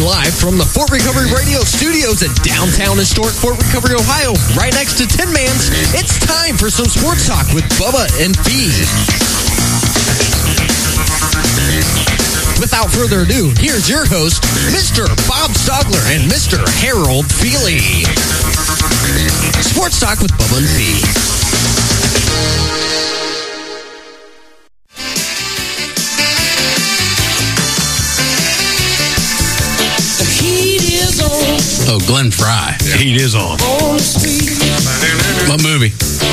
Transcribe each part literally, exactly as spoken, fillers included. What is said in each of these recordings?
live from the Fort Recovery Radio Studios in downtown historic Fort Recovery, Ohio, right next to Tin Man's. It's time for some sports talk with Bubba and Fee. Without further ado, here's your host, Mister Bob Stogler and Mister Harold Feely. Sports talk with Bubba and Fee. Oh, Glenn Fry. Yeah. Heat is on. What movie?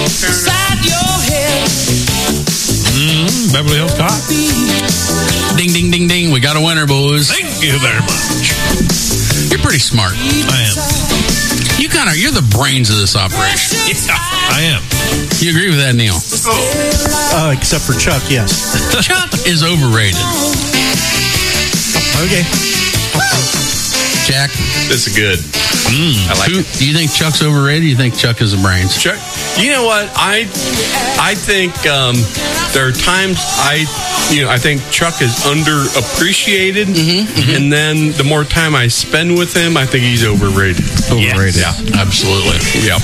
Mm, Beverly Hills Cop. Ding, ding, ding, ding. We got a winner, boys. Thank you very much. You're pretty smart. I am. You kind of, you're the brains of this operation. Yeah, I am. You agree with that, Neil? Uh, except for Chuck, yes. Chuck is overrated. Okay. Jack? This is good. Mm. I like Who, it. Do you think Chuck's overrated? Or you think Chuck is the brains? Chuck, you know what? I I think um, there are times I, you know, I think Chuck is underappreciated, mm-hmm, mm-hmm. and then the more time I spend with him, I think he's overrated. Overrated. Yeah, Absolutely. Yep.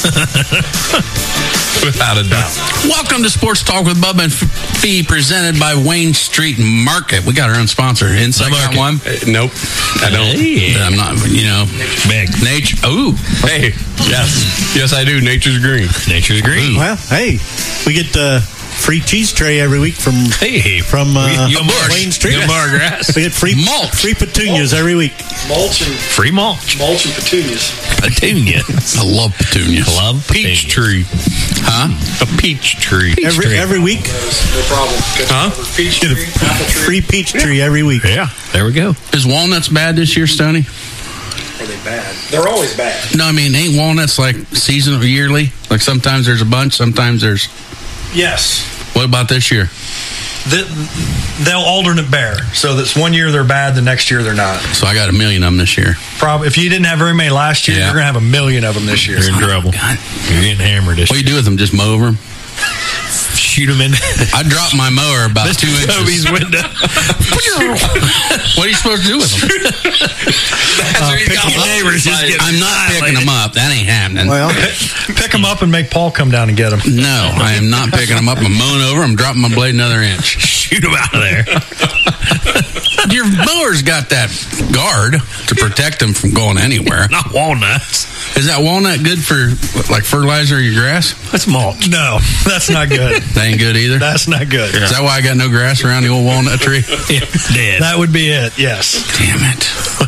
Without a doubt. Welcome to Sports Talk with Bubba and Fee, presented by Wayne Street Market. We got our own sponsor. Inside got one? Uh, nope, I don't. Hey. I'm not, you know. Big. Nature. Ooh. Hey, yes. Yes, I do. Nature's green. Nature's green. Well, hey, we get the free cheese tray every week from Hey. from uh, You Wayne Street. Gilmore Grass. We get free Mulch. free petunias every week. Mulch and, Free mulch. mulch and petunias. Petunia. I love petunias. Love Peach petunias. tree. Huh? A peach tree. every tree. every week, No problem. Huh? Peach tree, apple tree. free peach tree every week. Yeah, there we go. Is walnuts bad this year, Stoney? Are they bad? They're always bad. No, I mean, ain't walnuts like seasonal or yearly? Like sometimes there's a bunch, sometimes there's. Yes. What about this year? The, they'll alternate bear. So that's one year they're bad, the next year they're not. So I got a million of them this year. Probably, if you didn't have very many last year, Yeah. you're going to have a million of them this year. You're in trouble. God. You're getting hammered this What do you year. do with them? Just mow over them? Shoot them in. I dropped my mower about Mister two inches. Toby's window. What are you supposed to do with them? Uh, Your neighbors just get I'm not picking them up. That ain't happening. Well, Pick them up and make Paul come down and get them. No, I am not picking them up. I'm mowing over. I'm dropping my blade another inch. Shoot them out of there. Your mower's got that guard to protect them from going anywhere. Not walnuts. Is that walnut good for like fertilizer or your grass? That's mulch. No, that's not good. That ain't good either. That's not good. Is that why I got no grass around the old walnut tree? Yeah, dead. That would be it, yes. Damn it.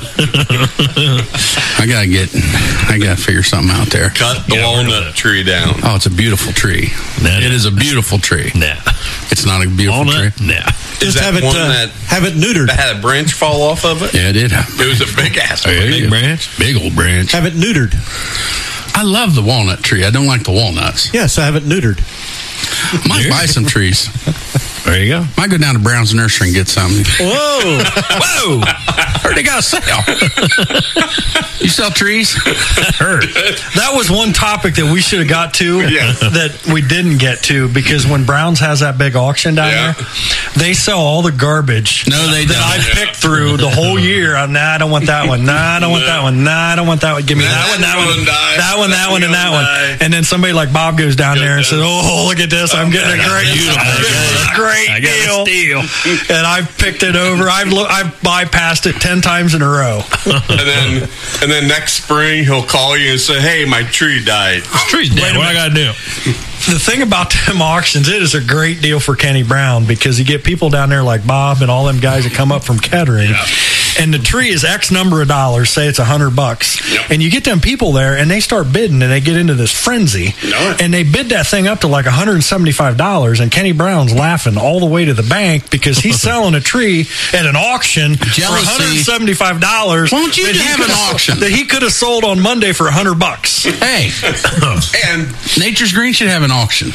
I gotta get, I gotta figure something out there. Cut the Yeah, we're walnut gonna- tree down. Oh, it's a beautiful tree. No, no. It is a beautiful tree. Nah. It's not a beautiful Walnut? tree. Nah. Is just that have it one uh, that, have it neutered. that had a branch fall off of it? Yeah, it did. It was a big ass. Yeah, Big yeah. branch. Big old branch. Have it neutered. I love the walnut tree. I don't like the walnuts. Yes, I have it neutered. Might buy some trees. There you go. Might go down to Brown's Nursery and get some. Whoa! Whoa! Heard they got a sale. You sell trees? Heard. That was one topic that we should have got to Yes. that we didn't get to because when Brown's has that big auction down Yeah. there, they sell all the garbage No, they that don't. I picked through the whole year. I'm, nah, I don't want that one. Nah, I don't want that one. Nah, I don't want that one. Give me Nah, that one, that that one, one die. that one, that That one, and one that one. die. And then somebody like Bob goes down there and does. says, "Oh, look at this! I'm getting a great, great I got a deal." steal. And I've picked it over. I've lo- I've bypassed it ten times in a row. And then, and then next spring he'll call you and say, "Hey, my tree died." Tree's dead. What I got to do? The thing about them auctions, it is a great deal for Kenny Brown because you get people down there like Bob and all them guys that come up from Kettering. Yeah. And the tree is X number of dollars, say it's a hundred bucks. Yep. And you get them people there and they start bidding and they get into this frenzy. No. And they bid that thing up to like one hundred seventy-five dollars. And Kenny Brown's laughing all the way to the bank because he's selling a tree at an auction for Jealousy. one hundred seventy-five dollars. Won't you that he have an could've- auction? That he could have sold on Monday for a hundred bucks. Hey, And Nature's Green should have an auction.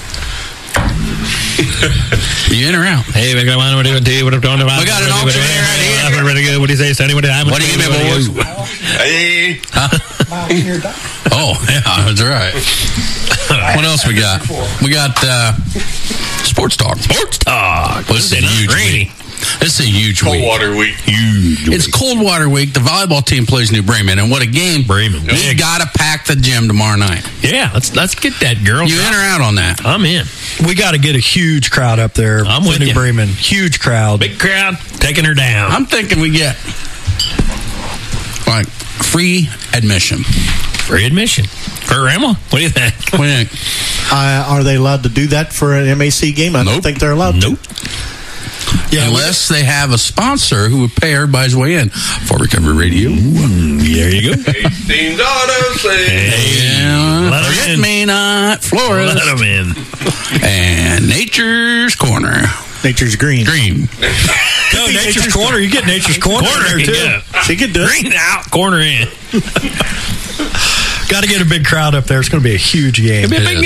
You in or out? Hey, we got one. What do you do? What about? We got an auction here right here. Really good. What do you say, Sonny? What do you What do you give me, boys? hey, Oh, yeah, that's right. What else we got? We got uh, sports talk. Sports talk. This is a Not huge Greeny. week. This is a huge Cold week. water week. Huge. It's cold water week. The volleyball team plays New Bremen, and what a game! Bremen. We got to pack the gym tomorrow night. Yeah, let's let's get that girl. You in or out on that? I'm in. We got to get a huge crowd up there. I'm for with New you. Bremen. Huge crowd. Big crowd taking her down. I'm thinking we get like free admission. Free admission. For Grandma? What do you think? What do you think? Uh, are they allowed to do that for an M A C game? I don't Nope. think they're allowed Nope. to. Yeah, Unless they have a sponsor who would pay everybody's way in for Recovery Radio. There you go. Hastings Auto Sales. Yeah, Let 'em forget in. me not, Flores, Let them in. and Nature's Corner. Nature's green. Green. Go Nature's Corner. You get Nature's Corner, Corner there in, too. yeah. She could do it. Green out. Corner in. Got to get a big crowd up there. It's going to be a huge game. It'll be a It big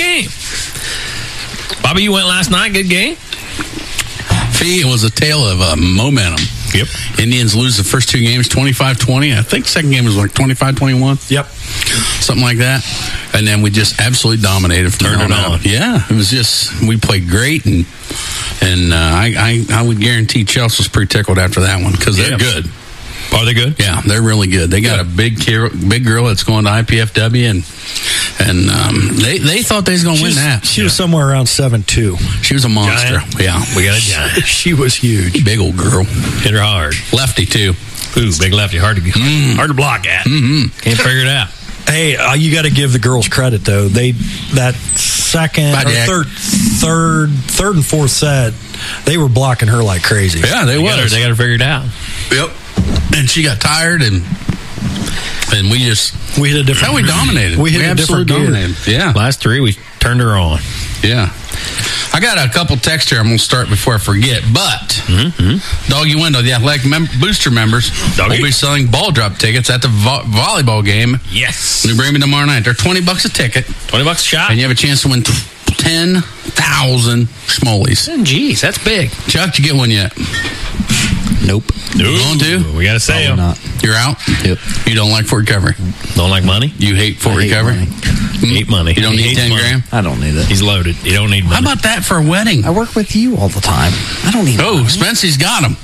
is. game. Bobby, you went last night. Good game. Fee, it was a tale of uh, momentum. Yep. Indians lose the first two games twenty-five twenty. I think second game was like twenty-five twenty-one. Yep. Something like that. And then we just absolutely dominated from Turned there it on on. out. Yeah, it was just, we played great, and and uh, I, I I would guarantee Chelsea was pretty tickled after that one because they're Yeah. good. Are they good? Yeah, they're really good. They got a big hero- big girl that's going to I P F W, and and um, they they thought they was going to win She's- that. She was somewhere around seven two. She was a monster. Giant. Yeah, We got a giant. She was huge. big old girl, Hit her hard. lefty too. Ooh, big lefty. Hard to hard to block at. Mm-hmm. Can't figure it out. Hey, uh, you got to give the girls credit though. They that second Bye, or Jack. third, third, third and fourth set, they were blocking her like crazy. Yeah, they They got, her, was. they got her figured out. Yep. And she got tired, and and we just We hit a different. how we dominated. We hit a absolutely different gear. dominated. Yeah, Last three, we turned her on. yeah. I got a couple texts here. I'm going to start before I forget. But Mm-hmm. Doggy Window, the athletic mem- booster members, Doggy. will be selling ball drop tickets at the vo- volleyball game. Yes. New Bremen tomorrow night. They're twenty bucks a ticket, twenty bucks a shot. and you have a chance to win t- ten thousand schmolies. Jeez, that's big. Chuck, did you get one yet? Nope. Going to? We got to say Probably them. not. You're out? Yep. You don't like Fort Recovery? Don't like money? You hate Fort I hate Recovery? money. Mm. Hate money. You don't He need hates ten money. grand? I don't need it. He's loaded. You don't need money. How about that for a wedding? I work with you all the time. I don't need Oh, money. Spency's got them.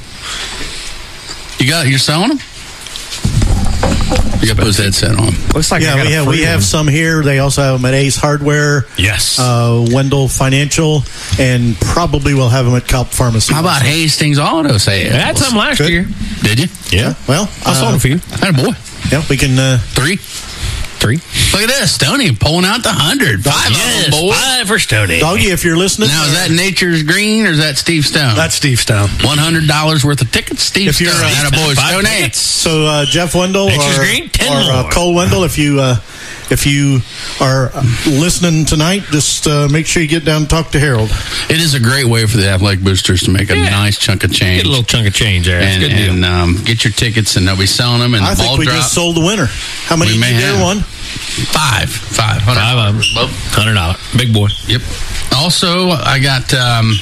You got? You're selling them? You got to put his headset on. Looks like I Yeah, got we a have we free have one. some here. They also have them at Ace Hardware, Yes. uh, Wendell Financial, and probably we'll have them at Cobb Pharmacy. How about also. Hastings Auto Sales? I had some last Good. year. Did you? Yeah. Well, I sold uh, them for you. Had a boy. Yeah, we can. Uh, Three. Three. Look at this. Stoney pulling out the hundred. Five Yes. of them, boy. Five for Stoney. Doggy, if you're listening, Now, is that Nature's Green or is that Steve Stone? That's Steve Stone. one hundred dollars worth of tickets, Steve If you're, Stone. uh, Had a boy, Five Stoney. tickets. so uh, Jeff Wendell Nature's or, Green, ten or uh, more. Cole Wendell, if you uh, if you are uh, listening tonight, just uh, make sure you get down and talk to Harold. It is a great way for the athletic boosters to make a Yeah. nice chunk of change. Get a little chunk of change there. That's and, a good deal. and um, get your tickets, and they'll be selling them. And I the think ball we drop. just sold the winner. How many We did may you get? have. One. Five. Five. Hundred Five of them. dollars. Hundred dollar. Big boy. Yep. Also, I got um,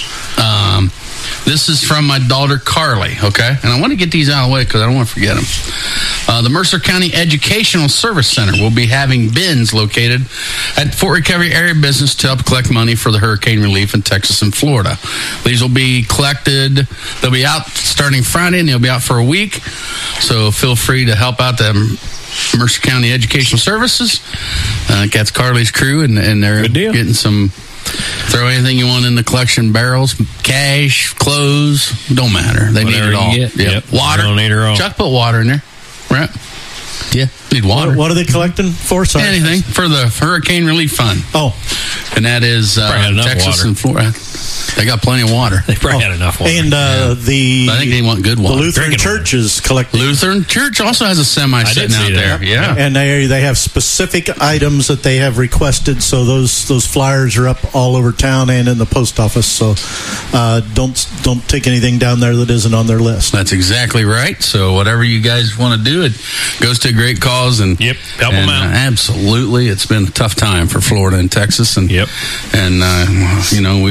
um, this is from my daughter Carly. Okay, and I want to get these out of the way because I don't want to forget them. Uh, the Mercer County Educational Service Center will be having bins located at Fort Recovery area business to help collect money for the hurricane relief in Texas and Florida. These will be collected. They'll be out starting Friday, and they'll be out for a week. So feel free to help out them. Mercer County Educational Services. Uh, that's Carly's crew, and, and they're Good deal. getting some. Throw anything you want in the collection barrels, cash, clothes, don't matter. They Whatever need it all. you get. Yep. Water. They don't need it all. Chuck put water in there, right? Yeah, need water. What, what are they collecting for? Sorry. Anything for the Hurricane Relief Fund, Oh, and that is uh, Probably had enough Texas water. and Florida. They got plenty of water. They probably had enough water. and uh, the I think they want good the water. Lutheran Drinking Church is collecting. Lutheran Church also has a semi did sitting see out that. there. Yeah. And they they have specific items that they have requested, so those those flyers are up all over town and in the post office. So uh, don't don't take anything down there that isn't on their list. That's exactly right. So whatever you guys want to do, it goes to a great cause. And Yep, help 'em and, out. uh, absolutely, it's been a tough time for Florida and Texas. And Yep. and uh, you know we our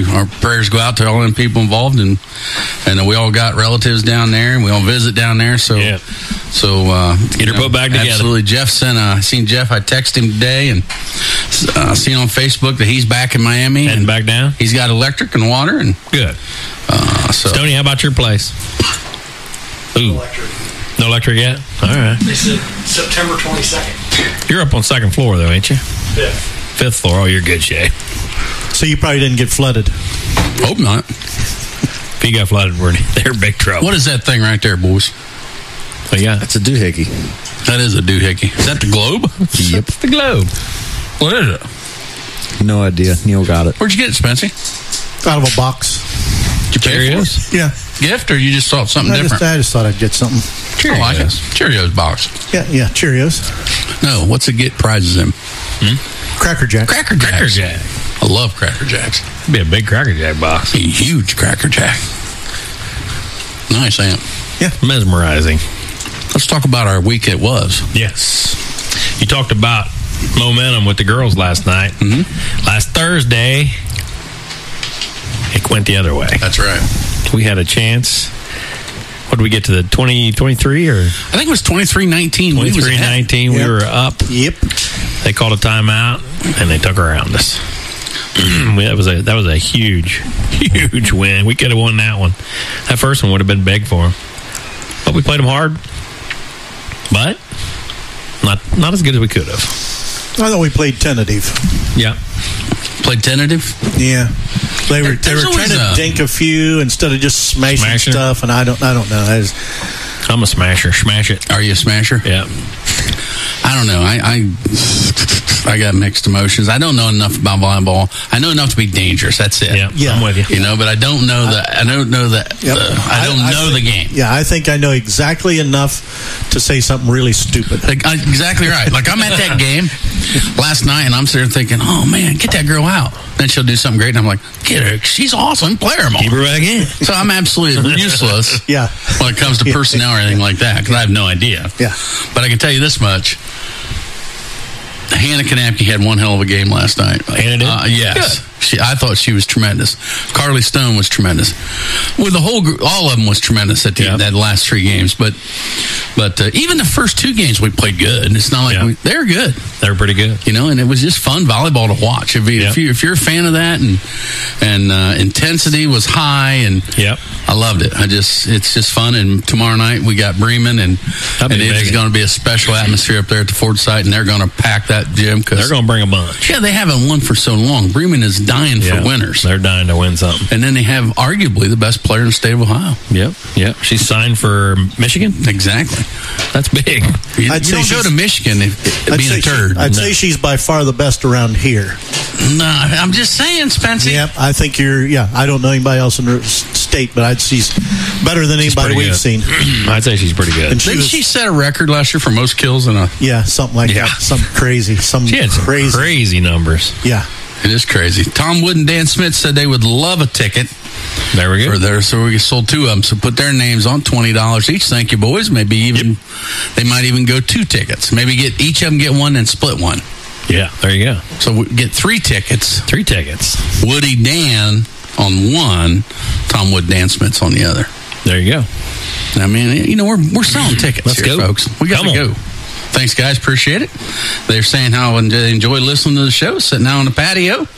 prayers go out to all them people involved, and and we all got relatives down there, and we all visit down there. So, Yeah. so uh, Get her you know, put back together. Absolutely, Jeff sent. Uh, I seen Jeff. I texted him today, and uh, seen on Facebook that he's back in Miami Heading and back down? He's got electric and water, and Good. uh, so Stoney, how about your place? Ooh. Electric. No electric yet? All right. They said September twenty-second. You're up on second floor, though, ain't you? Yeah. Fifth floor. Oh, you're good, Shay. So you probably didn't get flooded. hope not. If you got flooded, we're they're in big trouble. What is that thing right there, boys? What you got? That's a doohickey. That is a doohickey. Is that the globe? Yep. It's the globe. What is it? No idea. Neil got it. Where'd you get it, Spency? Out of a box. Did you pay for it? Cheerios? Yeah. Gift, or you just thought something I just, different? I just thought I'd get something. I like it. Cheerios box. Yeah, yeah. Cheerios. No, what's it get prizes in? Cracker Jack. Cracker Jacks. Cracker Jack. I love Cracker Jacks. Be a big Cracker Jack box. A huge Cracker Jack. Nice, Amp. Mesmerizing. Let's talk about our week it was. Yes. You talked about momentum with the girls last night. Mm-hmm. Last Thursday, it went the other way. That's right. We had a chance. What did we get to the twenty, twenty-three or I think it was twenty-three nineteen. We was twenty-three ahead. nineteen? We Yep. were up. Yep. They called a timeout and they took around us. that was a that was a huge, huge win. We could have won that one. That first one would have been big for them. But we played them hard. But not not as good as we could have. I thought we played tentative. Yeah. Played tentative. Yeah. They were they There's were trying always to a- dink a few instead of just smashing Smasher. stuff, and I don't I don't know. I was, I'm a smasher. Smash it. Are you a smasher? Yeah. I don't know. I, I I got mixed emotions. I don't know enough about volleyball. I know enough to be dangerous. That's it. Yeah. Yeah. I'm with you. You know, but I don't know the. I don't know the. Yep. the I don't I- I know think- the game. Yeah, I think I know exactly enough to say something really stupid. Like, I- exactly right. Like I'm at that game last night, and I'm sitting there thinking, "Oh man, get that girl out." Then she'll do something great, and I'm like, "Get her. She's awesome. Play her more." Keep her back in. So I'm absolutely useless. Yeah. When it comes to Yeah. personnel or anything like that, because I have no idea. Yeah. But I can tell you this much. Hannah Kanapke had one hell of a game last night. Hannah did? Uh, yes. She, I thought she was tremendous. Carly Stone was tremendous. Well, the whole group, all of them was tremendous at the Yeah. that last three games. But but uh, even the first two games we played good. It's not like Yeah. we, they were good. They were pretty good. You know, and it was just fun volleyball to watch. If, you, Yeah. if, you, if you're a fan of that, and and uh, intensity was high, and Yep. I loved it. I just it's just fun. And tomorrow night we got Bremen, and, That'd and be it is big. going to be a special atmosphere up there at the Ford site, and they're going to pack that gym They're because going to bring a bunch. yeah, they haven't won for so long. Bremen is dying Yeah. for winners, They're dying to win something. and then they have arguably the best player in the state of Ohio. Yep. Yep. She's signed for Michigan. Exactly. That's big. You, I'd you say don't go she's- to Michigan if, if I'd being say a turd. She, I'd No. say she's by far the best around here. no, I'm just saying, Spencer. Yep, I think you're. Yeah, I don't know anybody else in the s- state, but I'd she's better than She's anybody pretty we've good. seen. I'd say she's pretty good. And she Didn't was, she set a record last year for most kills in a? yeah, something like Yeah. that, something crazy, some She had some crazy. crazy, numbers. Yeah, It is crazy. Tom Wood and Dan Smith said they would love a ticket There we go. for there, so we sold two of them. So put their names on twenty dollars each. Thank you, boys. Maybe even they might even go two tickets. Maybe get each of them get one and split one. Yeah, there you go. So we get three tickets. Three tickets. Woody Dan on one, Tom Wood Dan Smith's on the other. There you go. I mean, you know, we're we're selling tickets Let's here, go. folks. We got Come to on. go. Thanks, guys. Appreciate it. They're saying how they enjoy listening to the show, sitting out on the patio.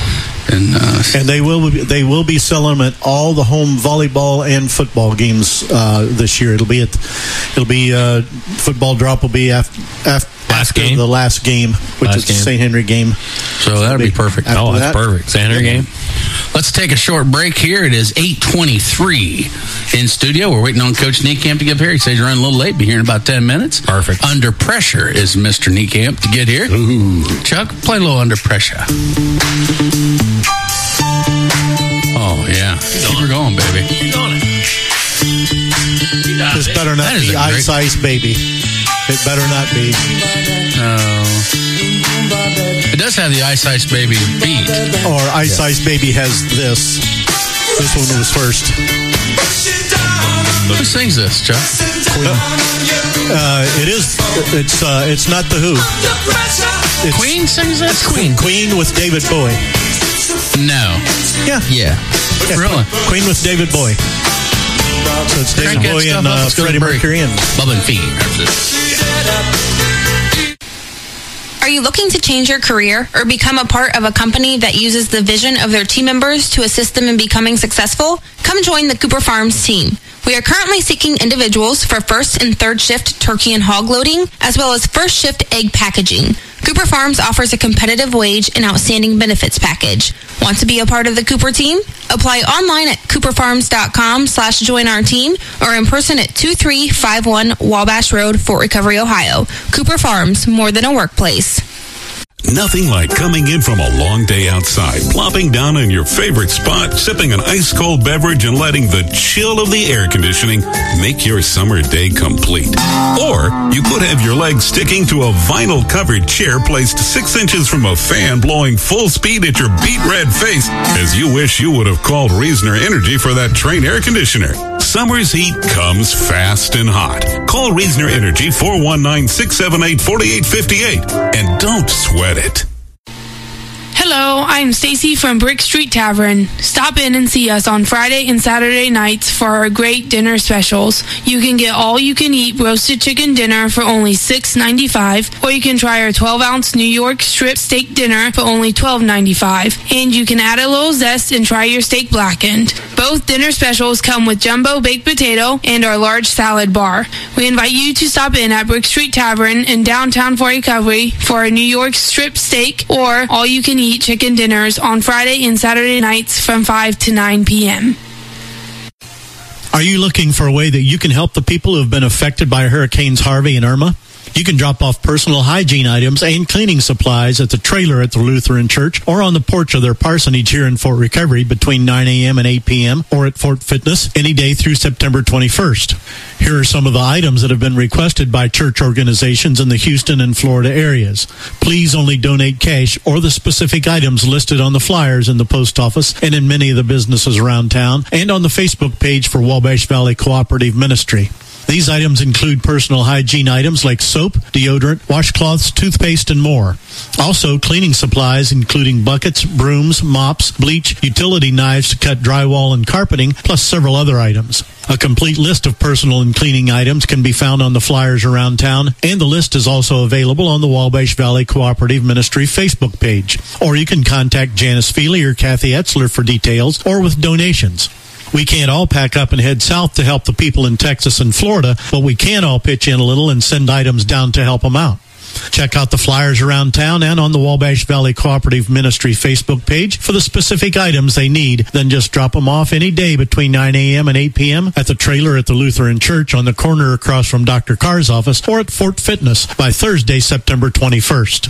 And uh, and they will be, they will be selling them at all the home volleyball and football games uh, this year. It'll be at it'll be uh, football drop will be after after, Last after game? the last game, which Last is the game. Saint Henry game. so that'll be perfect. After Oh, that's that- perfect. Sander game. Let's take a short break here. It is eight twenty-three in studio. We're waiting on Coach Niekamp to get here. He says you're running a little late. Be here in about ten minutes. Perfect. Under pressure is Mister Niekamp to get here. Ooh. Chuck, play a little Under Pressure. Oh, yeah. Keep her going, baby. This better not That is be a great- Ice Ice Baby. It better not be. No. It does have the Ice Ice Baby beat. Or Ice Ice Baby has this. This one was first. Who sings this, Chuck? Uh, it is. It's. Uh, it's not the Who. It's Queen sings this? Queen. Queen with David Bowie. No. Yeah. Yeah. Yeah, Really? Queen with David Bowie. So it's David Crank that Bowie stuff and up. uh, It's gonna Freddie break. Mercury and Bubba and Feet. Are you looking to change your career or become a part of a company that uses the vision of their team members to assist them in becoming successful? Come join the Cooper Farms team. We are currently seeking individuals for first and third shift turkey and hog loading, as well as first shift egg packaging. Cooper Farms offers a competitive wage and outstanding benefits package. Want to be a part of the Cooper team? Apply online at cooperfarms.com slash join our team or in person at two three five one Wabash Road, Fort Recovery, Ohio. Cooper Farms, more than a workplace. Nothing like coming in from a long day outside, plopping down in your favorite spot, sipping an ice-cold beverage, and letting the chill of the air conditioning make your summer day complete. Or you could have your legs sticking to a vinyl-covered chair placed six inches from a fan blowing full speed at your beet-red face as you wish you would have called Reasoner Energy for that Train air conditioner. Summer's heat comes fast and hot. Call Reasoner Energy four one nine, six seven eight, four eight five eight and don't sweat it. Hello, I'm Stacy from Brick Street Tavern. Stop in and see us on Friday and Saturday nights for our great dinner specials. You can get all-you-can-eat roasted chicken dinner for only six ninety-five, or you can try our twelve-ounce New York strip steak dinner for only twelve ninety-five, and you can add a little zest and try your steak blackened. Both dinner specials come with jumbo baked potato and our large salad bar. We invite you to stop in at Brick Street Tavern in downtown Fort Recovery for a New York strip steak or all-you-can-eat chicken dinners on Friday and Saturday nights from five to nine p.m. Are you looking for a way that you can help the people who have been affected by Hurricanes Harvey and Irma? You can drop off personal hygiene items and cleaning supplies at the trailer at the Lutheran Church or on the porch of their parsonage here in Fort Recovery between nine a.m. and eight p.m. or at Fort Fitness any day through September twenty-first. Here are some of the items that have been requested by church organizations in the Houston and Florida areas. Please only donate cash or the specific items listed on the flyers in the post office and in many of the businesses around town and on the Facebook page for Wabash Valley Cooperative Ministry. These items include personal hygiene items like soap, deodorant, washcloths, toothpaste, and more. Also, cleaning supplies including buckets, brooms, mops, bleach, utility knives to cut drywall and carpeting, plus several other items. A complete list of personal and cleaning items can be found on the flyers around town, and the list is also available on the Wabash Valley Cooperative Ministry Facebook page. Or you can contact Janice Feely or Kathy Etzler for details or with donations. We can't all pack up and head south to help the people in Texas and Florida, but we can all pitch in a little and send items down to help them out. Check out the flyers around town and on the Wabash Valley Cooperative Ministry Facebook page for the specific items they need. Then just drop them off any day between nine a.m. and eight p.m. at the trailer at the Lutheran Church on the corner across from Doctor Carr's office or at Fort Fitness by Thursday, September twenty-first.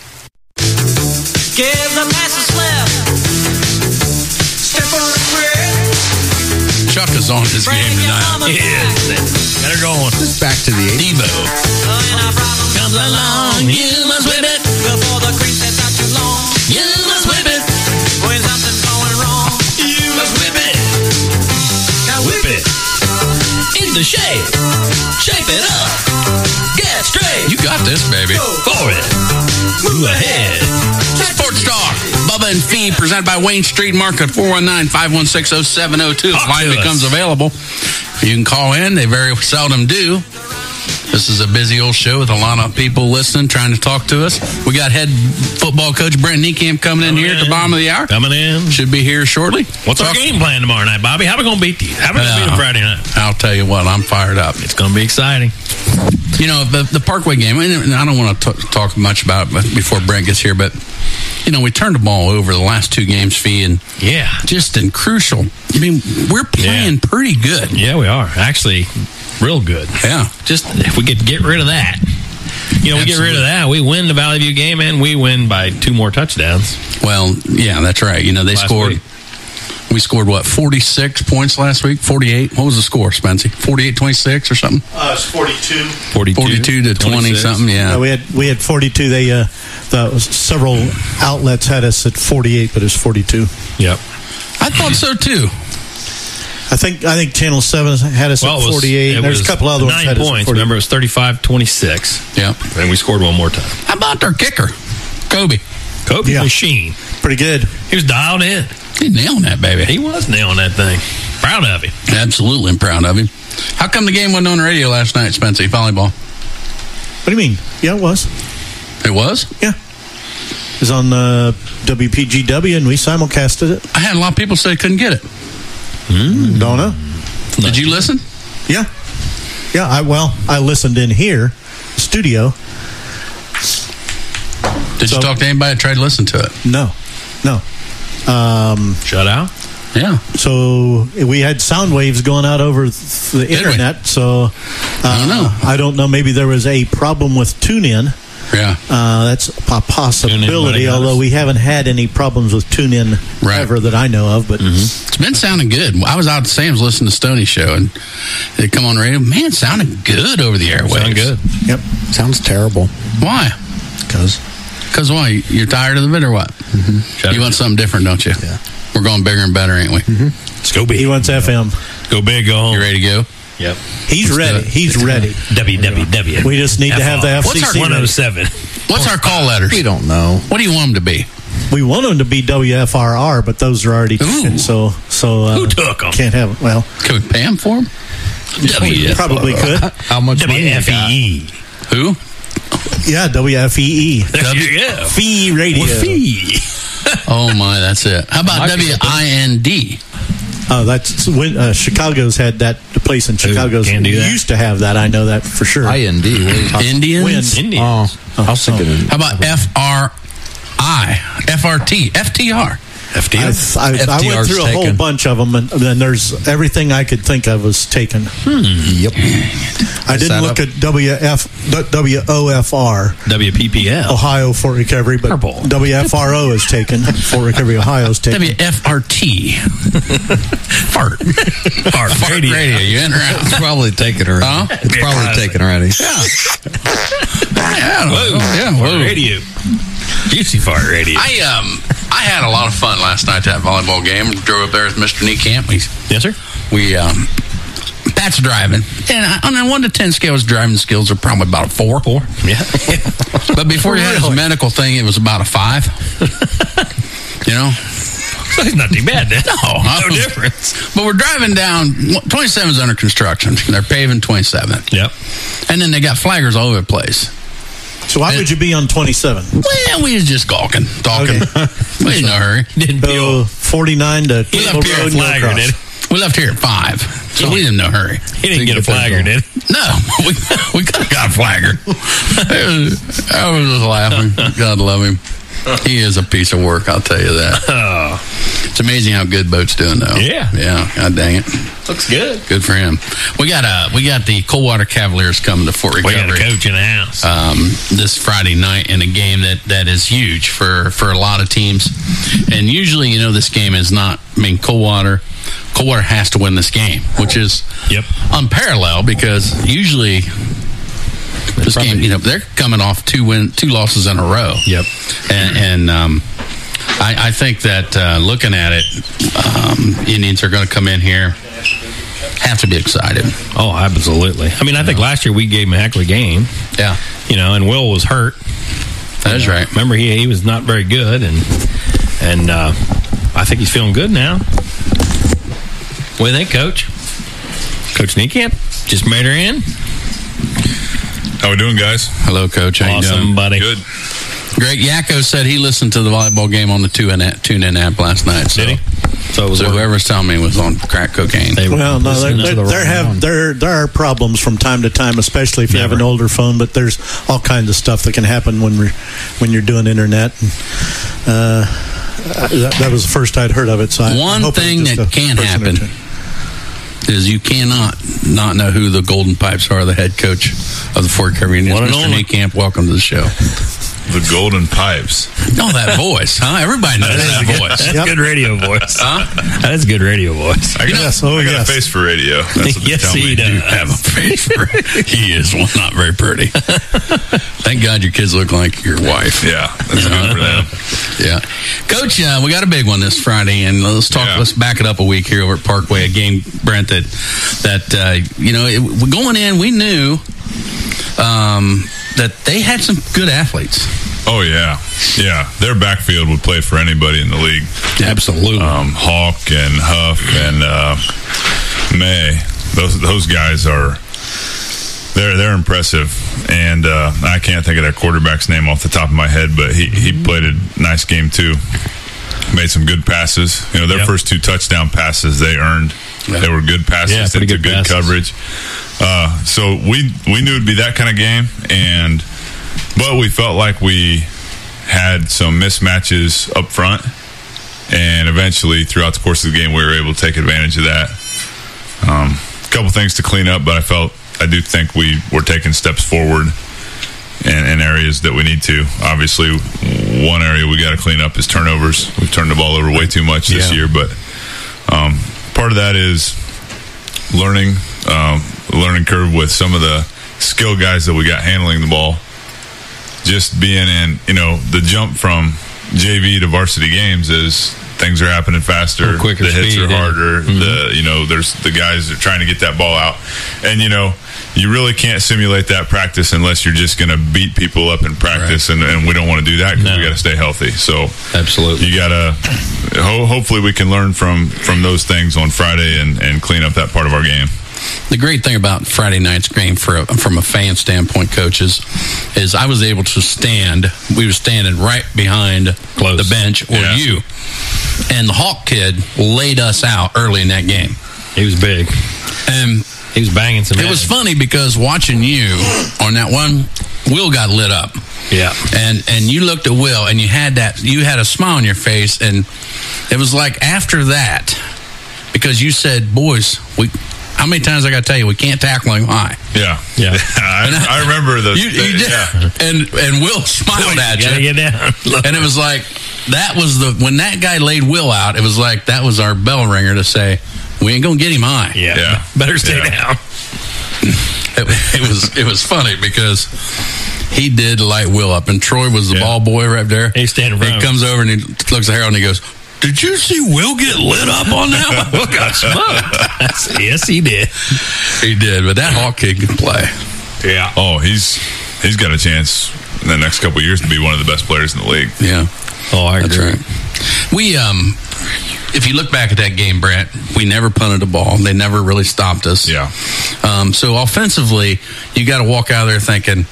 Give the masses left. Step on the grid. Chuck is on his game tonight. Yes. Get her going. Back to the eighties. Devo. Comes along, you must whip it. Before the cream sets out too long. You must whip it. When something's going wrong. You must whip it. Now Whip it. In the shape. Shape it up. Get straight. You got this, baby. Forward. Move ahead. Sports Talk. Bubba and Fee, presented by Wayne Street Market, four one nine, five one six, oh seven oh two. Talk Line to us. becomes available. You can call in. They very seldom do. This is a busy old show with a lot of people listening, trying to talk to us. We got head football coach Brent Niekamp coming in Coming here at the in. bottom of the hour. Coming in. Should be here shortly. What's our Talk- game plan tomorrow night, Bobby? How are we going to beat these? How are we going to beat them Uh, Friday night? I'll tell you what, I'm fired up. It's going to be exciting. You know, the, the Parkway game, and I don't want to t- talk much about it before Brent gets here, but, you know, we turned the ball over the last two games, Fee, and Yeah. just in crucial. I mean, we're playing Yeah. pretty good. Yeah, we are. Actually, real good. Yeah. Just if we could get rid of that. You know, we get rid of that, we win the Valley View game, and we win by two more touchdowns. Well, yeah, that's right. You know, they Last scored. week. We scored, what, forty-six points last week? forty-eight? What was the score, Spency? forty-eight twenty-six or something? Uh, it's forty-two. forty-two, forty-two to twenty twenty-six. something, yeah. Uh, we had we had forty-two. They uh, the, several outlets had us at forty-eight, but it's forty-two. Yep. I thought so, too. I think I think Channel Seven had us Well, at it was, forty-eight. it There's was a couple other ones nine had us at points. forty. Remember, it was thirty-five twenty-six. Yeah. And we scored one more time. How about our kicker, Kobe? Kobe Yeah. Machine. Pretty good. He was dialed in. He nailing that, baby. He was nailing that thing. Proud of him. Absolutely, I'm proud of him. How come the game wasn't on the radio last night, Spencer? Volleyball. What do you mean? Yeah, it was. It was? Yeah. It was on uh, W P G W, and we simulcasted it. I had a lot of people say they couldn't get it. Mm. Don't know. Did you listen? Yeah. Yeah, I well, I listened in here, studio. Did So- you talk to anybody that tried to listen to it? No. No. Um, Shut out? Yeah. So we had sound waves going out over th- the we? internet. So uh, I don't know. I don't know. Maybe there was a problem with TuneIn. Yeah. Uh, that's a possibility. got Although us. we haven't had any problems with TuneIn Right. ever that I know of. But It's been sounding good. I was out at Sam's listening to Stoney's show, and they come on the radio. Man, it sounded good over the airwaves. Sound good. yep, Sounds terrible. Why? Because Because why? You're tired of it or what? Shut You it. want something different, don't you? Yeah. We're going bigger and better, ain't we? Let's go big. he wants F M. Go big, go home. You ready to go? Yep. He's Let's do ready. it. He's ready. W W W. We just need to have the F C C What's our one oh seven? What's our call letters? we don't know. What do you want them to be? We want them to be W F R R, but those are already taken. So so uh, Who took 'em? Can't have. Well, Can we pay them for them? we probably could. How much money W you F got? E E. Who? Yeah, W F E E. Yeah. Fee Radio. Fee. Oh, my, that's it. How about Might be W I N D? Oh, that's when uh, Chicago's had that. The place in Chicago's can't do that? used to have that. I know that for sure. I N D. What are you talking- Indians? When? Indians. Oh, I was thinking. of- How about F R I? F R T? F T R? F D I, R. I, I went F D R's through a whole taken. bunch of them, and then there's everything I could think of was taken. Yep. I didn't that look up? at W F W O F R, W P P L. Ohio Fort Recovery, but Purple. W F R O is taken. Fort Recovery, Ohio is taken. W F R T. Fart. Fart Fart radio. radio. You in or out? It's probably taken already. Huh? It's probably Yeah. taken already. Yeah. Whoa. Yeah, Fart whoa. radio. Juicy fart radio. I um I had a lot of fun last night at that volleyball game. Drove up there with Mister Niekamp. We Yes, sir. we um Pat's driving, and I, on a one to ten scale, his driving skills are probably about a four. Four. Yeah. But before he had his Really? medical thing, it was about a five. You know. So he's not too bad then. No, No difference. But we're driving down. twenty-seven is under construction. They're paving twenty-seven, Yep. and then they got flaggers all over the place. So why would you be on twenty-seven? Well, we was just gawking, talking. We in no hurry. Didn't So feel. forty-nine to He Cable left here a Road, flagger, Norcross. did he? We left here at five, so we didn't no hurry. He didn't get a flagger, did he? No, we we could have got a flagger. It was- I was just laughing. God love him. He is a piece of work, I'll tell you that. Oh, It's amazing how good Boat's doing, though. Yeah. yeah. God dang it, looks good. good for him. We got uh we got the Coldwater Cavaliers coming to Fort We got a Recovery coach in the house. um, this Friday night in a game that, that is huge for, for a lot of teams. And usually, you know, this game is not, I mean, Coldwater, Coldwater has to win this game, which is Yep. unparalleled because usually this game, you know, they're coming off two win, two losses in a row. Yep. And, and um, I, I think that uh, looking at it, um, Indians are going to come in here, have to be excited. Oh, absolutely. I mean, I think last year we gave him a heck of a game, Yeah, you know, and Will was hurt. that is right. Remember, he he was not very good, and and uh, I think he's feeling good now. What do you think, Coach? Coach Niekamp just made her in. How we doing, guys? Hello, Coach. How you Awesome, doing? buddy. Good. Greg Yakko said he listened to the volleyball game on the TuneIn app last night. So, Did he? So it was so working. whoever's telling me was on crack cocaine. They were Well, no, there, listening to there, the there wrong have one. there there are problems from time to time, especially if you have Never. an older phone. But there's all kinds of stuff that can happen when we're when you're doing internet. And, uh, that, that was the first I'd heard of it. So I, One I hope it was thing just that a can person or happen two. is you cannot not know who the Golden Pipes are, the head coach of the Fort Recovery Indians. One and Mister only. Niekamp, welcome to the show. The Golden Pipes. Oh, that voice, huh? Everybody knows that, That's voice. That's good radio voice. Huh? That's good radio voice. I got, Yes, oh, I got yes. a face for radio. That's what they Yes, tell he me. does. You have a face for He is one not very pretty. Thank God your kids look like your wife. Yeah, that's good for them. Yeah, Coach, uh, we got a big one this Friday, and let's talk. Yeah. Let's back it up a week here over at Parkway. A game, Brent, that that uh, you know, it, we're going in. We knew um, that they had some good athletes. Oh yeah, yeah. Their backfield would play for anybody in the league. Absolutely. Um, Hawk and Huff and uh, May. Those those guys are they're they're impressive. And uh, I can't think of their quarterback's name off the top of my head, but he, he played a nice game too. Made some good passes. You know, their Yep. first two touchdown passes they earned. Yeah. They were good passes. Yeah, pretty into good good passes. coverage. Uh, so we we knew it'd be that kind of game, and but we felt like we had some mismatches up front, and eventually throughout the course of the game we were able to take advantage of that. Um, a couple things to clean up, but I felt I do think we were taking steps forward in, in areas that we need to. Obviously, one area we got to clean up is turnovers. We've turned the ball over way too much this Yeah. year, but um, part of that is learning um, learning curve with some of the skill guys that we got handling the ball. Just being in, you know, the jump from J V to varsity games is things are happening faster, Quicker the hits speed, are yeah. harder. Mhm. The you know, there's the guys that are trying to get that ball out, and you know, you really can't simulate that practice unless you're just going to beat people up in practice, and, and we don't want to do that because No. we got to stay healthy. So Absolutely. you got to ho- hopefully we can learn from from those things on Friday and and clean up that part of our game. The great thing about Friday night's game for a, from a fan standpoint, coaches, is I was able to stand. We were standing right behind Close. the bench, or Yeah. you, and the Hawk kid laid us out early in that game. He was big. And He was banging some it was heads. funny because watching you on that one, Will got lit up. Yeah. And and you looked at Will and you had that you had a smile on your face, and it was like after that, because you said, boys, we how many times I got to tell you we can't tackle him high. Yeah, Yeah. I, I remember the, You, you the- did. yeah. And and Will smiled at You gotta you. get down. And it was like that was the when that guy laid Will out, it was like that was our bell ringer to say we ain't gonna get him high. Yeah. Yeah. Better stay Yeah. down. It, it was it was funny because he did light Will up, and Troy was the Yeah. ball boy right there. He's standing in front He of him. comes over and he looks at Harold and he goes, "Did you see Will get lit up on that one?" Will got smoked. Yes, he did. He did, but that Hawk kid can play. Yeah. Oh, he's he's got a chance in the next couple of years to be one of the best players in the league. Yeah, Oh, I that's agree. right. We um, if you look back at that game, Brett, we never punted the ball. They never really stopped us. Yeah. Um, so offensively, you got to walk out of there thinking,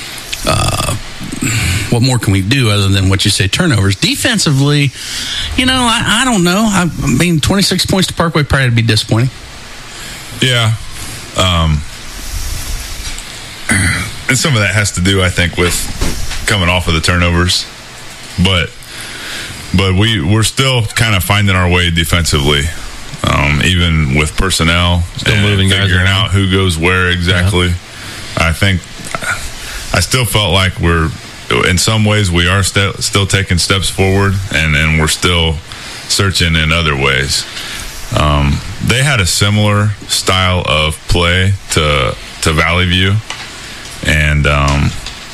uh, what more can we do other than what you say turnovers? Defensively, you know, I, I don't know. I, I mean, twenty-six points to Parkway probably would be disappointing. Yeah. Um, and some of that has to do, I think, with coming off of the turnovers. But but we, we're still kind of finding our way defensively, um, even with personnel. Still and moving guys figuring around. out who goes where exactly. I think I still felt like we're, in some ways, we are st- still taking steps forward, and, and we're still searching in other ways. Um, they had a similar style of play to to Valley View, and um,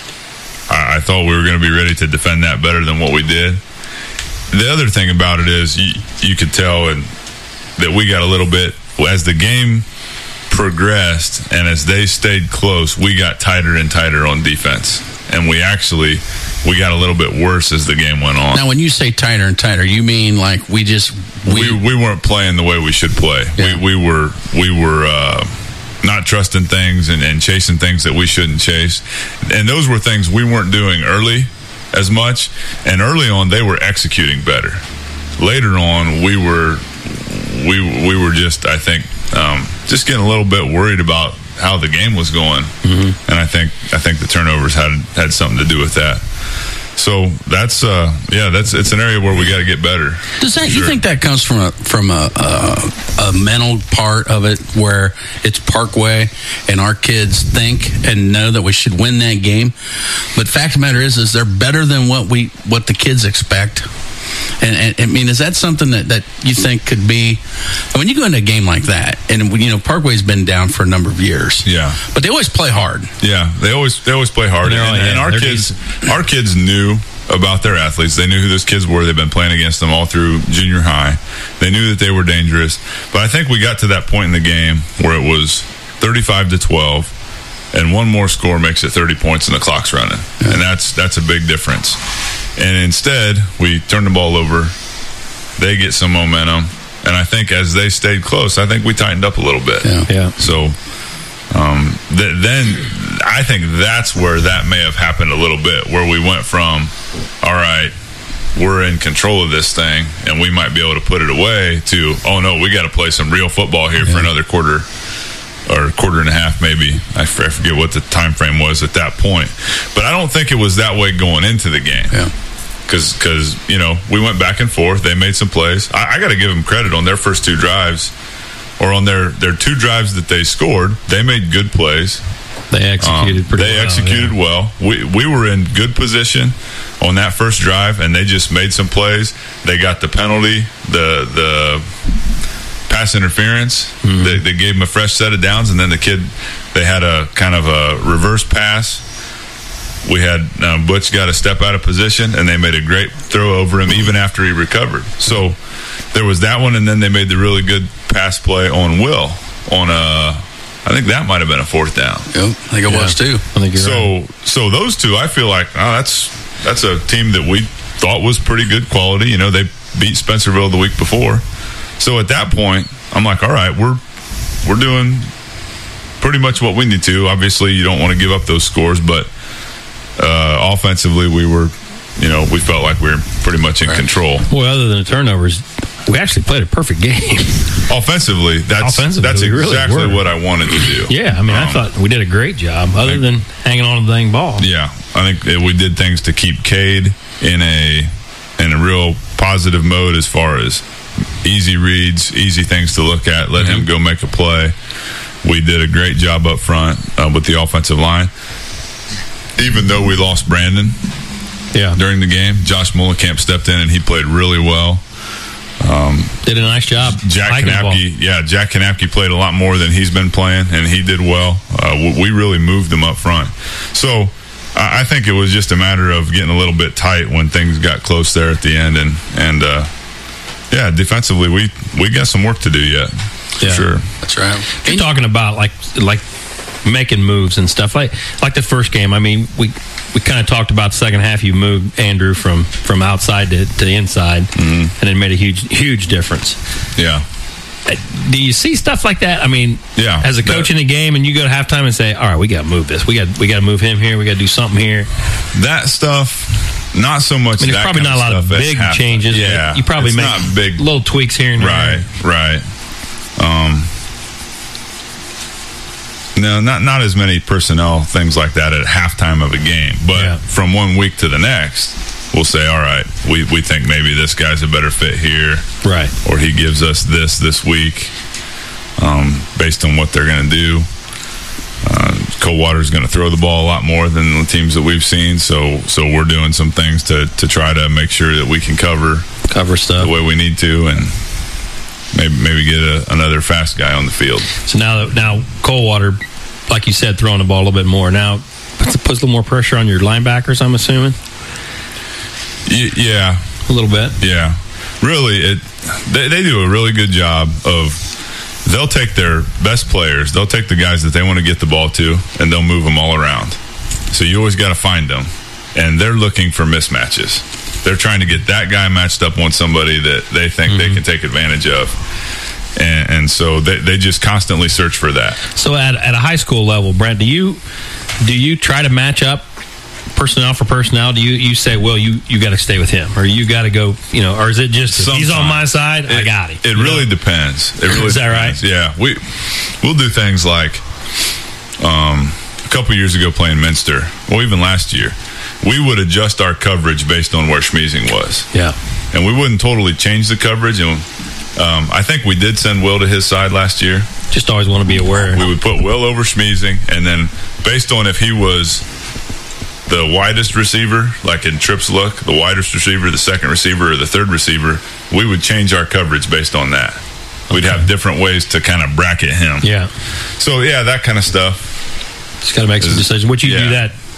I, I thought we were going to be ready to defend that better than what we did. The other thing about it is you, you could tell and that we got a little bit, as the game progressed and as they stayed close, we got tighter and tighter on defense, and we actually we got a little bit worse as the game went on. Now, when you say tighter and tighter, you mean like we just we we weren't playing the way we should play. Yeah. We we were we were uh, not trusting things and, and chasing things that we shouldn't chase, and those were things we weren't doing early as much. And early on, they were executing better. Later on, we were we we were just I think um, just getting a little bit worried about how the game was going, mm-hmm. and I think I think the turnovers had had something to do with that. So that's uh, yeah, that's it's an area where we got to get better. Does that Sure. you think that comes from a from a, a a mental part of it where it's Parkway and our kids think and know that we should win that game, but fact of the matter is is they're better than what we what the kids expect. And, and I mean, is that something that, that you think could be when you go into a game like that? And you know, Parkway's been down for a number of years, Yeah. but they always play hard. Yeah, they always they always play hard, And and, they're all- and, yeah, our they're kids our kids knew about their athletes. They knew who those kids were. They've been playing against them all through junior high. They knew that they were dangerous. But I think we got to that point in the game where it was thirty-five to twelve. and one more score makes it thirty points and the clock's running. Yeah. And that's that's a big difference. And instead, we turn the ball over. They get some momentum. And I think as they stayed close, I think we tightened up a little bit. Yeah. yeah. So um, th- then I think that's where that may have happened a little bit, where we went from, all right, we're in control of this thing and we might be able to put it away, to, oh no, we got to play some real football here yeah. for another quarter or quarter and a half maybe. I forget what the time frame was at that point. But I don't think it was that way going into the game. Yeah. Because, because you know, we went back and forth. They made some plays. I, I got to give them credit on their first two drives, or on their, their two drives that they scored. They made good plays. They executed um, pretty they well. They executed yeah. well. We we were in good position on that first drive, and they just made some plays. They got the penalty, the the pass interference. Mm-hmm. They, they gave him a fresh set of downs, and then the kid, they had a kind of a reverse pass. We had uh, Butch got a step out of position, and they made a great throw over him even after he recovered. So there was that one, and then they made the really good pass play on Will on a. I think that might have been a fourth down. Yep, I think it yeah. was too. I think you're so, right. So those two, I feel like oh, that's that's a team that we thought was pretty good quality. You know, they beat Spencerville the week before. So at that point, I'm like, all right, we're we're doing pretty much what we need to. Obviously, you don't want to give up those scores, but uh, offensively, we were, you know, we felt like we were pretty much in right. control. Well, other than the turnovers, we actually played a perfect game. Offensively, that's Offensively, that's exactly really what I wanted to do. Yeah, I mean, um, I thought we did a great job, other than hanging on to the dang ball. Yeah, I think that we did things to keep Cade in a in a real positive mode as far as easy reads, easy things to look at. Let mm-hmm. him go make a play. We did a great job up front uh, with the offensive line. Even though we lost Brandon, yeah, during the game, Josh Mullenkamp stepped in and he played really well. Um, did a nice job. Jack Kanapke, yeah, Jack Kanapke played a lot more than he's been playing, and he did well. Uh, we really moved them up front. So I think it was just a matter of getting a little bit tight when things got close there at the end, and and uh, yeah, defensively we we got some work to do yet. For yeah, sure. That's right. You're talking about like like making moves and stuff like like the first game. I mean, we. We kind of talked about the second half. You moved Andrew from, from outside to, to the inside, mm-hmm. and it made a huge huge difference. Yeah. Do you see stuff like that? I mean, yeah, as a coach that, in a game, and you go to halftime and say, "All right, we got to move this. We got we got to move him here. We got to do something here." That stuff, not so much. I mean, there's probably not a lot of big changes. Yeah, you probably make not big little tweaks here and there. Right, right. Um. No, not not as many personnel things like that at halftime of a game. But yeah. from one week to the next, we'll say, all right, we, we think maybe this guy's a better fit here. Right. Or he gives us this this week um, based on what they're going to do. Uh, Coldwater's going to throw the ball a lot more than the teams that we've seen. So so we're doing some things to, to try to make sure that we can cover, cover stuff the way we need to, and maybe maybe get a, another fast guy on the field. So now now Coldwater, like you said, throwing the ball a little bit more. Now puts, puts a little more pressure on your linebackers, I'm assuming. Y- yeah, a little bit. Yeah, really, it they, they do a really good job of. They'll take their best players. They'll take the guys that they want to get the ball to, and they'll move them all around. So you always got to find them, and they're looking for mismatches. They're trying to get that guy matched up on somebody that they think mm-hmm. they can take advantage of. And, and so they, they just constantly search for that. So at, at a high school level, Brent, do you do you try to match up personnel for personnel? Do you, you say, well, you, you got to stay with him, or you got to go, you know, or is it just if he's on my side, it, I got him? It really know? depends. It really is that depends. right? Yeah, we we'll do things like um, a couple years ago playing Minster, or even last year. We would adjust our coverage based on where Schmeezing was. Yeah, and we wouldn't totally change the coverage. And Um, I think we did send Will to his side last year. Just always want to be aware. We would put Will over Schmeezing, and then based on if he was the widest receiver, like in Tripp's look, the widest receiver, the second receiver, or the third receiver, we would change our coverage based on that. We'd okay. have different ways to kind of bracket him. Yeah. So, yeah, that kind of stuff. Just got to make some decisions. Would you yeah. do that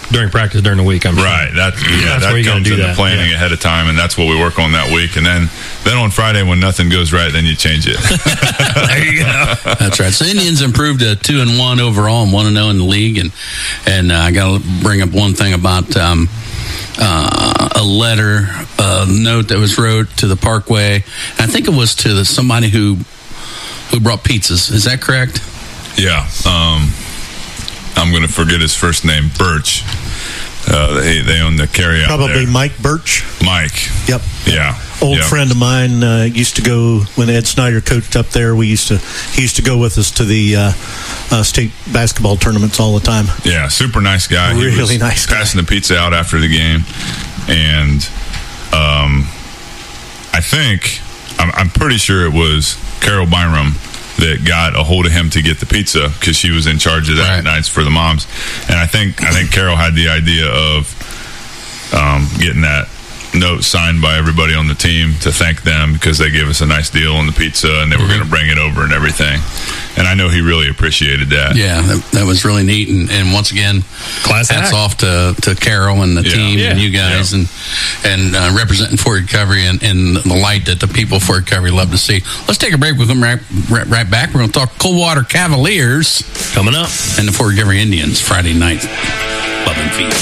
during practice during the week. I'm sure. Right. That's yeah. That's that where you're comes gonna do into that. planning Yeah. ahead of time, and that's what we work on that week. And then, then on Friday when nothing goes right, then you change it. There you go. That's right. So Indians improved to two and one overall and one and zero in the league. And and uh, I got to bring up one thing about um, uh, a letter, a note that was wrote to the Parkway. I think it was to the, somebody who who brought pizzas. Is that correct? Yeah. Um, I'm going to forget his first name. Birch. Uh, they they own the carryout. Probably there. Mike Birch. Mike. Yep. Yeah. Old Yep. friend of mine uh, used to go when Ed Snyder coached up there. We used to he used to go with us to the uh, uh, state basketball tournaments all the time. Yeah, super nice guy. He Really was nice guy. Passing the pizza out after the game, and um, I think I'm, I'm pretty sure it was Carol Byram that got a hold of him to get the pizza because she was in charge of that Right. nights for the moms. And I think I think Carol had the idea of um, getting that note signed by everybody on the team to thank them because they gave us a nice deal on the pizza and they were going to bring it over and everything. And I know he really appreciated that. Yeah, that, that was really neat. And, and once again, Class hats act. off to, to Carol and the Yeah. team Yeah. and you guys Yeah. and and uh, representing Fort Recovery and, and the light that the people of Fort Recovery love to see. Let's take a break. We'll come right, right, right back. We're going to talk Coldwater Cavaliers Coming up. and the Fort Recovery Indians Friday night. Bub and Feed.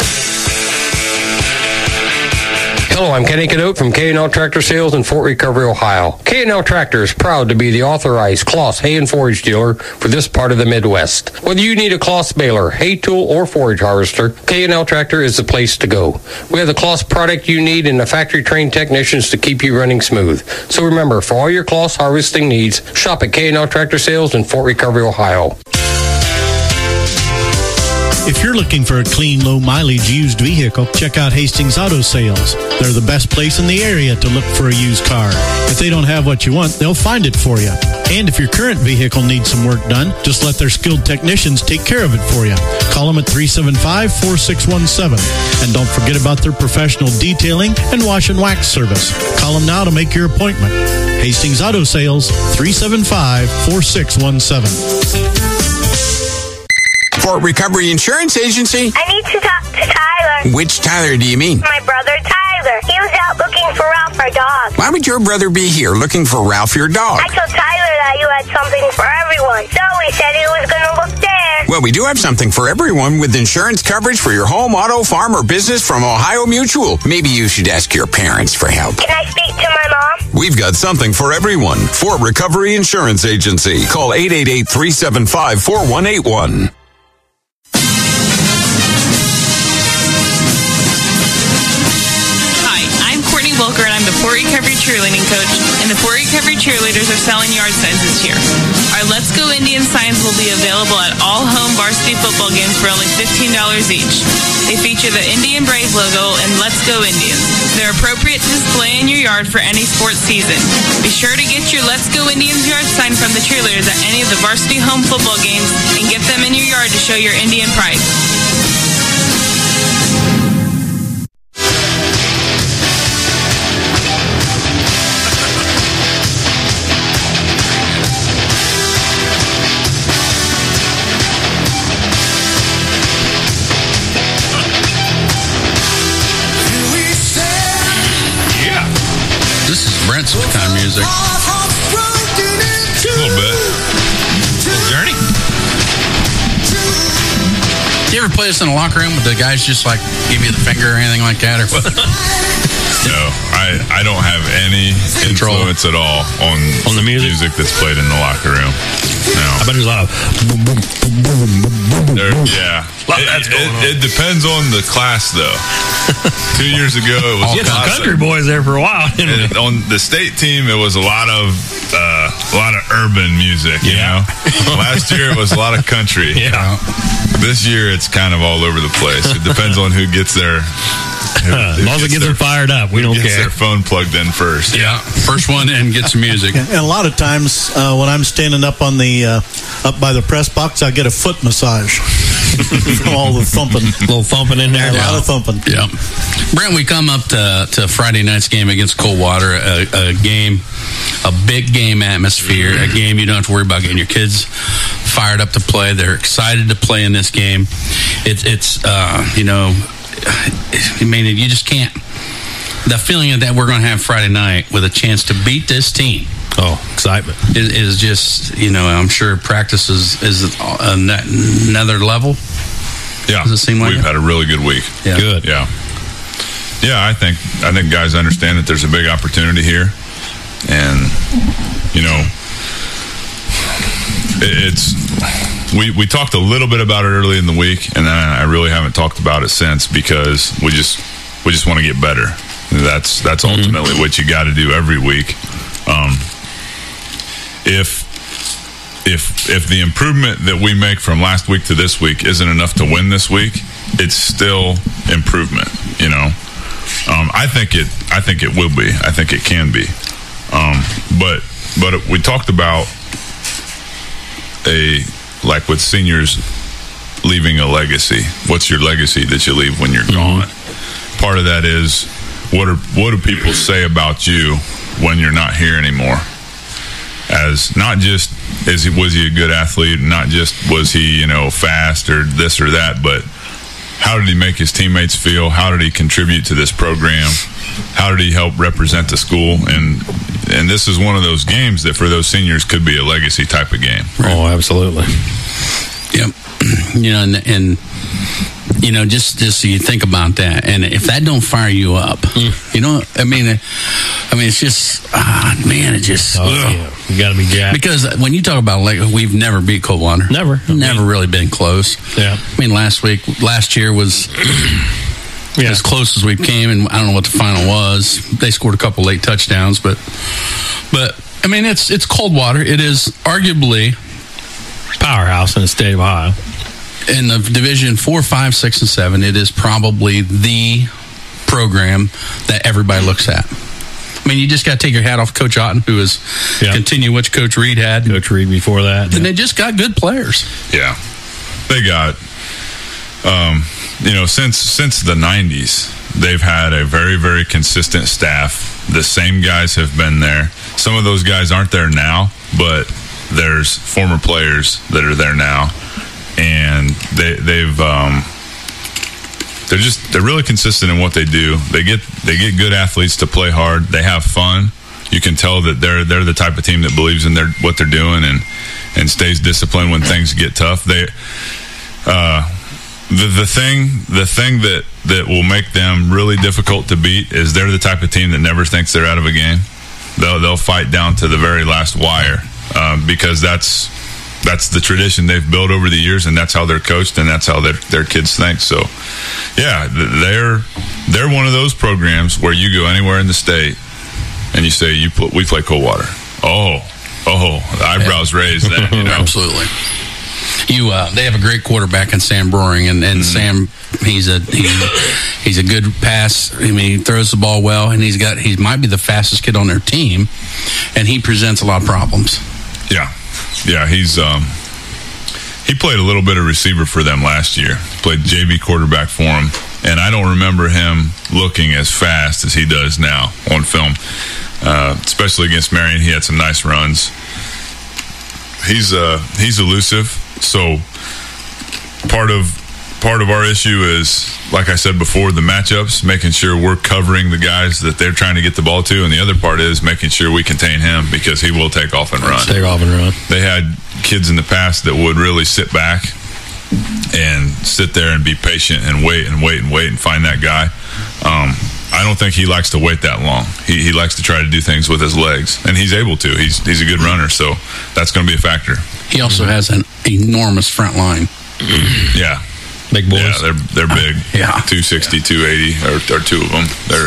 Hello, I'm Kenny Cadote from K and L Tractor Sales in Fort Recovery, Ohio. K and L Tractor is proud to be the authorized Kloss hay and forage dealer for this part of the Midwest. Whether you need a Kloss baler, hay tool, or forage harvester, K and L Tractor is the place to go. We have the Kloss product you need and the factory-trained technicians to keep you running smooth. So remember, for all your Kloss harvesting needs, shop at K and L Tractor Sales in Fort Recovery, Ohio. If you're looking for a clean, low-mileage used vehicle, check out Hastings Auto Sales. They're the best place in the area to look for a used car. If they don't have what you want, they'll find it for you. And if your current vehicle needs some work done, just let their skilled technicians take care of it for you. Call them at three seven five, four six one seven. And don't forget about their professional detailing and wash and wax service. Call them now to make your appointment. Hastings Auto Sales, three seven five, four six one seven. Fort Recovery Insurance Agency? I need to talk to Tyler. Which Tyler do you mean? My brother Tyler. He was out looking for Ralph, our dog. Why would your brother be here looking for Ralph, your dog? I told Tyler that you had something for everyone. So he said he was going to look there. Well, we do have something for everyone with insurance coverage for your home, auto, farm, or business from Ohio Mutual. Maybe you should ask your parents for help. Can I speak to my mom? We've got something for everyone. Fort Recovery Insurance Agency. Call eight eight eight, three seven five, four one eight one. Wilker, and I'm the Fort Recovery cheerleading coach, and the Fort Recovery cheerleaders are selling yard signs this year. Our Let's Go Indians signs will be available at all home varsity football games for only fifteen dollars each. They feature the Indian Brave logo and Let's Go Indians. They're appropriate to display in your yard for any sports season. Be sure to get your Let's Go Indians yard sign from the cheerleaders at any of the varsity home football games and get them in your yard to show your Indian pride. Brent's kind of music. A little bit. Little Journey. You ever play this in a locker room with the guys just like give you the finger or anything like that, or what? No, I, I don't have any Control. influence at all on, On the music? that's played in the locker room. No. I bet there's a lot of boom, boom, boom, boom, boom, boom, boom, There, boom. yeah. Lot It, that's going it, on. it depends on the class, though. Two years ago, it was You had some lots country of- boys there for a while, didn't we? and on the state team, it was a lot of uh, a lot of urban music. You Yeah. know, last year it was a lot of country. Yeah. This year it's kind of all over the place. It depends on who gets their. Who, As who long as it gets their, them fired up, we don't gets care. their phone plugged in first. Yeah, first one and get some music. And a lot of times uh, when I'm standing up on the uh, up by the press box, I get a foot massage from all the thumping. A little thumping in there. A lot of thumping. Yeah. Brent, we come up to, to Friday night's game against Coldwater, a, a game, a big game atmosphere, a game you don't have to worry about getting your kids fired up to play. They're excited to play in this game. It's it's uh, you know, I mean, you just can't. The feeling that we're going to have Friday night with a chance to beat this team. Oh, excitement is, is just, you know, I'm sure practice is, is another level. Yeah, does it seem like we've it? had a really good week. Yeah. Good. Yeah, yeah. I think I think guys understand that there's a big opportunity here, and you know, it, it's we we talked a little bit about it early in the week, and then I really haven't talked about it since because we just we just want to get better. That's that's ultimately mm-hmm. what you got to do every week. Um, if if if the improvement that we make from last week to this week isn't enough to win this week, it's still improvement. You know, um, I think it. I think it will be. I think it can be. Um, but but we talked about a like with seniors leaving a legacy. What's your legacy that you leave when you're mm-hmm. gone? Part of that is what are what do people say about you when you're not here anymore? As not just is he was he a good athlete, not just was he, you know, fast or this or that, but how did he make his teammates feel? How did he contribute to this program? How did he help represent the school? And and this is one of those games that for those seniors could be a legacy type of game. Right? Oh, absolutely. Yep. You know, and, and you know, just just so you think about that, and if that don't fire you up, mm. you know, I mean, I mean, it's just, ah, man, it just, oh, yeah. You got to be jacked. Because when you talk about like, we've never beat Coldwater, never, never mean, really been close. Yeah, I mean, last week, last year was yeah. as close as we came, and I don't know what the final was. They scored a couple late touchdowns, but, but I mean, it's it's Coldwater. It is arguably powerhouse in the state of Ohio. In the division four, five, six, and seven, it is probably the program that everybody looks at. I mean, you just got to take your hat off Coach Otten, who is yeah. continue what Coach Reed had. Coach Reed before that. And yeah. they just got good players. Yeah. They got, um, you know, since since the nineties, they've had a very, very consistent staff. The same guys have been there. Some of those guys aren't there now, but there's former players that are there now. And they, they've um, they're just they're really consistent in what they do. They get they get good athletes to play hard. They have fun. You can tell that they're they're the type of team that believes in their what they're doing and and stays disciplined when things get tough. They uh, the the thing the thing that that will make them really difficult to beat is they're the type of team that never thinks they're out of a game. They'll they'll fight down to the very last wire um, because that's. That's the tradition they've built over the years, and that's how they're coached, and that's how their their kids think. So, yeah, they're they're one of those programs where you go anywhere in the state, and you say you put, we play Coldwater. Oh, oh, the eyebrows yeah. raised. Then you know? Absolutely. You, uh, they have a great quarterback in Sam Broering, and, and mm-hmm. Sam, he's a he's, he's a good pass. I mean, he throws the ball well, and he's got he might be the fastest kid on their team, and he presents a lot of problems. Yeah. Yeah, he's um, he played a little bit of receiver for them last year. Played J V quarterback for him, and I don't remember him looking as fast as he does now on film. Uh, especially against Marion, he had some nice runs. He's uh, he's elusive, so part of part of our issue is, like I said before, the matchups, making sure we're covering the guys that they're trying to get the ball to, and the other part is making sure we contain him because he will take off and run. Take off and run. They had kids in the past that would really sit back and sit there and be patient and wait and wait and wait and find that guy. Um, I don't think he likes to wait that long. He, he likes to try to do things with his legs, and he's able to. He's he's a good runner, so that's going to be a factor. He also has an enormous front line. Yeah. Big boys. Yeah, they're they're big. Yeah, two sixty, two eighty, or, or two of them. They're.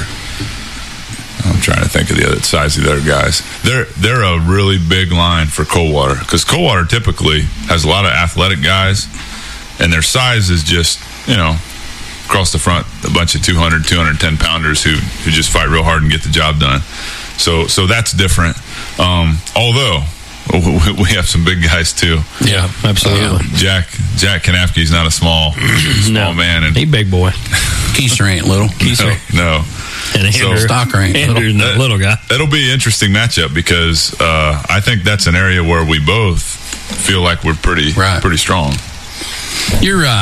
I'm trying to think of the other size of the other guys. They're they're a really big line for Coldwater because Coldwater typically has a lot of athletic guys, and their size is just, you know, across the front a bunch of two hundred, two ten pounders who who just fight real hard and get the job done. So so that's different. Um, although. We have some big guys too. Yeah, absolutely. Uh, Jack Jack Kanafke's not a small small no. man, and he big boy. Keister ain't little. Keister, no. no. And Andrew, so, Stocker ain't Andrew's little. That, little guy. It'll be an interesting matchup because uh, I think that's an area where we both feel like we're pretty right. pretty strong. You're um,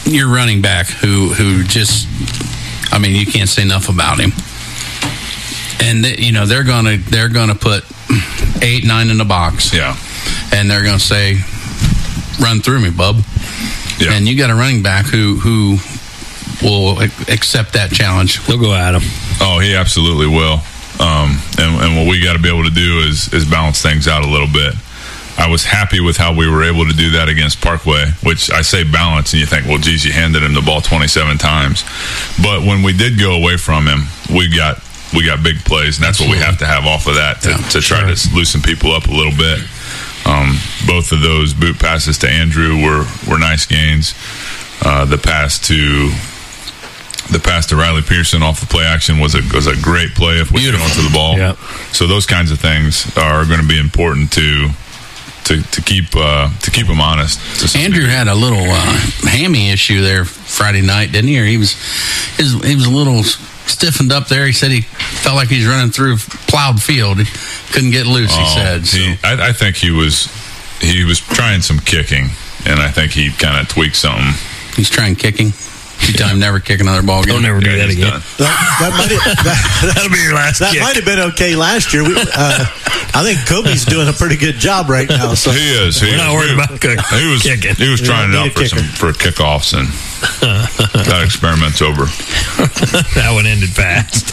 your running back who who just, I mean, you can't say enough about him. And they, you know they're gonna they're gonna put eight nine in the box. Yeah, and they're gonna say, "Run through me, bub." Yeah. And you got a running back who who will accept that challenge. He'll go at him. Oh, he absolutely will. Um, and, and what we got to be able to do is is balance things out a little bit. I was happy with how we were able to do that against Parkway, which I say balance, and you think, well, geez, you handed him the ball twenty-seven times. But when we did go away from him, we got we got big plays, and that's Absolutely. what we have to have off of that to, yeah, to try sure. to loosen people up a little bit. Um, both of those boot passes to Andrew were, were nice gains. Uh, the pass to the pass to Riley Pearson off the play action was a was a great play if we get onto the ball. Yep. So those kinds of things are going to be important to to to keep uh, to keep them honest. Andrew had a little uh, hammy issue there Friday night, didn't he? Or he was his, he was a little stiffened up there. He said he felt like he's running through plowed field. He couldn't get loose. Oh, he said. So. He, I, I think he was he was trying some kicking, and I think he kind of tweaked something. He's trying kicking. You tell him never kick another ball again. Don't never do yeah, that again. That, that might have, that, That'll be your last That kick. might have been okay last year. We, uh, I think Kobe's doing a pretty good job right now. So. He is. He We're is. not worried he, about he was, kicking. He was trying yeah, it out for some for kickoffs, and that experiment's over. That one ended fast.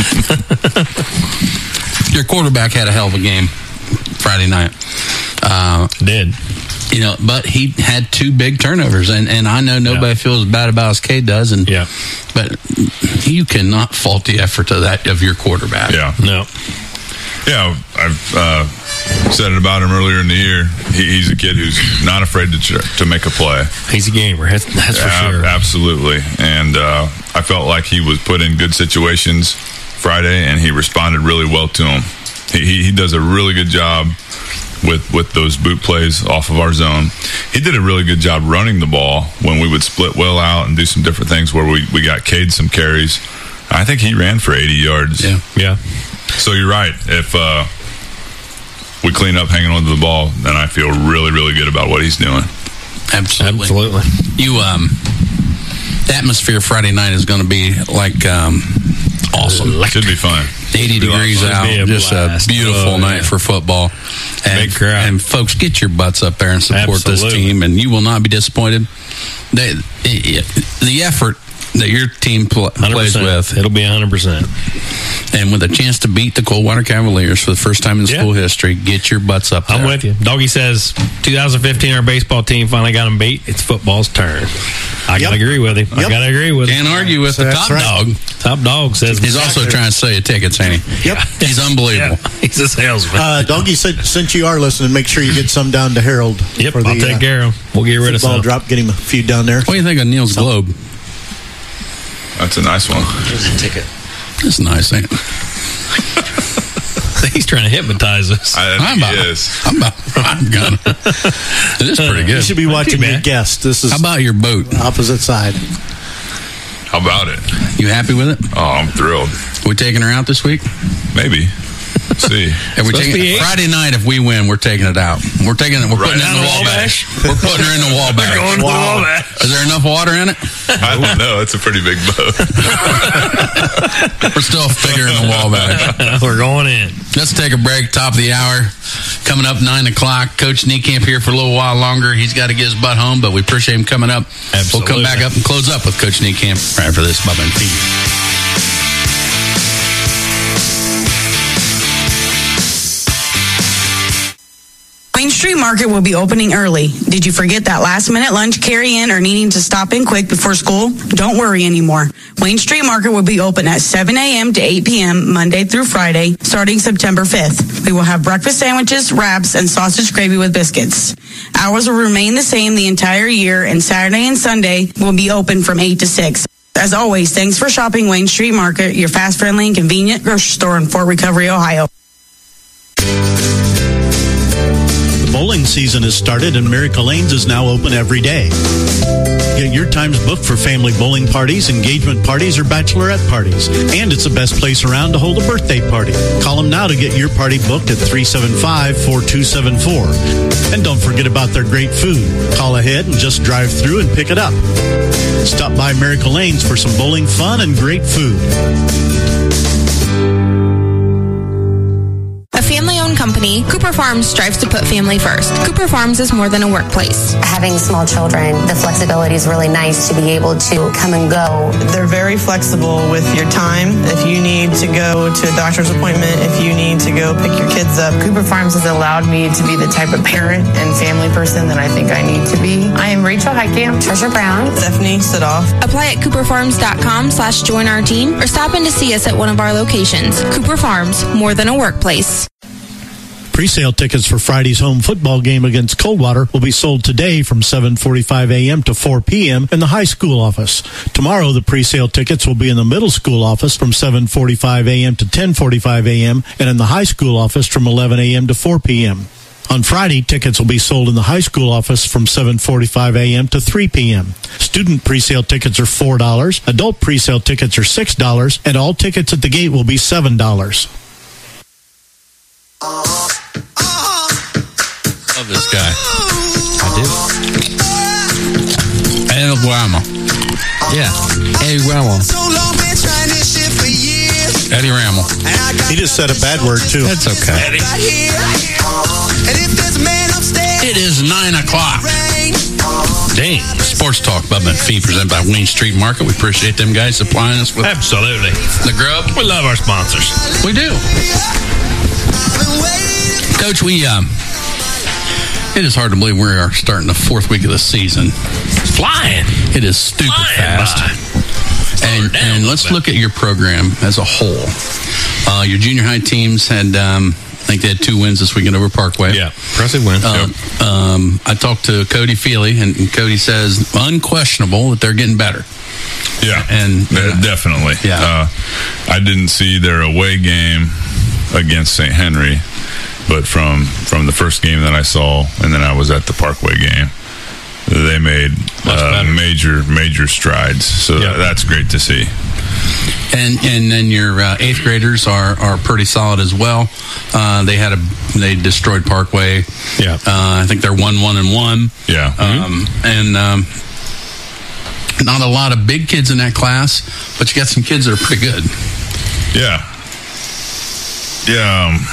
Your quarterback had a hell of a game Friday night. Uh, Did. You know, but he had two big turnovers, and, and I know nobody yeah. feels bad about as Cade does, and yeah. but you cannot fault the effort of that of your quarterback. Yeah, no, yeah. I've uh, said it about him earlier in the year. He, he's a kid who's not afraid to to make a play. He's a gamer. That's, that's for yeah, sure. Absolutely, and uh, I felt like he was put in good situations Friday, and he responded really well to them. He, he, he does a really good job with with those boot plays off of our zone. He did a really good job running the ball when we would split well out and do some different things where we, we got Cade some carries. I think he ran for eighty yards. Yeah. Yeah. So you're right. If uh, we clean up hanging onto the ball, then I feel really, really good about what he's doing. Absolutely. Absolutely. You, um, the atmosphere Friday night is going to be like um, awesome. Should be fun. eighty degrees out, a just blast. A beautiful oh, night yeah. for football. And, Big crowd. And folks, get your butts up there and support Absolutely. this team, and you will not be disappointed. They, the effort that your team pl- plays with, it'll be one hundred percent. And with a chance to beat the Coldwater Cavaliers for the first time in yeah. school history, get your butts up there. I'm with you. Doggy says twenty fifteen, our baseball team finally got them beat. It's football's turn. I yep. gotta agree with him. Yep. I gotta agree with him. Can't argue with so the top right. dog. Top dog says he's also trying to sell you tickets, ain't he? Yep, he's unbelievable. Yeah. He's a salesman. Uh, Doggy said, since you are listening, make sure you get some down to Harold. Yep, for the, I'll take uh, care of him. We'll get rid of some. Drop, get him a few down there. What do you think of Neil's so, Globe? That's a nice one. Here's a ticket. It's nice, ain't it? He's trying to hypnotize us. I I'm think about, he is. I'm about, I'm gonna. It is pretty good. You should be watching your guest. This is How about your boat? Opposite side. How about it? You happy with it? Oh, I'm thrilled. We taking her out this week? Maybe. See. If we taking it, Friday night, if we win, we're taking it out. We're taking it. We're right putting it in the Wabash. We're putting her in the Wabash. We're going to wow. the Wabash. Is there enough water in it? I don't know. It's a pretty big boat. We're still figuring the Wabash. We're going in. Let's take a break. Top of the hour. Coming up nine o'clock. Coach Niekamp here for a little while longer. He's got to get his butt home, but we appreciate him coming up. Absolutely. We'll come back up and close up with Coach Niekamp right after this. Bubba and Pete. Wayne Street Market will be opening early. Did you forget that last minute lunch carry-in or needing to stop in quick before school? Don't worry anymore. Wayne Street Market will be open at seven a.m. to eight p.m. Monday through Friday, starting September fifth. We will have breakfast sandwiches, wraps, and sausage gravy with biscuits. Hours will remain the same the entire year, and Saturday and Sunday will be open from eight to six. As always, thanks for shopping Wayne Street Market, your fast, friendly, and convenient grocery store in Fort Recovery, Ohio. Bowling season has started and Miracle Lanes is now open every day. Get your times booked for family bowling parties, engagement parties, or bachelorette parties. And it's the best place around to hold a birthday party. Call them now to get your party booked at three seven five, four two seven four. And don't forget about their great food. Call ahead and just drive through and pick it up. Stop by Miracle Lanes for some bowling fun and great food. A family-owned company, Cooper Farms strives to put family first. Cooper Farms is more than a workplace. Having small children, the flexibility is really nice to be able to come and go. They're very flexible with your time. If you need to go to a doctor's appointment, if you need to go pick your kids up. Cooper Farms has allowed me to be the type of parent and family person that I think I need to be. I am Rachel Heitkamp, Treasure Brown, Stephanie Sidoff. Apply at cooperfarms.com slash join our team or stop in to see us at one of our locations. Cooper Farms, more than a workplace. Pre-sale tickets for Friday's home football game against Coldwater will be sold today from seven forty-five a.m. to four p.m. in the high school office. Tomorrow, the pre-sale tickets will be in the middle school office from seven forty-five a.m. to ten forty-five a.m. and in the high school office from eleven a.m. to four p.m. On Friday, tickets will be sold in the high school office from seven forty-five a.m. to three p.m. Student pre-sale tickets are four dollars, adult pre-sale tickets are six dollars, and all tickets at the gate will be seven dollars. Love this guy. I do. El Guamo. Yeah. Eddie Ramel. Eddie Ramel. He just said a bad word, too. That's okay. It is nine o'clock. Dang. Sports Talk, Bubba and Fee, presented by Wayne Street Market. We appreciate them guys supplying us with Absolutely. the grub. We love our sponsors. We do. Coach, we, um, it is hard to believe we are starting the fourth week of the season. It's flying. It is stupid Flying fast. by. And, and let's look at your program as a whole. Uh, your junior high teams had, um, I think they had two wins this weekend over Parkway. Yeah, impressive win. Um, Yep. um, I talked to Cody Feely, and, and Cody says unquestionable that they're getting better. Yeah, and uh, definitely. Yeah, uh, I didn't see their away game against Saint Henry, but from from the first game that I saw, and then I was at the Parkway game, they made uh, major major strides. So Yeah. that, that's great to see. And and then your uh, eighth graders are, are pretty solid as well. Uh, they had a they destroyed Parkway. Yeah, uh, I think they're one one and one. Yeah, um, and um, not a lot of big kids in that class, but you got some kids that are pretty good. Yeah, yeah. Um,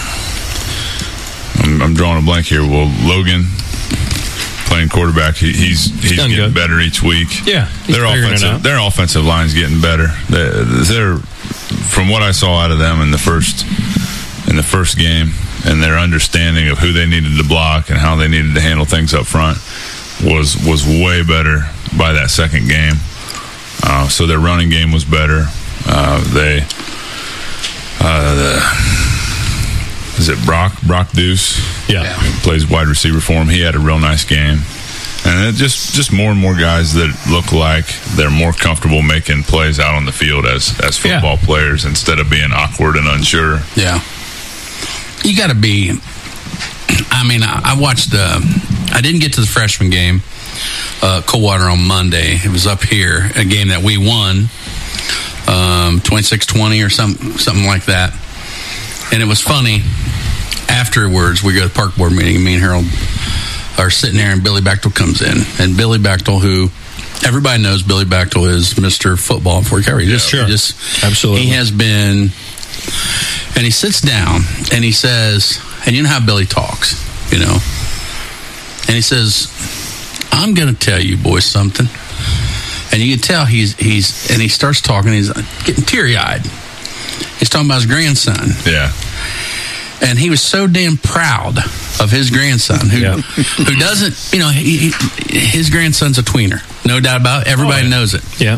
I'm, I'm drawing a blank here. Well, Logan playing quarterback, he, he's he's Done getting good. better each week. Yeah, he's their figuring it offensive out. their offensive line's getting better. They, they're from what I saw out of them in the first in the first game, and their understanding of who they needed to block and how they needed to handle things up front was was way better by that second game. Uh, so their running game was better. Uh, they uh, the, is it Brock Brock Deuce? Yeah, Who plays wide receiver for him. He had a real nice game. And it just, just more and more guys that look like they're more comfortable making plays out on the field as, as football Yeah. players instead of being awkward and unsure. Yeah, you got to be. I mean, I, I watched the. I didn't get to the freshman game, uh, Coldwater on Monday. It was up here, a game that we won, um, twenty-six twenty or something, something like that. And it was funny. Afterwards, we go to the park board meeting. Me and Harold are sitting there, and Billy Bechtel comes in. And Billy Bechtel, who everybody knows, Billy Bechtel is Mister Football for Kerry. Just, Sure. just Absolutely. He has been. And he sits down and he says, and you know how Billy talks, you know. And he says, "I'm going to tell you boys something." And you can tell he's he's and he starts talking. He's getting teary eyed. He's talking about his grandson. Yeah. And he was so damn proud of his grandson, who who doesn't, you know, he, he, his grandson's a tweener, no doubt about it. Everybody Oh, yeah. knows it. Yeah.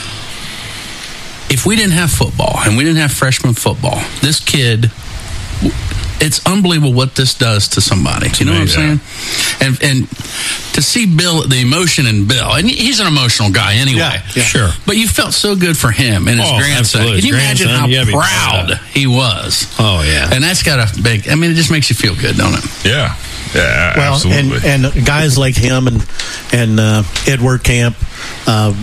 If we didn't have football and we didn't have freshman football, this kid, it's unbelievable what this does to somebody. You know what I'm saying? And and to see Bill, the emotion in Bill, and he's an emotional guy anyway. Yeah, yeah. Sure. But you felt so good for him and his Oh, grandson. absolutely. Can you His imagine grandson, how yeah, be proud proud of. he was? Oh, yeah. And that's got a big, I mean, it just makes you feel good, don't it? Yeah. Yeah, Well, absolutely. and and guys like him and and uh, Edward Camp, uh,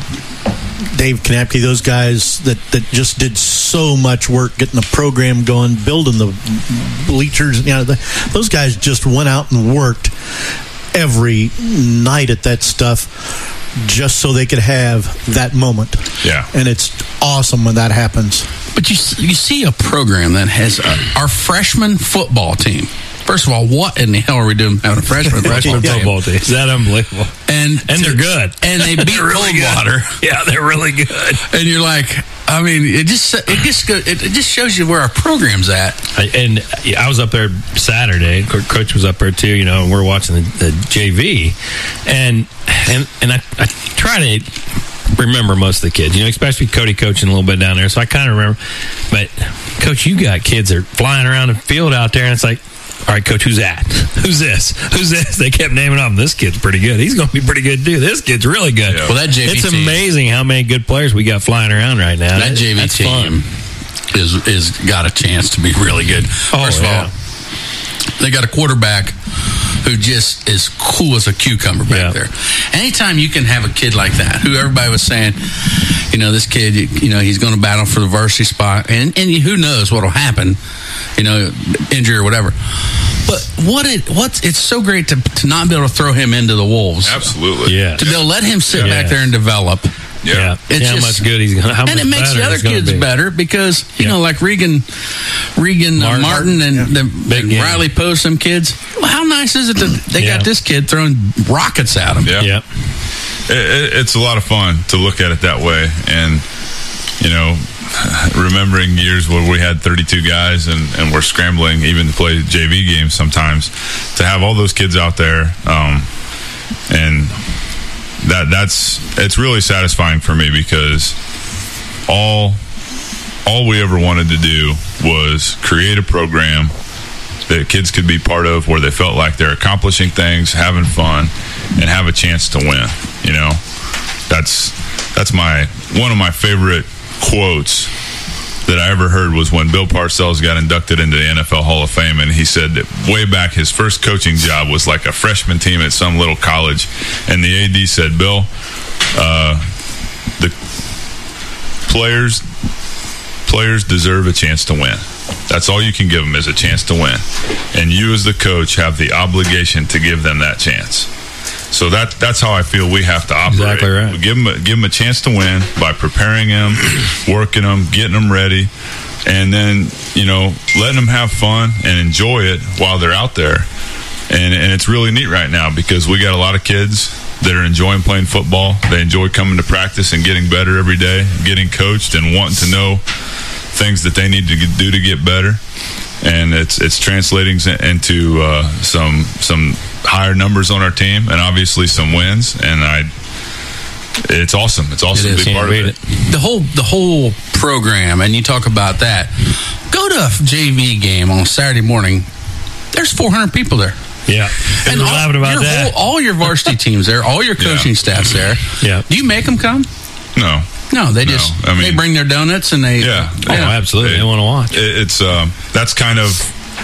Dave Knapke, those guys that, that just did so much work getting the program going, building the bleachers. You know, the, those guys just went out and worked every night at that stuff just so they could have that moment. Yeah. And it's awesome when that happens. But you you see a program that has a, our freshman football team. First of all, what in the hell are we doing having a freshman Freshman football, football team? Is that unbelievable? And and they're good. And they beat really Coldwater. Yeah, they're really good. And you're like, I mean, it just it just go, it, it just shows you where our program's at. I, and I was up there Saturday. Co- Coach was up there too, you know, and we're watching the, the J V, and and and I, I try to remember most of the kids, you know, especially Cody coaching a little bit down there. So I kind of remember. But Coach, you got kids that are flying around the field out there, and it's like, all right, Coach, who's that? Who's this? Who's this? They kept naming off. This kid's pretty good. He's going to be pretty good too. This kid's really good. Yeah. Well, that J V it's team, amazing how many good players we got flying around right now. That J V That's team fun. is is got a chance to be really good. Oh, First yeah. of all, they got a quarterback who just is cool as a cucumber back Yeah. there. Anytime you can have a kid like that, who everybody was saying, you know, this kid, you, you know, he's going to battle for the varsity spot, and and who knows what'll happen, you know, injury or whatever. But what it what's it's so great to to not be able to throw him into the wolves. Absolutely. Yeah. To be able to let him sit Yeah. back there and develop. Yeah. It's Yeah, how just- much good he's going to and it makes the other kids be. better because you Yeah. know, like Regan, Regan uh, Martin. Martin, and, the, Big and game. Riley Post, some kids. Well, how nice is it that they Yeah. got this kid throwing rockets at him? Yeah. Yep. It, it, it's a lot of fun to look at it that way, and you know, remembering years where we had thirty-two guys and, and we're scrambling even to play J V games sometimes, to have all those kids out there, um, and that that's it's really satisfying for me because all all we ever wanted to do was create a program that kids could be part of where they felt like they're accomplishing things, having fun, and have a chance to win. You know, that's that's my one of my favorite quotes that I ever heard was when Bill Parcells got inducted into the N F L Hall of Fame, and he said that way back his first coaching job was like a freshman team at some little college, and the A D said, Bill, uh, the players players deserve a chance to win. That's all you can give them is a chance to win, and you as the coach have the obligation to give them that chance. So that that's how I feel we have to operate. Exactly right. We give them a, give them a chance to win by preparing them, working them, getting them ready, and then, you know, letting them have fun and enjoy it while they're out there. And and it's really neat right now because we got a lot of kids that are enjoying playing football. They enjoy coming to practice and getting better every day, getting coached and wanting to know things that they need to do to get better. And it's it's translating into uh, some some higher numbers on our team, and obviously some wins. And I, it's awesome. It's awesome It to be is. part of it. The whole the whole program, and you talk about that. Go to a J V game on Saturday morning. There's four hundred people there. Yeah. And, And we're all, laughing about your that. whole- all your varsity teams there, all your coaching staff's there. Yeah. Do you make them come? No. No, they No, just I mean- they bring their donuts and they Yeah. Oh, absolutely. They want to watch. It, it's um, that's kind of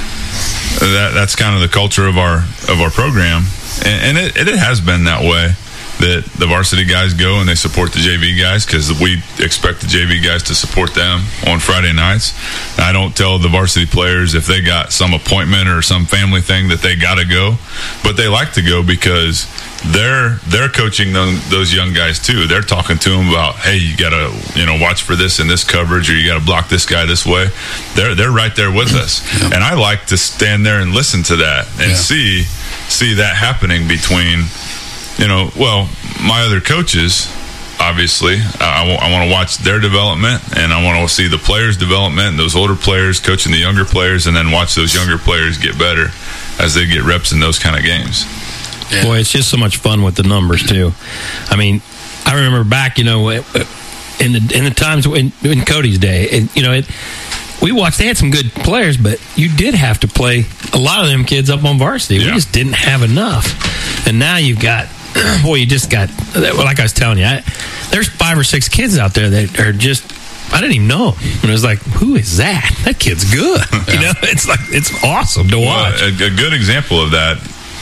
that that's kind of the culture of our of our program, and, and it, it has been that way. That the varsity guys go and they support the J V guys because we expect the J V guys to support them on Friday nights. I don't tell the varsity players if they got some appointment or some family thing that they got to go, but they like to go because they're they're coaching them, those young guys too. They're talking to them about, hey, you got to you know watch for this in this coverage, or you got to block this guy this way. They're they're right there with us, and I like to stand there and listen to that and Yeah. see see that happening between. You know, well, my other coaches, obviously, uh, I want to watch their development, and I want to see the players' development, those older players coaching the younger players, and then watch those younger players get better as they get reps in those kind of games. Yeah. Boy, it's just so much fun with the numbers too. I mean, I remember back, you know, in the in the times in, in Cody's day, and you know, it, we watched. They had some good players, but you did have to play a lot of them kids up on varsity. Yeah. We just didn't have enough, and now you've got. Boy, you just got, like I was telling you, I, there's five or six kids out there that are just, I didn't even know. And it was like, who is that? That kid's good. You know, it's like, it's awesome to watch. Well, a, a good example of that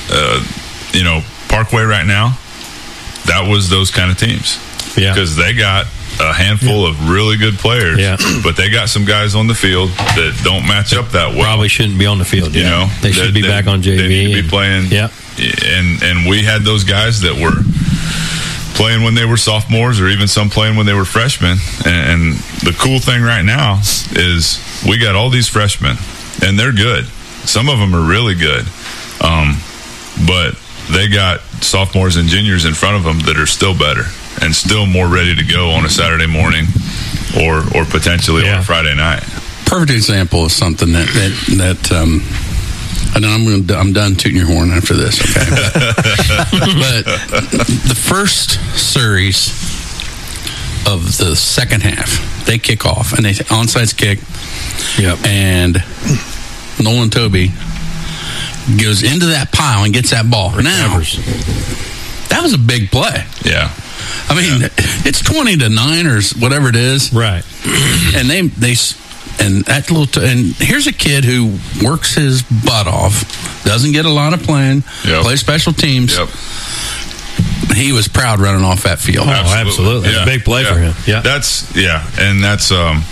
uh, you know, Parkway right now, that was those kind of teams. Yeah. Because they got a handful yeah. of really good players, yeah. but they got some guys on the field that don't match up that well. Probably shouldn't be on the field. You yeah. know, they should that, be they, back on J V. They need to and, be playing. Yeah. And and we had those guys that were playing when they were sophomores, or even some playing when they were freshmen. And, and the cool thing right now is we got all these freshmen, and they're good. Some of them are really good, um, but they got sophomores and juniors in front of them that are still better and still more ready to go on a Saturday morning, or or potentially yeah. on a Friday night. Perfect example of something that that that. Um, And I'm going to, I'm done tooting your horn after this, okay? But the first series of the second half, they kick off, and they onside kick. Yep. And Nolan Toby goes into that pile and gets that ball. Now, that was a big play. Yeah. I mean, yeah. it's twenty to nine or whatever it is. Right. And they they. And that little, t- and here's a kid who works his butt off, doesn't get a lot of playing, yep. plays special teams. Yep. He was proud running off that field. Oh, absolutely, absolutely. That's yeah. a big play yeah. for him. Yeah, that's yeah, and that's. Um,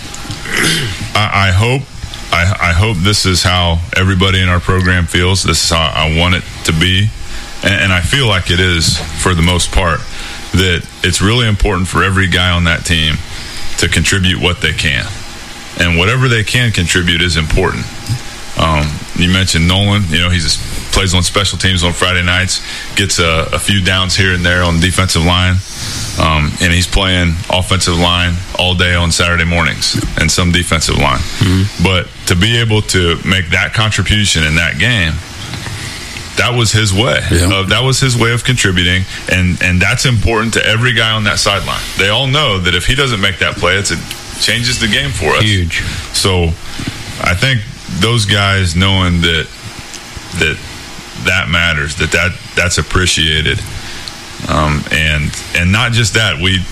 I, I hope, I, I hope this is how everybody in our program feels. This is how I want it to be, and, and I feel like it is for the most part. That it's really important for every guy on that team to contribute what they can. And whatever they can contribute is important. Um, you mentioned Nolan. You know, he plays on special teams on Friday nights, gets a, a few downs here and there on the defensive line, um, and he's playing offensive line all day on Saturday mornings and some defensive line. Mm-hmm. But to be able to make that contribution in that game, that was his way. Yeah. Uh, that was his way of contributing, and and that's important to every guy on that sideline. They all know that if he doesn't make that play, it's a changes the game for us. Huge. So I think those guys knowing that that that matters, that, that that's appreciated. Um, and and not just that, we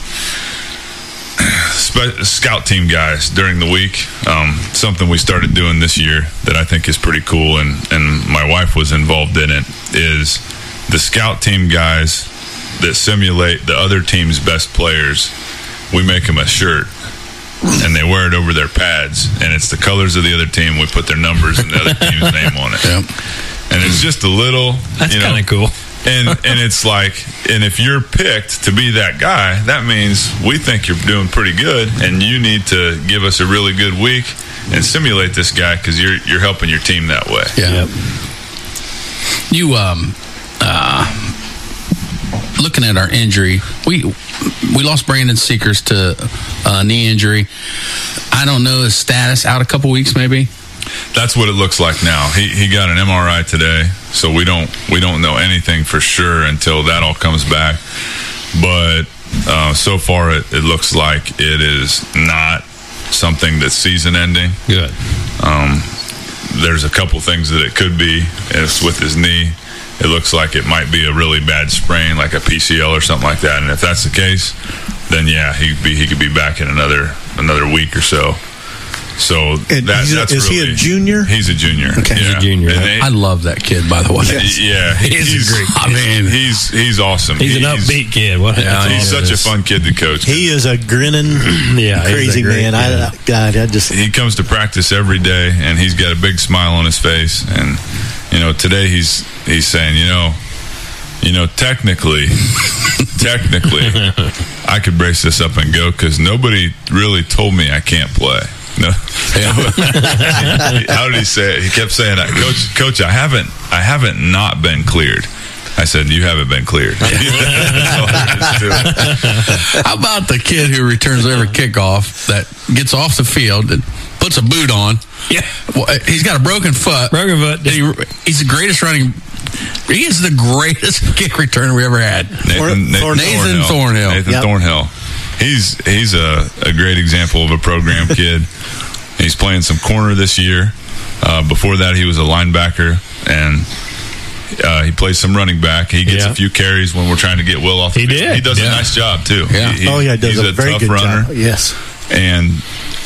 spe- scout team guys during the week, um, something we started doing this year that I think is pretty cool, and, and my wife was involved in it, is the scout team guys that simulate the other team's best players. We make them a shirt, and they wear it over their pads, and it's the colors of the other team. We put their numbers and the other team's name on it. Yep. And it's just a little, that's you know, kind of cool. and and it's like, and if you're picked to be that guy, that means we think you're doing pretty good, and you need to give us a really good week and simulate this guy, because you're you're helping your team that way. Yeah. Yep. You um uh looking at our injury, we we lost Brandon Seekers to uh, knee injury. I don't know his status. Out a couple weeks, maybe. That's what it looks like now. He he got an M R I today, so we don't we don't know anything for sure until that all comes back. But uh, so far, it, it looks like it is not something that's season ending. Good. Um, there's a couple things that it could be. It's with his knee. It looks like it might be a really bad sprain, like a P C L or something like that. And if that's the case, then yeah, he be he could be back in another another week or so. So and that, a, that's is really, he a junior? He's a junior. Okay, yeah. he's a junior. They, I love that kid, by the way. Yeah, he's, he's a great kid. I mean, he's he's awesome. He's, he's an upbeat kid. What? Yeah, he's such a fun kid to coach. He is a grinning, yeah, crazy man. I, God, I just he comes to practice every day, and he's got a big smile on his face. And you know, today he's he's saying, you know. You know, technically, technically, I could brace this up and go, because nobody really told me I can't play. No, how did he say it? He kept saying, "Coach, coach, I haven't, I haven't not been cleared." I said, "You haven't been cleared." How about the kid who returns every kickoff that gets off the field and puts a boot on? Yeah, well, he's got a broken foot. Broken foot. He, he's the greatest running. He is the greatest kick returner we ever had. Nathan, Nathan, Nathan Thornhill. Thornhill. Nathan yep. Thornhill. He's he's a, a great example of a program kid. He's playing some corner this year. Uh, before that, he was a linebacker, and uh, he plays some running back. He gets yeah. a few carries when we're trying to get Will off the he field. Did. He does yeah. a nice job, too. Yeah. He, oh, yeah, he does he's a, a very tough good runner. job. Yes. And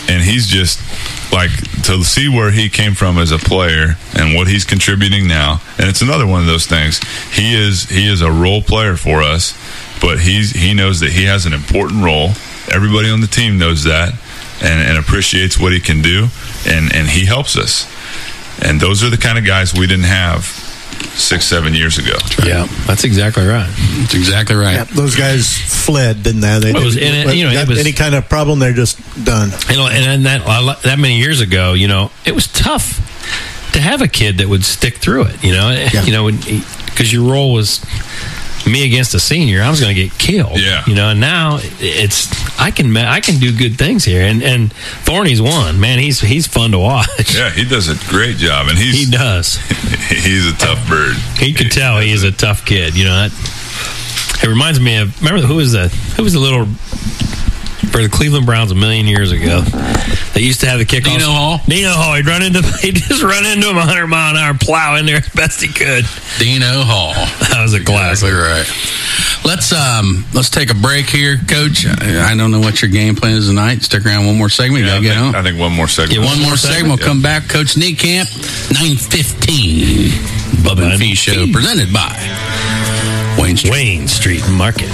and he's just like, to see where he came from as a player and what he's contributing now. And it's another one of those things. He is he is a role player for us, but he's he knows that he has an important role. Everybody on the team knows that, and, and appreciates what he can do, and, and he helps us. And those are the kind of guys we didn't have six, seven years ago. Yeah, that's exactly right. That's exactly right. Yeah, those guys fled, didn't they? They Well, it was- didn't- and it- you know, it got was- any kind of problem, they're just done. You know, and, and that that many years ago, you know, it was tough to have a kid that would stick through it. You know, you know, because your role was me against a senior. I was going to get killed. Yeah. You know, and now it's I can ma- I can do good things here. And and Thorny's one man. He's he's fun to watch. Yeah, he does a great job, and he's He does. he's a tough bird. He could tell he is a tough kid. You know, that, it reminds me of remember who was the who was the little for the Cleveland Browns a million years ago. They used to have the kickoff. Dino Hall? Dino Hall. He'd run into he'd just run into him a hundred mile an hour, plow in there as best he could. Dino Hall. That was a classic. Exactly right. Let's um let's take a break here, Coach. I, I don't know what your game plan is tonight. Stick around one more segment. Yeah, You I, gotta get think, on. I think one more segment. Yeah, one more segment. We'll Yeah. come back. Coach Niekamp, nine fifteen. Bubba and Fee Show, presented by Wayne Street. Wayne Street Market.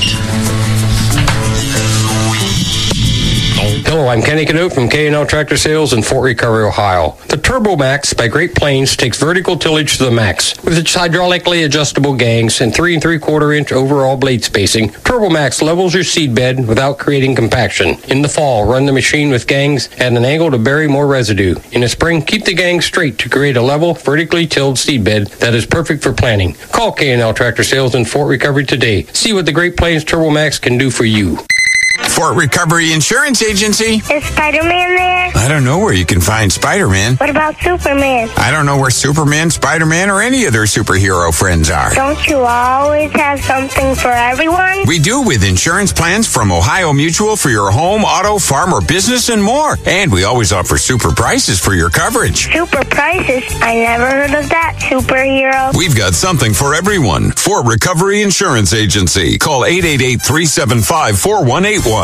Hello, I'm Kenny Canute from K and L Tractor Sales in Fort Recovery, Ohio. The Turbo Max by Great Plains takes vertical tillage to the max. With its hydraulically adjustable gangs and three and three quarter inch overall blade spacing, Turbo Max levels your seed bed without creating compaction. In the fall, run the machine with gangs at an angle to bury more residue. In the spring, keep the gangs straight to create a level, vertically tilled seed bed that is perfect for planting. Call K and L Tractor Sales in Fort Recovery today. See what the Great Plains Turbo Max can do for you. Fort Recovery Insurance Agency. Is Spider-Man there? I don't know where you can find Spider-Man. What about Superman? I don't know where Superman, Spider-Man, or any of their superhero friends are. Don't you always have something for everyone? We do with insurance plans from Ohio Mutual for your home, auto, farm, or business, and more. And we always offer super prices for your coverage. Super prices? I never heard of that, superhero. We've got something for everyone. Fort Recovery Insurance Agency. Call eight eight eight, three seven five, four one eight one.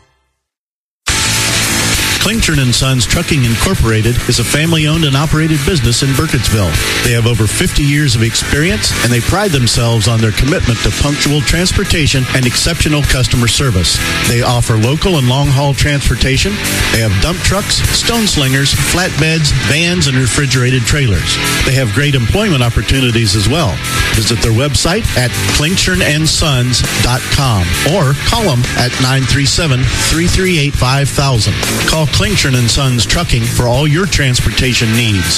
Klingtron and Sons Trucking Incorporated is a family-owned and operated business in Burkittsville. They have over fifty years of experience, and they pride themselves on their commitment to punctual transportation and exceptional customer service. They offer local and long-haul transportation. They have dump trucks, stone slingers, flatbeds, vans, and refrigerated trailers. They have great employment opportunities as well. Visit their website at klingtron and sons dot com or call them at nine three seven, three three eight, five thousand. Call Klingtron and Sons Trucking for all your transportation needs.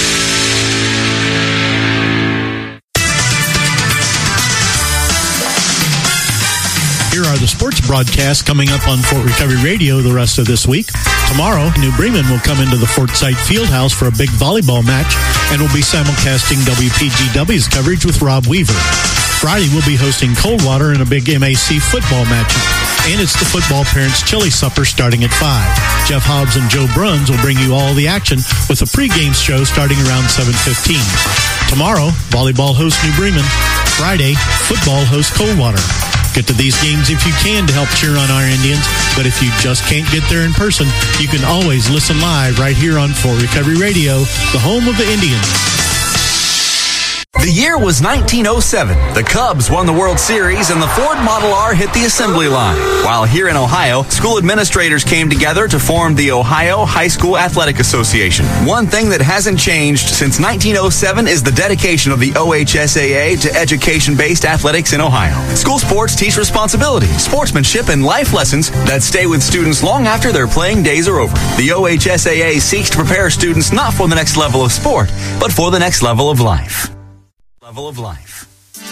Here are the sports broadcasts coming up on Fort Recovery Radio the rest of this week. Tomorrow, New Bremen will come into the Fort Site Fieldhouse for a big volleyball match and will be simulcasting W P G W's coverage with Rob Weaver. Friday, we'll be hosting Coldwater in a big M A C football match. And it's the Football Parents Chili Supper starting at five. Jeff Hobbs and Joe Bruns will bring you all the action with a pregame show starting around seven fifteen. Tomorrow, volleyball hosts New Bremen. Friday, football hosts Coldwater. Get to these games if you can to help cheer on our Indians, but if you just can't get there in person, you can always listen live right here on Fort Recovery Radio, the home of the Indians. The year was nineteen oh seven. The Cubs won the World Series and the Ford Model R hit the assembly line. While here in Ohio, school administrators came together to form the Ohio High School Athletic Association. One thing that hasn't changed since nineteen oh seven is the dedication of the O H S A A to education-based athletics in Ohio. School sports teach responsibility, sportsmanship, and life lessons that stay with students long after their playing days are over. The O H S A A seeks to prepare students not for the next level of sport, but for the next level of life. Level of life.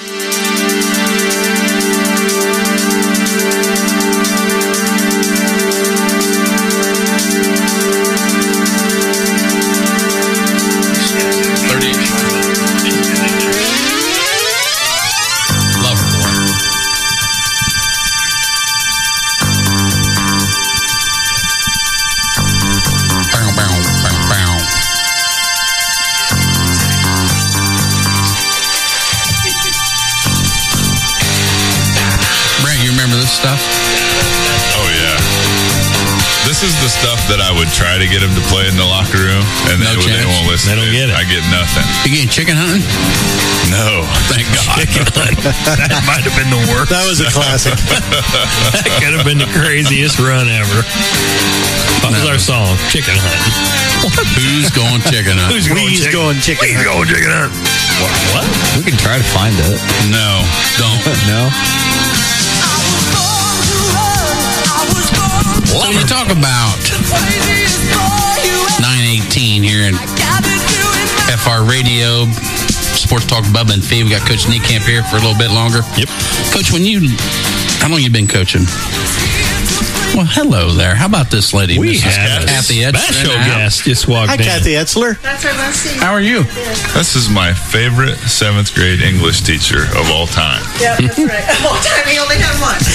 Love her for it. Bow, bow, bow, bow. this is the stuff that I would try to get them to play in the locker room, and they, No they chance. won't listen. They don't to get it. I get nothing. You getting chicken hunting? No. Thank God. Chicken hunt. That might have been the worst. That was a classic. That could have been the craziest run ever. What was our song? Chicken hunting. Who's going chicken hunting? Who's going We's chicken? going chicken We's hunt. going chicken hunt. What? What? We can try to find it. No, don't. No? So you talk about nine eighteen here in F R Radio, Sports Talk, Bubba and Fee. We got Coach Niekamp here for a little bit longer. Yep. Coach, when you, how long you been coaching? Well, hello there. How about this lady, We Missus have Kathy a Edsler special in the house? guest just walked Hi, in. Kathy Etzler. That's our last scene. How are you? This is my favorite seventh grade English teacher of all time. Yeah, that's right. Well, time we only have one.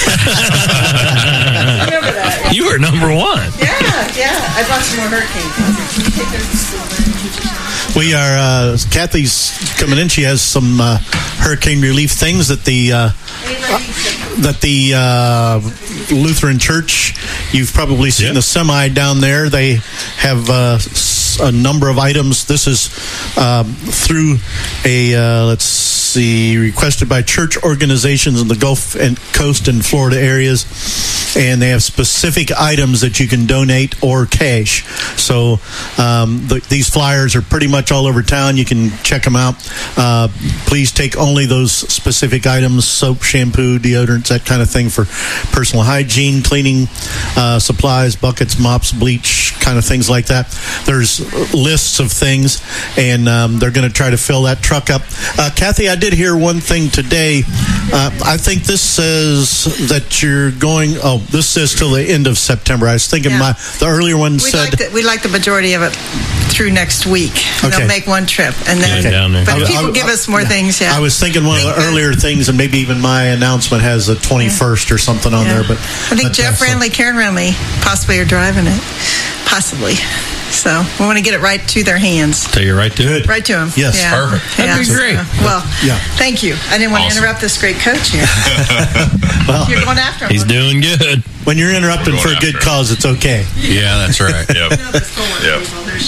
Remember that. You were number one. Yeah, yeah. I brought some more hurricanes. We are, uh, Kathy's coming in. She has some uh, hurricane relief things that the uh, that the uh, Lutheran Church, you've probably seen Yeah. the semi down there. They have uh, s- a number of items. This is um, through a, uh, let's see, requested by church organizations in the Gulf and Coast and Florida areas. And they have specific items that you can donate or cash. So um, the, these flyers are pretty much all over town. You can check them out. Uh, please take only those specific items: soap, shampoo, deodorants, that kind of thing for personal hygiene, cleaning uh, supplies, buckets, mops, bleach, kind of things like that. There's lists of things, and um, they're going to try to fill that truck up. Uh, Kathy, I did hear one thing today. Uh, I think this says that you're going. Oh, this says till the end of September. I was thinking Yeah. my the earlier one We said. like, the, we like the majority of it through next week. Okay. They'll make one trip, and then. Okay. Down there. But I- if people I- give us more things, yeah. I was thinking one of the earlier things, and maybe even my announcement has the twenty-first or something on Yeah. there. But I think but, Jeff uh, so- Ranley, Karen Ranley, possibly are driving it, possibly. So we want to get it right to their hands, Take it right to it. right to them. Yes, yeah. perfect. Yeah. That'd be great. So, well, Yeah. thank you. I didn't want Awesome. to interrupt this great coach here. Well, You're going after him. He's doing good. when you're interrupted We're for a going good after it. cause, it's okay. Yeah, that's right. Yep. Yep.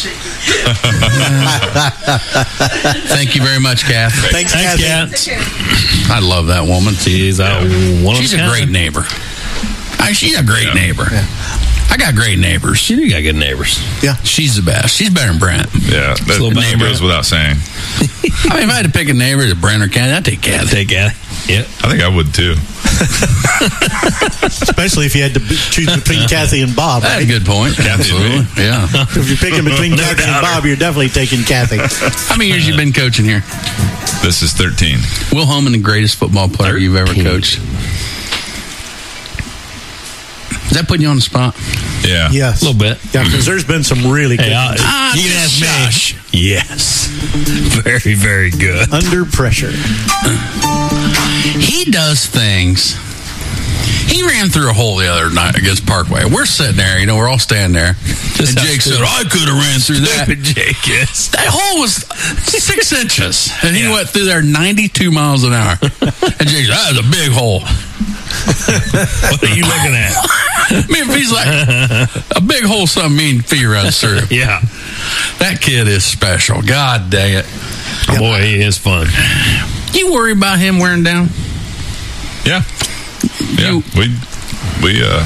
Thank you very much, Kath. Thanks, Thanks, Kathy. Kat. I love that woman. She's a one She's of a kind. great neighbor. I, she's a great Yeah. neighbor. I got great neighbors. You got good neighbors. Yeah. She's the best. She's better than Brent. Yeah, that little better, goes man. without saying. I mean, if I had to pick a neighbor to Brent or Kathy, I'd take Kathy. Take Kat. Yep. I think I would too. Especially if you had to b- choose between Kathy and Bob. That's a Right? good point. Kathy and me. Absolutely. Yeah. If you're picking between Kathy and Bob, you're definitely taking Kathy. How many years you been coaching here? This is thirteen. Will Holman, the greatest football player you've ever coached. Is that putting you on the spot? Yeah. Yes. A little bit. Yeah, because there's been some really good Hey, I, ones. Ah, you can ask shush. me. Yes. Very, very good. Under pressure. He does things. He ran through a hole the other night against Parkway. We're sitting there, you know, we're all standing there. Just and how Jake said, stupid- I could have ran through that. Stupid Jake is. That hole was six inches. And he went through there ninety-two miles an hour. And Jake said, that was a big hole. What are you looking at? Me and Fee's like, a big hole, something mean Fee runs through. Yeah. That kid is special. God dang it. Oh, boy, he is fun. You worry about him wearing down? Yeah. Yeah. You- we we uh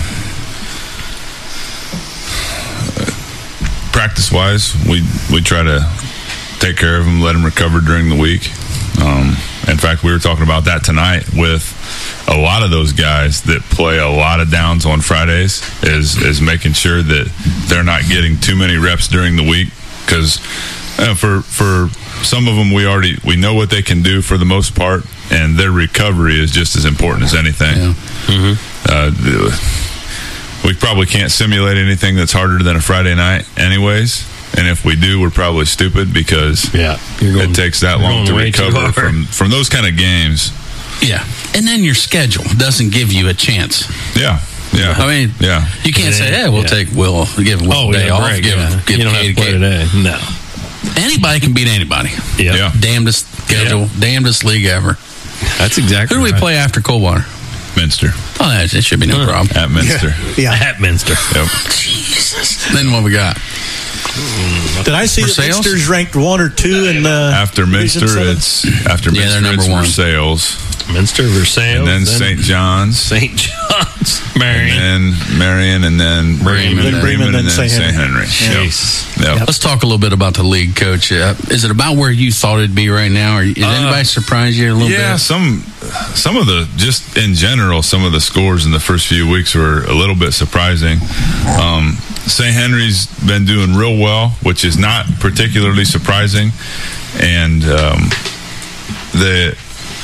practice wise, we we try to take care of him, let him recover during the week. Um, in fact, we were talking about that tonight with a lot of those guys that play a lot of downs on Fridays. Is is making sure that they're not getting too many reps during the week, because uh, for for some of them we already we know what they can do for the most part, and their recovery is just as important as anything. Yeah. Uh, the- we probably can't simulate anything that's harder than a Friday night, anyways. And if we do, we're probably stupid, because Yeah. You're going- it takes that you're long going to way too recover hard. from from those kind of games. Yeah. And then your schedule doesn't give you a chance. Yeah, yeah. I mean, yeah. you can't say, hey, we'll Yeah. take Will, give Will Oh, a day yeah, off. break, give, yeah. give You don't have K to play K. today. No. Anybody can beat anybody. Yeah. Yeah. Damnedest schedule, damnedest league ever. That's exactly Who do we right. play after Coldwater? Minster. Oh, that, that should be no problem. At Minster. Yeah. At Minster. Yep. Jesus. Then what we got? Did I see that Versailles? Minster's ranked one or two in the After Division Minster, seven? it's after Yeah, they're Minster, number it's one. Versailles. Minster, Versailles. And then Saint John's. Saint John's. Marion. And then Marion, and then Bremen, then Bremen, then Saint Henry. Yep. Jeez. Yep. Let's talk a little bit about the league, Coach. Uh, is it about where you thought it'd be right now, or is anybody surprised you a little yeah, bit? some some of the just in general, some of the scores in the first few weeks were a little bit surprising. Um, Saint Henry's been doing real well, which is not particularly surprising, and um, the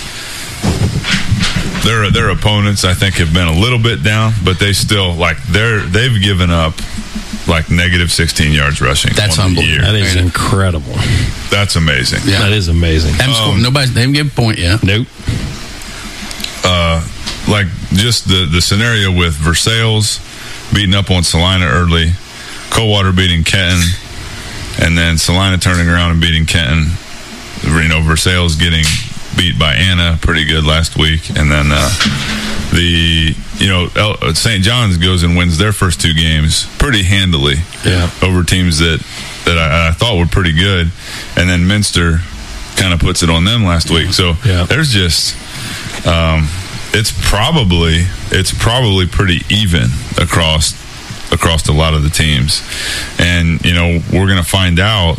their their opponents, I think, have been a little bit down, but they still like they're they've given up like negative sixteen yards rushing. That's on the unbelievable. year. That is incredible. That's amazing. Yeah. That is amazing. Haven't scored- Um, nobody, they haven't given a point yet. Nope. Uh, like just the the scenario with Versailles beating up on Salina early, Coldwater beating Kenton, and then Salina turning around and beating Kenton. You know, Versailles getting beat by Anna pretty good last week, and then uh, the you know El- Saint John's goes and wins their first two games pretty handily, Yeah. over teams that that I, I thought were pretty good, and then Minster kind of puts it on them last week. So Yeah. there's just um, it's probably it's probably pretty even across across a lot of the teams, and you know we're going to find out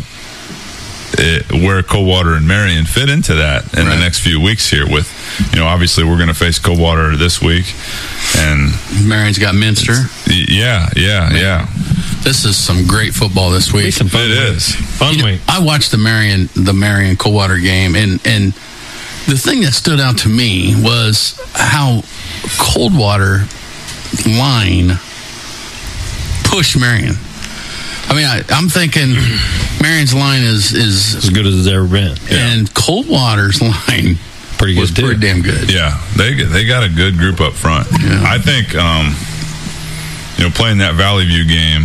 it, where Coldwater and Marion fit into that in Right. the next few weeks here. With you know obviously we're going to face Coldwater this week, and Marion's got Minster. y- yeah, yeah, yeah, This is some great football this week. Some fun it week. is. Fun You know, week. I watched the Marion the Marion Coldwater game, and and the thing that stood out to me was how Coldwater line pushed Marion. I mean, I, I'm thinking Marion's line is is As good as it's ever been. and Coldwater's line Pretty was good, too. pretty damn good. Yeah, they they got a good group up front. Yeah. I think um, you know playing that Valley View game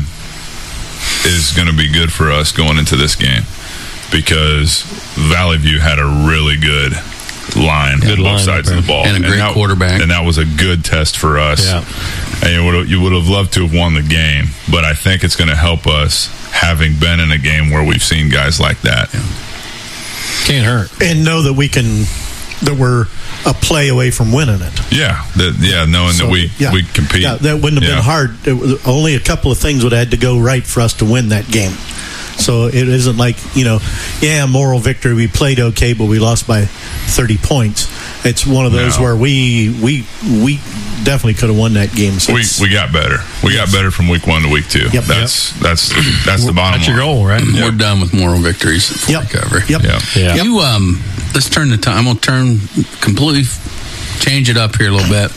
is going to be good for us going into this game because Valley View had a really good line Good on line both sides up of the there. ball And a great that, quarterback. and that was a good test for us. Yeah. And you would you would have loved to have won the game, but I think it's going to help us having been in a game where we've seen guys like that. Can't hurt. and know that we can that we're a play away from winning it. Yeah, that, yeah, knowing So, that we yeah. we compete. Yeah, that wouldn't have Yeah. been hard. It was only a couple of things would have had to go right for us to win that game. So it isn't like, you know, yeah, moral victory. We played okay, but we lost by thirty points. It's one of those No. where we we we definitely could have won that game. So We it's- we got better. We got better from week one to week two. Yep. That's that's that's the bottom That's your line. goal, right? We're done with moral victories for Yep. recovery. Yep. Yeah. Yeah. You um, let's turn the time. I'm gonna turn completely change it up here a little bit.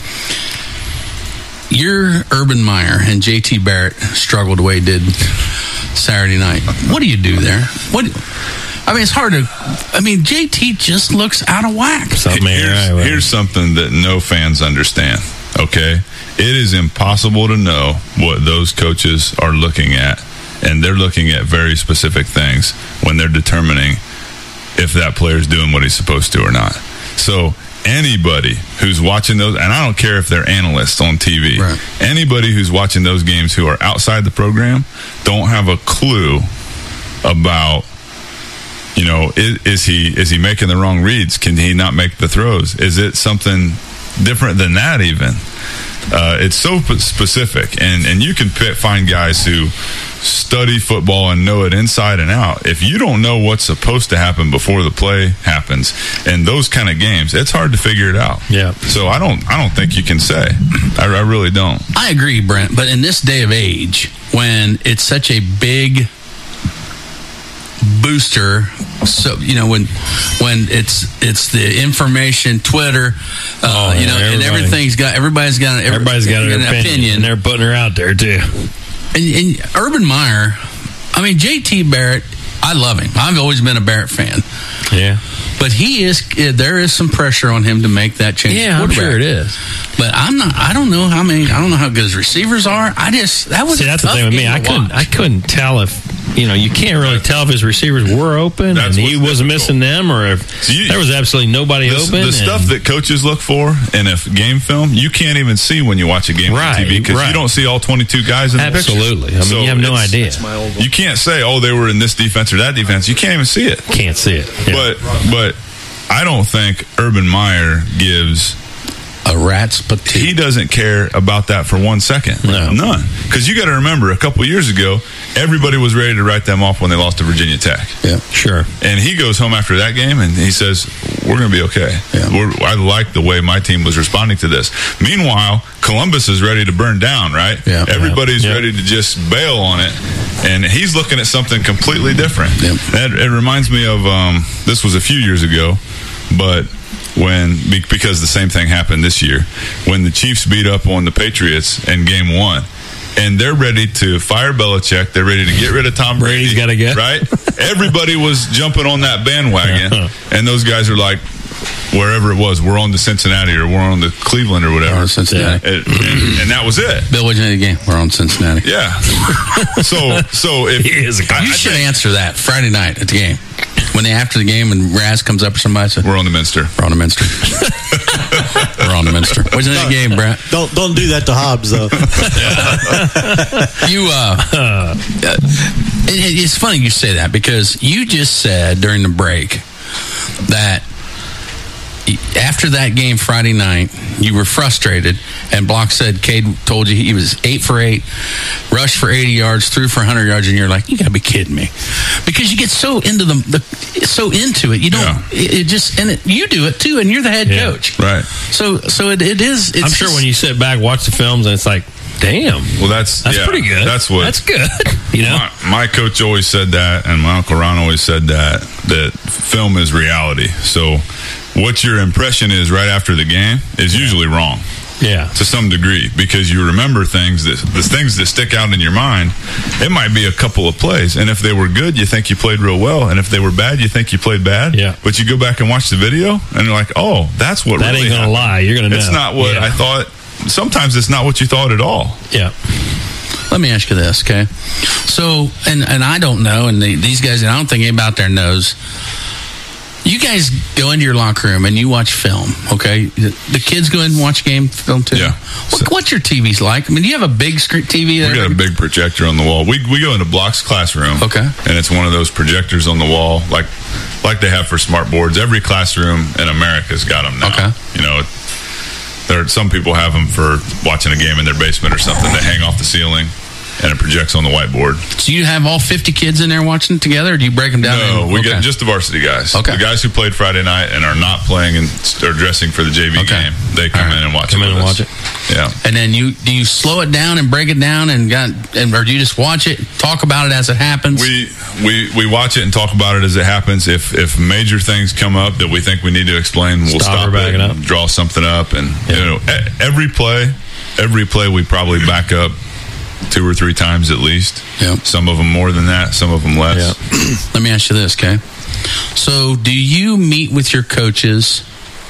Your Urban Meyer and J T Barrett struggled the way he did Saturday night. What do you do there? What? I mean, it's hard to. I mean, J T just looks out of whack. Something ain't Here's, right with here's something that no fans understand. Okay, it is impossible to know what those coaches are looking at, and they're looking at very specific things when they're determining if that player's doing what he's supposed to or not. So anybody who's watching those, and I don't care if they're analysts on T V, Right. anybody who's watching those games who are outside the program don't have a clue about, you know, is, is he is he making the wrong reads? Can he not make the throws? Is it something different than that even? Uh, it's so p- specific, and, and you can pick, find guys who study football and know it inside and out. If you don't know what's supposed to happen before the play happens in those kind of games, it's hard to figure it out. Yeah. So I don't I don't think you can say. I, I really don't. I agree, Brent. But in this day of age, when it's such a big booster, so you know when when it's it's the information, Twitter, uh, Oh, you know, yeah, and everybody. everything's got everybody's got every, Everybody's got an opinion, and they're putting her out there too. And, and Urban Meyer, I mean J T Barrett, I love him. I've always been a Barrett fan. Yeah, but he is. There is some pressure on him to make that change. Yeah, I'm sure it is. But I'm not. I don't know how many. I don't know how good his receivers are. I just that was See, a that's the tough thing with me. game I to couldn't. watch. I couldn't tell if you know, you can't really tell if his receivers were open and he wasn't missing them, or if you, there was absolutely nobody the, open. The and, stuff that coaches look for in a game film, you can't even see when you watch a game right, on T V because right. you don't see all twenty-two guys in the absolutely. picture. I mean, So you have no it's- idea. You can't say, oh, they were in this defense or that defense. You can't even see it. Can't see it. Yeah. But but I don't think Urban Meyer gives a rat's patootie. He doesn't care about that for one second. No. None. Because you got to remember, a couple years ago, everybody was ready to write them off when they lost to Virginia Tech. Yeah, sure. And he goes home after that game and he says, we're going to be okay. Yeah. We're, I like the way my team was responding to this. Meanwhile, Columbus is ready to burn down, right? Yeah. Everybody's Yeah. ready to just bail on it. And he's looking at something completely different. Yep. That, it reminds me of, um, this was a few years ago, but when, because the same thing happened this year, when the Chiefs beat up on the Patriots in game one. And they're ready to fire Belichick. They're ready to get rid of Tom Brady. Brady's gotta go. Right? Everybody was jumping on that bandwagon. And those guys are like, wherever it was, we're on to Cincinnati or we're on to Cleveland or whatever. We're on to Cincinnati. And, and, and that was it. Bill, what'd you think of the game? We're on Cincinnati. Yeah. So, so if He is a guy. I- You I should think answer that Friday night at the game. When they after the game and Raz comes up or somebody says, we're on the Minster. We're on the Minster. We're on the Minster. What'd you think of the game, Brett? Don't don't do that to Hobbs though. You, uh, it, it's funny you say that because you just said during the break that after that game Friday night, you were frustrated, and Block said Cade told you he was eight for eight, rushed for eighty yards, threw for one hundred yards, and you're like, you got to be kidding me, because you get so into the, the so into it, you don't. Yeah. It, it just and it, you do it too, and you're the head Yeah. coach, Right. So so it, it is. It's I'm sure just- when you sit back, watch the films, and it's like, damn, Well, that's that's yeah, pretty good. That's what That's good. You know, My, my coach always said that, and my Uncle Ron always said that, that film is reality. So what your impression is right after the game is usually wrong yeah. to some degree, because you remember things that the things that stick out in your mind. It might be a couple of plays, and if they were good, you think you played real well, and if they were bad, you think you played bad. Yeah. But you go back and watch the video, and you're like, oh, that's what That really ain't gonna happened. lie. You're gonna know. It's not what Yeah. I thought. Sometimes it's not what you thought at all. Yeah. Let me ask you this, okay? So, and and I don't know, and the, these guys, and I don't think anybody out there knows. You guys go into your locker room and you watch film, okay? The, the kids go in and watch game film too. Yeah. What, what's your T V's like? I mean, do you have a big screen T V there? We got a big projector on the wall. We we go into Block's classroom. Okay. And it's one of those projectors on the wall, like like they have for smart boards. Every classroom in America's got them now. Okay. You know, there some people have them for watching a game in their basement or something. They hang off the ceiling, and it projects on the whiteboard. So you have all fifty kids in there watching it together, or do you break them down? No, in- we okay. get just the varsity guys. Okay. The guys who played Friday night and are not playing and are dressing for the J V Okay. game, they come All right. in and watch Come it. in with and us. watch it. Yeah. And then you do you slow it down and break it down and got and or do you just watch it, talk about it as it happens? We we we watch it and talk about it as it happens. If if major things come up that we think we need to explain, we'll Stop stop, or back it, it up. and draw something up, and Yeah. you know, e- every play, every play we probably back up two or three times at least. Yeah. Some of them more than that, some of them less. Let me ask you this, okay? So, do you meet with your coaches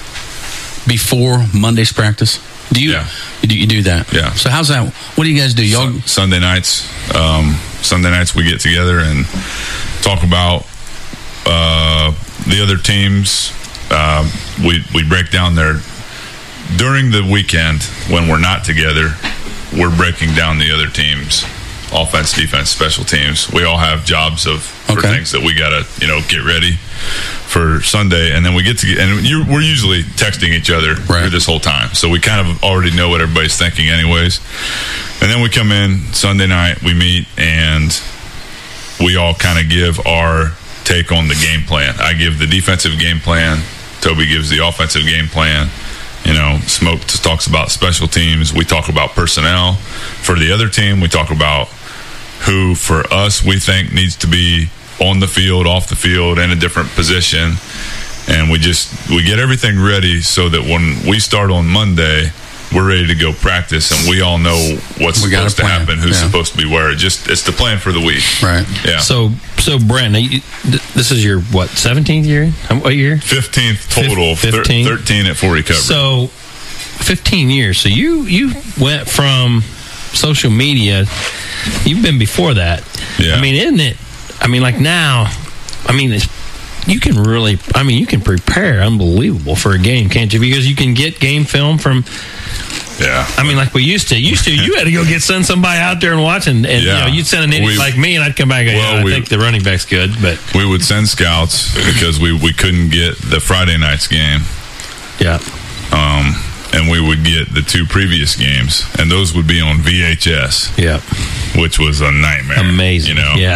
before Monday's practice? Do you? Yeah. You do, you do that? Yeah. So, how's that? What do you guys do? Y'all? Sun- Sunday nights, um, Sunday nights we get together and talk about uh, the other teams. Uh, we we break down their during the weekend when we're not together. We're breaking down the other teams, offense, defense, special teams. We all have jobs of for Okay. things that we gotta you know get ready for Sunday, and then we get to and you, we're usually texting each other Right. through this whole time, so we kind of already know what everybody's thinking, anyways. And then we come in Sunday night, we meet, and we all kind of give our take on the game plan. I give the defensive game plan. Toby gives the offensive game plan. You know, Smoke just talks about special teams. We talk about personnel for the other team. We talk about who, for us, we think needs to be on the field, off the field, in a different position. And we just, we get everything ready so that when we start on Monday, we're ready to go practice, and we all know what's We got a supposed to plan. happen, who's Yeah. supposed to be where. It just, it's the plan for the week. Right. Yeah. So, so Brent, now you- th- this is your what seventeenth year? How- What year? fifteenth total, Fif- thir- fifteen? thirteen at full recovery. So, fifteen years. So you you went from social media. You've been before that. Yeah. I mean, isn't it mean, like now, I mean, it's, you can really, I mean, you can prepare unbelievable for a game, can't you? Because you can get game film from. Yeah, I mean, like we used to. Used to, you had to go get send somebody out there and watch, and, and Yeah. you know, you'd send an idiot We- like me, and I'd come back and go, Well, yeah, I we- think the running back's good, but We would send scouts because we, we couldn't get the Friday night's game. Yeah. Um, and we would get the two previous games, and those would be on V H S. Yeah. Which was a nightmare. Amazing. You know? Yeah.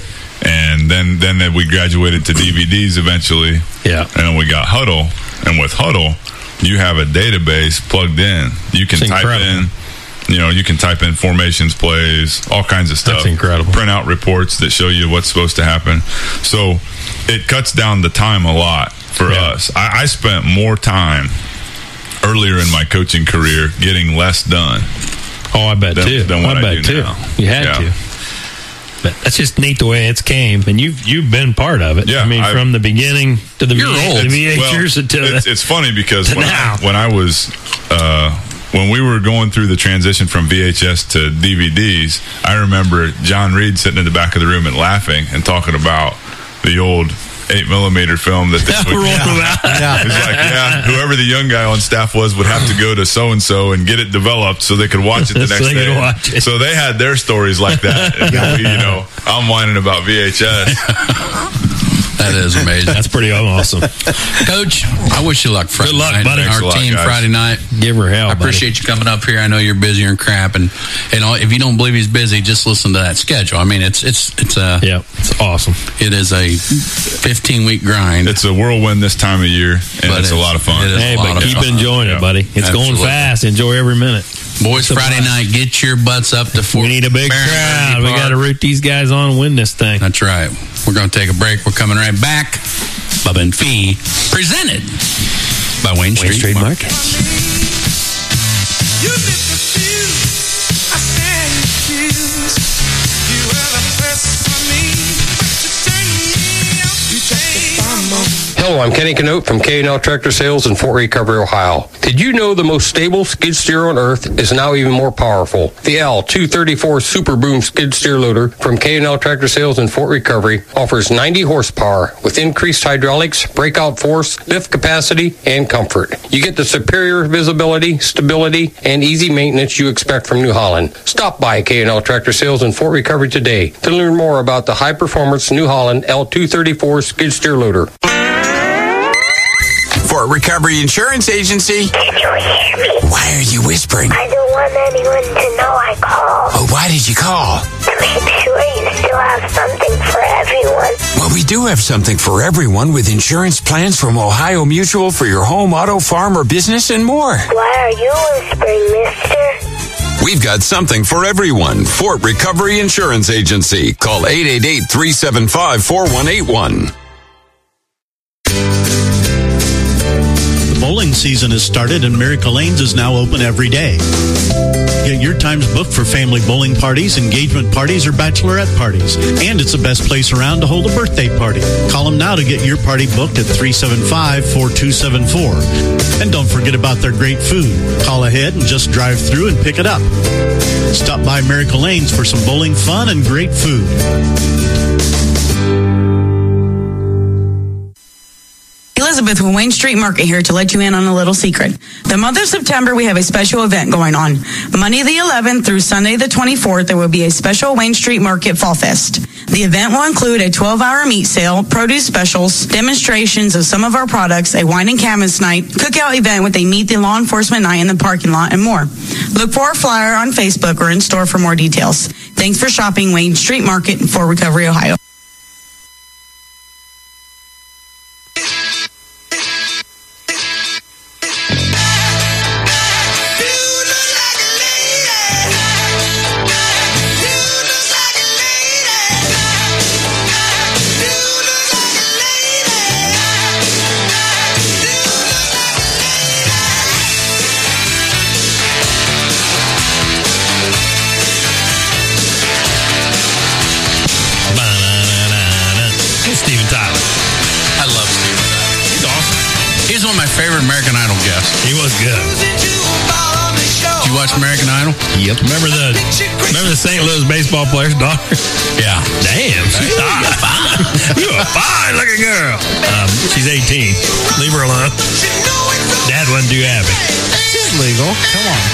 And then, then that we graduated to D V Ds eventually. Yeah. And then we got Huddle. And with Huddle, you have a database plugged in. You can It's type incredible. in, you know, you can type in formations, plays, all kinds of stuff. That's incredible. Print out reports that show you what's supposed to happen. So it cuts down the time a lot for Yeah. us. I, I spent more time earlier in my coaching career getting less done. Oh, I bet than, too. Than what I I, bet do too. now. You had Yeah. to. But that's just neat the way it's came, and you've you've been part of it. Yeah, I mean, I've- from the beginning to the You're V- old. the V H S Well, to it's, the, it's funny because to when now. I, when I was uh, when we were going through the transition from V H S to D V Ds, I remember John Reed sitting in the back of the room and laughing and talking about the old eight millimeter film that they would yeah. It's like, yeah, whoever the young guy on staff was would have to go to so and so and get it developed so they could watch it the So next they could day. watch it. So they had their stories like that. And then we, you know, I'm whining about V H S. That is amazing. That's pretty awesome. Coach, I wish you luck Friday Good luck, night. buddy. Our Thanks a lot, team guys. Friday night. Give her hell. I appreciate you coming up here. I know you're busy and crap, and and all, if you don't believe he's busy, just listen to that schedule. I mean, it's it's it's a yeah, it's awesome. It is a fifteen week grind. It's a whirlwind this time of year, and But it's a it's- lot of fun. it is Hey, a lot but of keep fun. enjoying Yeah. it, buddy. It's going Absolutely. fast. Enjoy every minute. Boys, Friday night, get your butts up to Fort We need a big Barron crowd. Energy We Park. got to root these guys on and win this thing. That's right. We're going to take a break. We're coming right back. Bubba and Fee, presented by Wayne, Wayne Street, Street Market. Market. You did refuse. I said refuse. You were the best for me. But you turned me out. You changed my mind. Hello, I'm Kenny Canote from K and L Tractor Sales in Fort Recovery, Ohio. Did you know the most stable skid steer on earth is now even more powerful? The L two thirty-four Super Boom skid steer loader from K and L Tractor Sales in Fort Recovery offers ninety horsepower with increased hydraulics, breakout force, lift capacity, and comfort. You get the superior visibility, stability, and easy maintenance you expect from New Holland. Stop by K and L Tractor Sales in Fort Recovery today to learn more about the high-performance New Holland L two thirty-four skid steer loader. Fort Recovery Insurance Agency. Did you hear me? Why are you whispering? I don't want anyone to know I called. Oh, why did you call? To make sure you still have something for everyone. Well, we do have something for everyone with insurance plans from Ohio Mutual for your home, auto, farm, or business, and more. Why are you whispering, mister? We've got something for everyone. Fort Recovery Insurance Agency. Call eight eight eight, three seven five, four one eight one. The bowling season has started and Miracle Lanes is now open every day. Get your times booked for family bowling parties, engagement parties, or bachelorette parties. And it's the best place around to hold a birthday party. Call them now to get your party booked at three seven five, four two seven four. And don't forget about their great food. Call ahead and just drive through and pick it up. Stop by Miracle Lanes for some bowling fun and great food. Elizabeth with Wayne Street Market here to let you in on a little secret. The month of September, we have a special event going on. Monday the eleventh through Sunday the twenty-fourth, there will be a special Wayne Street Market Fall Fest. The event will include a twelve hour meat sale, produce specials, demonstrations of some of our products, a wine and canvas night, cookout event with a meet the law enforcement night in the parking lot, and more. Look for our flyer on Facebook or in store for more details. Thanks for shopping Wayne Street Market in Fort Recovery, Ohio. It's Steven Tyler. I love Steven Tyler. He's awesome. He's one of my favorite American Idol guests. He was good. Did you watch watch American Idol? Yep. Remember the remember the Saint Louis baseball player's daughter? Yeah. Damn, she's hot. You a fine looking girl. Um, she's eighteen. Leave her alone. Dad wasn't too happy. It's legal. Come on.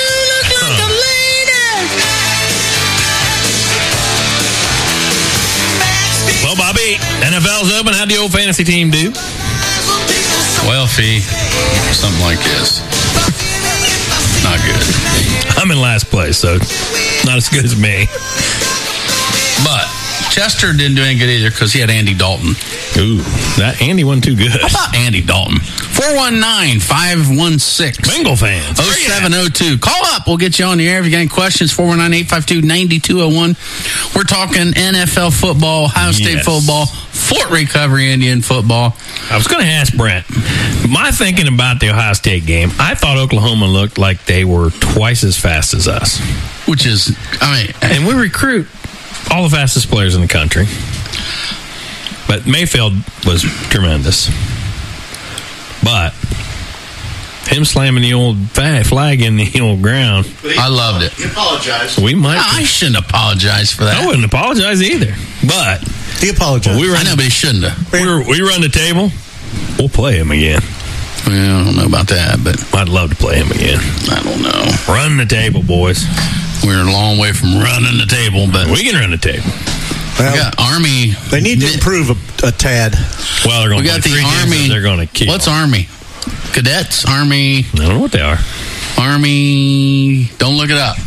Well, Bobby, N F L's open. How'd the old fantasy team do? Well, Fee, something like this. Not good. I'm in last place, so not as good as me. But Chester didn't do any good either because he had Andy Dalton. Ooh, that Andy wasn't too good. How about Andy Dalton? four one nine, five one six. Bengal fans. oh seven oh two. Call up. We'll get you on the air if you got any questions. four one nine, eight five two, nine two oh one. We're talking N F L football, Ohio State Yes. football, Fort Recovery Indian football. I was going to ask Brent, my thinking about the Ohio State game, I thought Oklahoma looked like they were twice as fast as us. Which is, I mean, and we recruit all the fastest players in the country. But Mayfield was tremendous. But him slamming the old flag in the old ground. I loved it. He apologized. We might. I shouldn't apologize for that. I wouldn't apologize either. But he apologized. We run, I know, but he shouldn't have. We, we run the table. We'll play him again. Well, I don't know about that, but I'd love to play him again. I don't know. Run the table, boys. We're a long way from running the table, but we can run the table. Well, we got Army. They need to improve a, a tad. Well, they're going We to got play the three games Army. that they're going to kill. What's Army? Cadets? Army? I don't know what they are. Army. Don't look it up.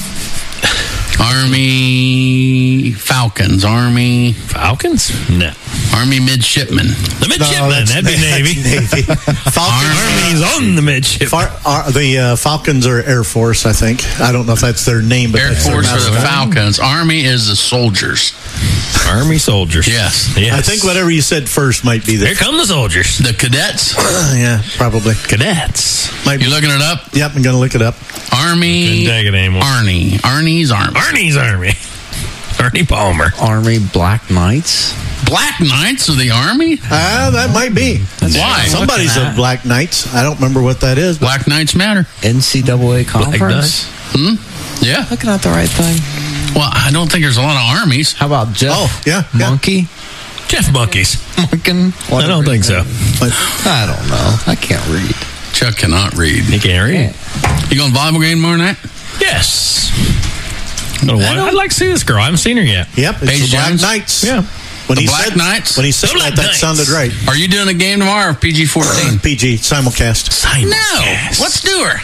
Army Falcons. Army Falcons? No. Army Midshipmen. The midshipmen. that's- That'd be that's Navy. Navy. Falcons. Army's on the midship. Far, uh, the uh, Falcons are Air Force, I think. I don't know if that's their name, but Air that's their Force are the mascot. Falcons. Army is the soldiers. Army soldiers. Yes. Yes. I think whatever you said first might be Here there. come the soldiers. The cadets. Yeah, probably. Cadets. Might You looking it up? Yep, I'm going to look it up. Army. Couldn't take it anymore. Arnie. Arnie's Army. Arnie's Army. Arnie Palmer. Army Black Knights. Black Knights of the Army? Ah, that might be. Why? Somebody's looking a at. Black Knights. I don't remember what that is. But Black Knights matter. N C double A conference. Hmm? Yeah. Looking at the right thing. Well, I don't think there's a lot of armies. How about Jeff Oh, yeah, yeah. Monkey? Jeff Monkeys. Monkin? I don't think so. I don't know. I can't read. Chuck cannot read. He can't read. You going to volleyball game tomorrow night? Yes. Go to one. I'd like to see this girl. I haven't seen her yet. Yep, it's Paige the Black Jones? Knights. Yeah. When The he Black said, Knights? When he said The Black that, that Knights. sounded right. Are you doing a game tomorrow or P G fourteen? P G, simulcast. No. Let's do her.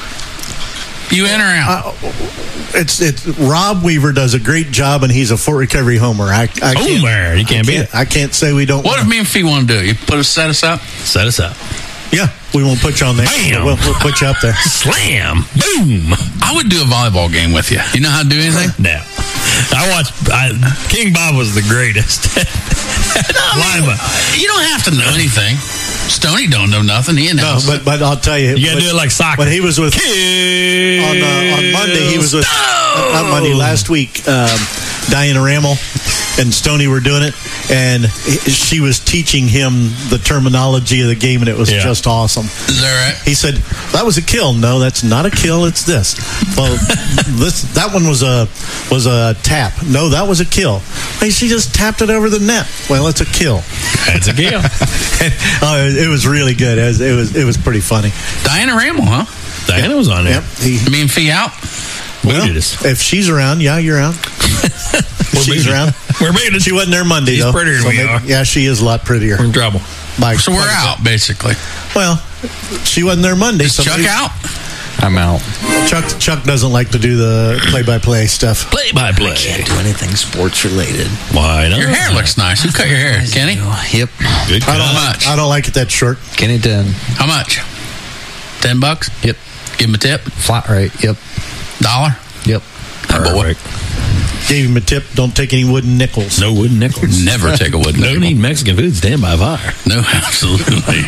You in or out? Uh, it's it's Rob Weaver does a great job, and he's a Fort Recovery homer. I, I can't, Homer. You can't I beat can't, I can't say we don't. What if wanna- me and Fee want to do it? You put us, set us up? Set us up. Yeah, we won't put you on there. Bam! We'll, we'll put you up there. Slam. Boom. I would do a volleyball game with you. You know how to do anything? No. I watched. I, King Bob was the greatest. Lima. You don't have to know anything. Stoney don't know nothing. He No, announced but but I'll tell you, You gotta when- do it like soccer. When he was with on uh, on Monday, he was with not Monday last week. Um, Diana Rammel and Stoney were doing it, and he- she was teaching him the terminology of the game, and it was Yeah. just awesome. Is that right? He said, "That was a kill." No, that's not a kill. It's this. Well, this that one was a was a tap. No, that was a kill. Hey, she just tapped it over the net. Well, it's a kill. It's a kill. uh, it was really good. It was, it was it was pretty funny. Diana Rammel, huh? Diana was on there. Yep. He, You mean Fee out? We well, did this. if she's around, yeah, you're out. If We're she's beating- around. We're beating. She wasn't there Monday, She's though. prettier than we maybe- are. Yeah, she is a lot prettier. We're in trouble. By So we're quite a out, basically. bit. Well, she wasn't there Monday. Is so Chuck maybe- out? I'm out. Chuck Chuck doesn't like to do the play-by-play stuff. Play by play. Can't do anything sports related. Why not? Your hair looks nice. Who cut your hair? Kenny? Yep. Good. I don't How like, much? I don't like it that short. Kenny ten. How much? Ten bucks? Yep. Give him a tip? Flat rate. Yep. Dollar? Yep. That boy. Gave him a tip. Don't take any wooden nickels. No wooden nickels. Never take a wood No nickel. need Mexican food. Stand by fire. No, absolutely.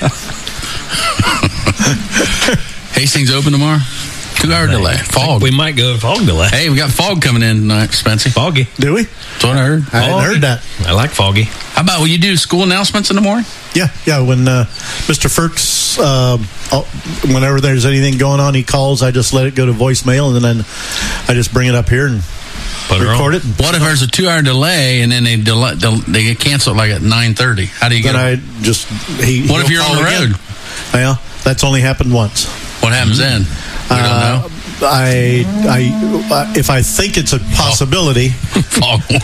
Hastings open tomorrow? Two hour delay. Fog. We might go fog delay. Hey, we got fog coming in tonight, Spency. Foggy. Do we? That's what I heard. I hadn't heard that. I like foggy. How about will you do school announcements in the morning? Yeah, yeah. When uh, Mister Firks, uh, whenever there's anything going on, he calls. I just let it go to voicemail, and then I just bring it up here and Put it record on. it. What if there's a two-hour delay and then they delay, del- they get canceled like at nine thirty? How do you get? Then them? I just he. What if he'll you're on call the again. road? Well, that's only happened once. What happens then? We don't Uh, know. I, I, if I think it's a possibility, if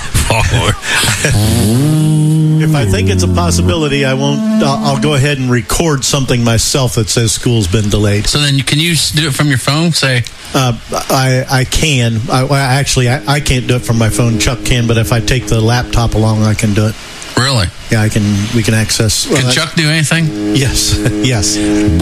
I think it's a possibility, I won't. I'll, I'll go ahead and record something myself that says school's been delayed. So then, can you do it from your phone? Say, uh, I, I can. I, well, actually, I, I can't do it from my phone. Chuck can, but if I take the laptop along, I can do it. Really? Yeah, I can. We can access. Can well, Chuck do anything? Yes, yes, yes.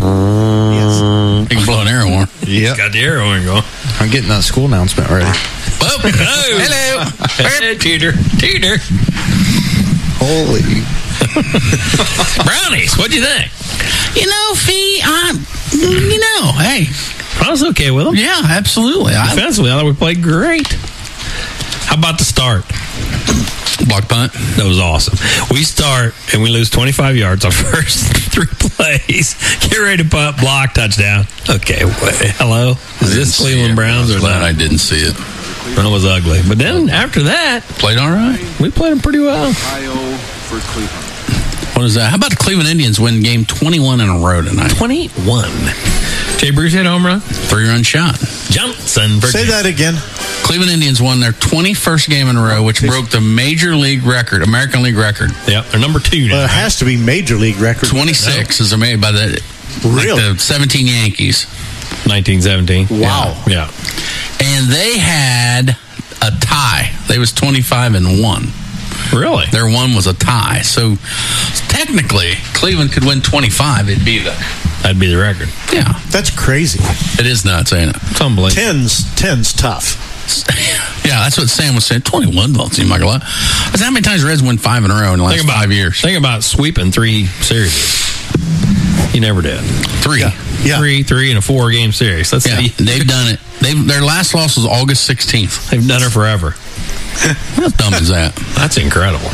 He can blow an air horn. Yeah, got the air horn going. I'm getting that school announcement ready. Oh, hello, hello, Teeter, Teeter. Holy brownies! What'd you think? You know, Fee, I, you know, hey, I was okay with them. Yeah, absolutely. I, Defensively, I thought we played great. How about the start? Block punt. That was awesome. We start and we lose twenty-five yards our first three plays. Get ready to punt, block, touchdown. Okay, wait, hello? Is this Cleveland Browns or glad not? I didn't see it. That was ugly. But then after that, played all right. We played them pretty well. For Cleveland. What is that? How about the Cleveland Indians win game twenty-one in a row tonight? twenty-one. Jay Bruce hit home run. Three-run shot. Johnson. Say that again. Cleveland Indians won their twenty-first game in a row, which broke the Major League record, American League record. Yep, they're number two now. Well, it has to be Major League record. twenty-six is made by the, really? like the seventeen Yankees. nineteen seventeen. Wow. Yeah. yeah. And they had a tie. They was twenty-five and one. Really? Their one was a tie. So technically, Cleveland could win twenty-five. It'd be the That'd be the record. Yeah. That's crazy. It is nuts, ain't it? It's unbelievable. Tens, tens tough. Yeah, that's what Sam was saying. twenty-one don't seem like a lot. That's how many times the Reds win five in a row in the last about, five years. Think about sweeping three series. You never did. Three. Yeah. yeah. Three, three, and a four-game series. That's yeah, the, they've done it. They've, their last loss was August sixteenth. They've done it forever. How dumb is that? That's incredible.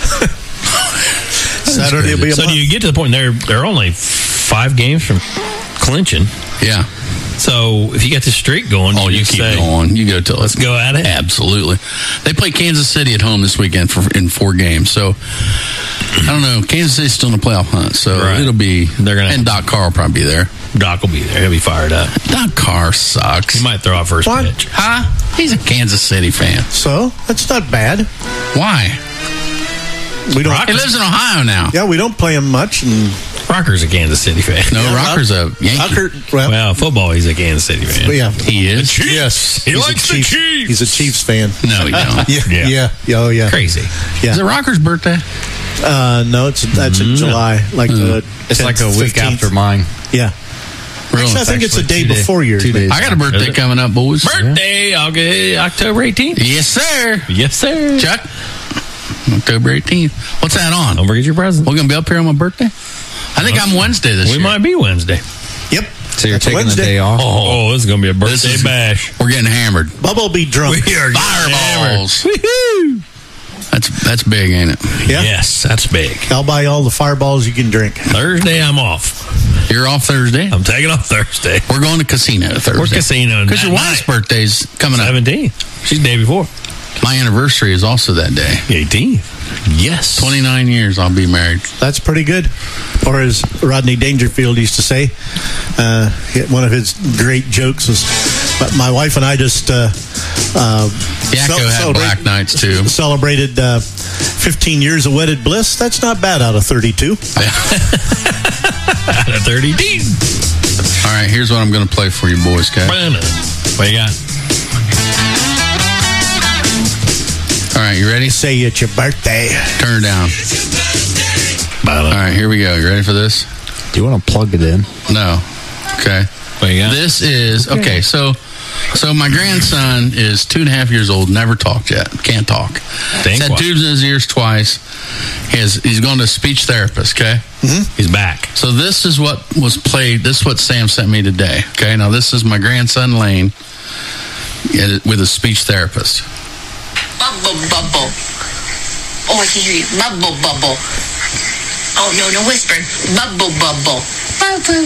Saturday will be a so month. do you get to the point they're they're only five games from clinching? Yeah. So if you get this streak going, oh, you, you keep say, going. You go till let's go at it. Absolutely. They play Kansas City at home this weekend for in four games. So I don't know. Kansas City's still in the playoff hunt, so right. it'll be. They're gonna and Doc Carr will probably be there. Doc will be there. He'll be fired up. Doc Carr sucks. He might throw out first what? pitch. Huh? He's a Kansas City fan. So that's not bad. Why? We don't. He lives in Ohio now. Yeah, we don't play him much. And Rocker's a Kansas City fan. No, yeah, Rocker's a Yankee. Rocker, well, well, football, he's a Kansas City fan. yeah, he is. Yes, he he's likes a the Chiefs. Chiefs. He's a Chiefs fan. No, he don't. yeah, Yeah. yeah, yeah, oh yeah. Crazy. Yeah. Is it Rocker's birthday? Uh, no, it's that's in Mm. July. Like the It's tenth, like a week fifteenth. after mine. Yeah. Really? Actually, I think it's a day two day- before yours. two man. days. I got a birthday Is it? coming up, boys. Birthday, August, October eighteenth. Yes, sir. Yes, sir. Chuck. October eighteenth. What's that on? Don't forget your present. We're going to be up here on my birthday? I think I'm Wednesday this we year. might be Wednesday. Yep. So you're That's taking Wednesday. the day off. Oh, this is going to be a birthday This is- bash. We're getting hammered. Bubba will be drunk. We are Fireballs. Woohoo! That's that's big, ain't it? Yeah. Yes, that's big. I'll buy all the fireballs you can drink. Thursday, I'm off. You're off Thursday. I'm taking off Thursday. We're going to casino Thursday. We're casino Because your wife's birthday's coming up. seventeenth. She's the day before. My anniversary is also that day. eighteenth. Yes. twenty-nine years I'll be married. That's pretty good. Or as Rodney Dangerfield used to say, uh, one of his great jokes was, "But my wife and I just uh, uh, Yakko cel- had celebrate- black nights too. Celebrated uh, fifteen years of wedded bliss. That's not bad out of thirty-two. Out of thirty-two. All right, here's what I'm going to play for you boys, okay? What you got? All right, you ready? Say it's your birthday. Turn it down. All right, here we go. You ready for this? Do you want to plug it in? No. Okay. What you got? This is okay. So, so my grandson is two and a half years old. Never talked yet. Can't talk. He's had quiet. tubes in his ears twice. He has, he's going to a speech therapist. Okay. Mm-hmm. He's back. So this is what was played. This is what Sam sent me today. Okay. Now this is my grandson Lane uh, with a speech therapist. Bubble, bubble. Oh, I can hear you. Bubble, bubble. Oh, no, no whispering. Bubble, bubble. Bubble.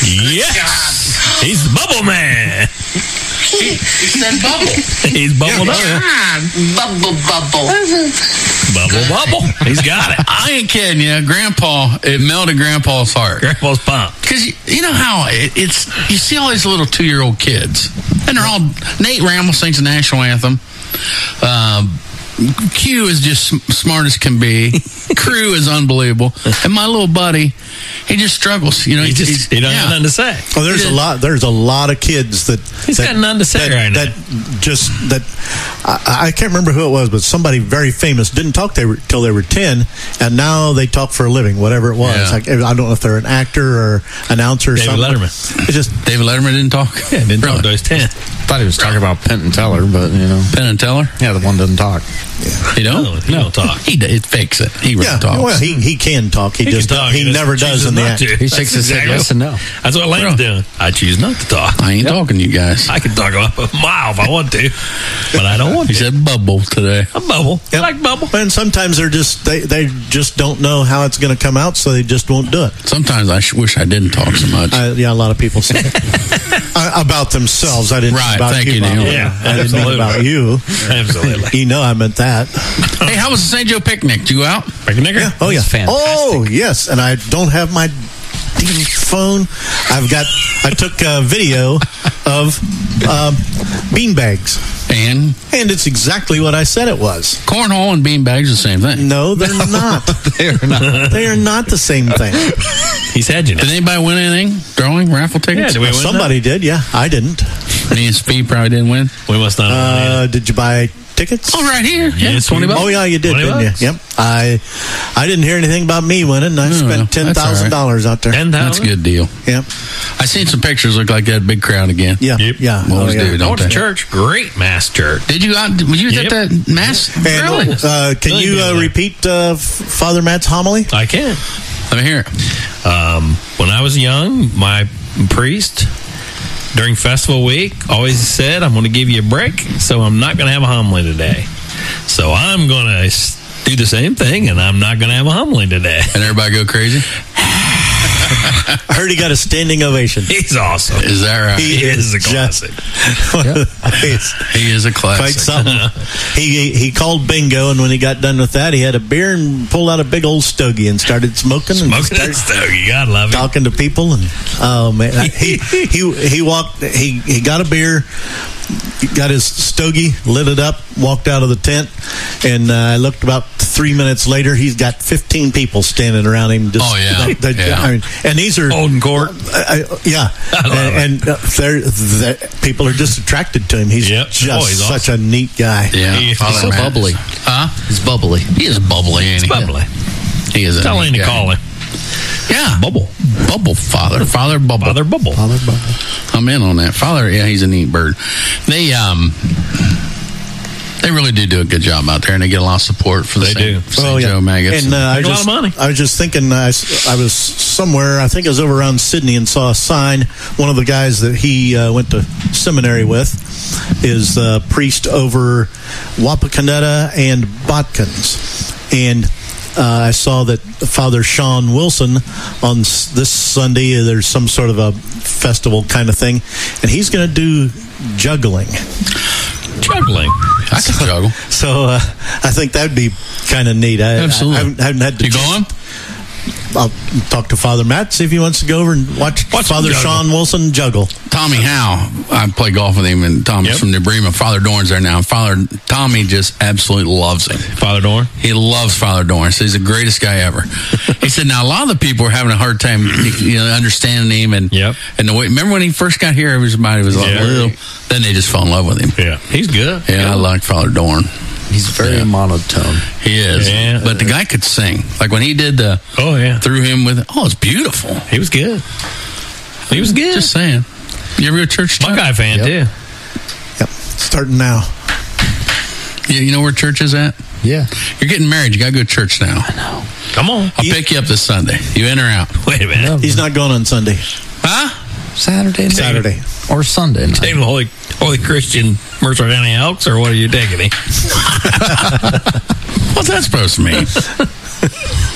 Yes. He's the bubble man. He, he said bubble. He's bubbled up. Yeah. Bubble, bubble. Bubble, bubble. He's got it. I ain't kidding you. Grandpa, it melted Grandpa's heart. Grandpa's pumped. Because you, you know how it, it's, you see all these little two-year-old kids, and they're all, Nate Ramble sings the national anthem. Um, Q is just smart as can be. Crew is unbelievable. And my little buddy, he just struggles. You know, he just he's, he don't yeah. have nothing to say. Oh, there's a lot. There's a lot of kids that He's that, got nothing to say that, right now. that just that I, I can't remember who it was, but somebody very famous didn't talk they were, till they were ten, and now they talk for a living, whatever it was. Yeah. Like, I don't know if they're an actor or announcer or David something. Letterman. It's just David Letterman didn't talk. Yeah, didn't Really? talk till he's ten. Thought he was talking about Penn and Teller, but you know, Penn and Teller. yeah, the one doesn't talk. He don't. No, he don't talk. He d- it fakes it. He really yeah. talks. Well, he he can talk. He, He just can talk. he, He just never does chooses in the not act. to. He shakes his head yes and no. That's what Lane's doing. I choose not to talk. I ain't talking to you guys. I can talk up a mile if I want to, but I don't want He to. said bubble today. A bubble. Yep. I like bubble. And sometimes they're just they, they just don't know how it's going to come out, so they just won't do it. Sometimes I sh- wish I didn't talk so much. I, yeah, a lot of people say uh, about themselves. I didn't Right, mean about thank you. you, Bob. Neil. Yeah, I didn't mean absolutely. about you. Absolutely. You know, I meant that. Hey, how was the Saint Joe picnic? Did you go out? Picnicker? Yeah. Oh yeah. fantastic. Oh yes. And I don't have my damn phone. I've got. I took a video of um, beanbags, And and it's exactly what I said it was. cornhole and beanbags, the same thing. No, they're not. They are not. They are not the same thing. He's hedging Did it. anybody win anything? Drawing raffle Yeah, tickets? did we win Somebody did. Yeah, I didn't. Me and Speed probably didn't win. We must not have won Uh, did you buy tickets? Oh, right here. Yeah, Yeah, twenty bucks. Oh yeah, you did, twenty didn't bucks. you? Yep. I I didn't hear anything about me winning. I No, spent ten that's all thousand right. dollars out there. Ten That's a thousand. good deal. Yep. I seen some pictures. Look like that big crowd again. Yeah. Yep. Yeah. Always Oh, yeah. do, I don't went to they? church. Great mass church. Did you out? Was you Yep. at that mass? And, Really? uh, can Really you good uh, there. repeat uh, F- Father Matt's homily? I can. Let me hear it. Um, when I was young, my priest during festival week always said, "I'm going to give you a break, so I'm not going to have a homily today." So I'm going to do the same thing, and I'm not going to have a homily today. And everybody go crazy? I heard he got a standing ovation. He's awesome. Is that right? He is a just- classic. He is a Quite classic. something. he he called bingo, and when he got done with that, he had a beer and pulled out a big old stogie and started smoking and Smoking started that stuff. You got to love it. talking to people. And oh man, he he he walked. He he got a beer. Got his stogie, lit it up, walked out of the tent, and uh, I looked about three minutes later. He's got fifteen people standing around him. Just, Oh, yeah. they- they- Yeah. I mean, and these are Holden Court. I, I, yeah, I love and, and uh, they're, they're, people are just attracted to him. He's Yep. just Oh, he's such a neat guy. Yeah. He- he's Father so Matt is- bubbly. Huh? He's bubbly. He is bubbly, ain't he? Bubbly. He is a Tell neat Lane to guy. call him. Yeah. Bubble. Bubble Father. Father Bubble. Father Bubble. Father Bubble. I'm in on that. Father, yeah, he's a neat bird. They um they really do do a good job out there, and they get a lot of support for the They Saint, do. Saint Oh, yeah. Joe Maggots. And uh, I Make a lot just, of money. I was just thinking, uh, I, s- I was somewhere, I think it was over around Sydney, and saw a sign. One of the guys that he uh, went to seminary with is uh, priest over Wapakoneta and Botkins. And uh, I saw that Father Sean Wilson on s- this Sunday, uh, there's some sort of a festival kind of thing, and he's going to do juggling. Juggling. I can juggle. So uh, I think that'd be kind of neat. I, Absolutely. I haven't, haven't had to You going? I'll talk to Father Matt, see if he wants to go over and watch, Watch Father him juggle. Sean Wilson juggle. Tommy Howe, I play golf with him, and Tommy's Yep. from New Bremen. Father Dorn's there now. Father Tommy just absolutely loves him. Father Dorn. He loves Father Dorn. So he's the greatest guy ever. He said, now a lot of the people are having a hard time, you know, understanding him, and Yep. and the way. Remember when he first got here, everybody was like, Yeah. little. Then they just fell in love with him. Yeah. He's good. Yeah, I like Father Dorn. He's very Yeah. monotone. He is, Yeah. but the guy could sing. Like when he did the, Oh, yeah. threw him with. Oh, it's beautiful. He was good. He was good. Just saying. You ever go to church? Buckeye fan, Yep. too. Yep, starting now. Yeah, you know where church is at? Yeah. You're getting married. You got to go to church now. I know. Come on. I'll pick you up this Sunday. You in or out? Wait a minute. He's not going on Sunday. Huh? Saturday night. Saturday. Or Sunday night. Taking the Holy, Holy Christian Mercer County Elks, or what are you taking me? What's that supposed to mean?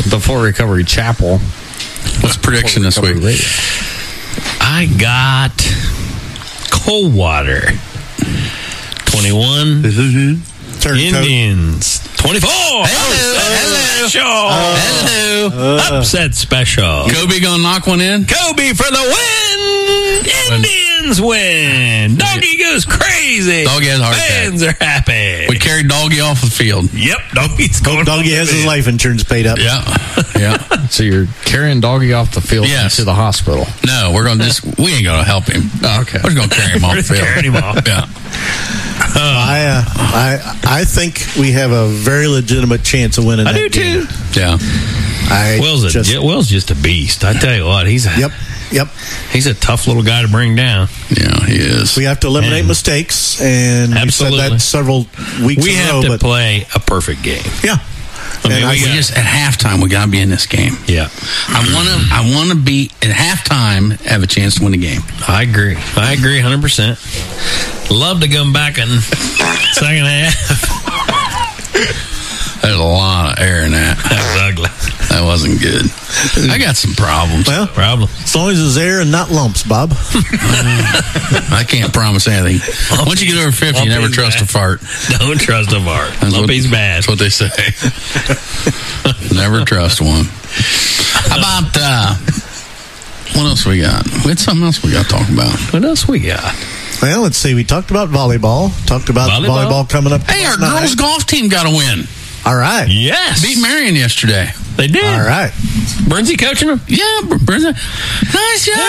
the Fort Recovery Chapel. What's prediction this week? Radio. I got Coldwater. twenty-one. Indians. twenty-four. Hello. Special. Hello. Hello. Upset special. Kobe gonna knock one in? Kobe for the win. Indians win. Doggy goes crazy. Doggy has a heart attack. Fans are happy. We carried Doggy off the field. Yep. Doggy's going. Doggy has his life insurance paid up. Yeah. Yeah. So you're carrying Doggy off the field Yes. to the hospital. No, we're gonna just we ain't gonna help him. Oh, okay. We're just gonna carry him off the field. Carrying him off. Yeah. I, uh, I I think we have a very legitimate chance of winning I that do game. too. Yeah. I Will's a, just, Will's just a beast. I tell you what, he's a, Yep. Yep. he's a tough little guy to bring down. Yeah, he is. We have to eliminate And- mistakes, and we Absolutely. said that several weeks We in a have row. to But play a perfect game. yeah, I mean, And I we We got- just at halftime we gotta be in this game. yeah. I wanna I wanna be at halftime have a chance to win the game. I agree. I agree one hundred percent. Love to come back in second half. There's a lot of air in that. That was ugly. That wasn't good. I got some problems. well, Problem. as long as it's air and not lumps, Bob. I can't promise anything. Once you get over fifty, you never Lumpy's trust a bad. fart. Don't trust a fart. That's what- Lumpy's bad. That's what they say. Never trust one. How about uh, what else we got? We had something else we got to talk about. What else we got? Well, let's see. We talked about volleyball. Talked about Volleyball? volleyball, coming up. Hey, our tomorrow girls night. golf team got a win. All right. Yes. Beat Marion yesterday. They did. All right. Bernsey coaching them? Yeah, Brenza. Nice job,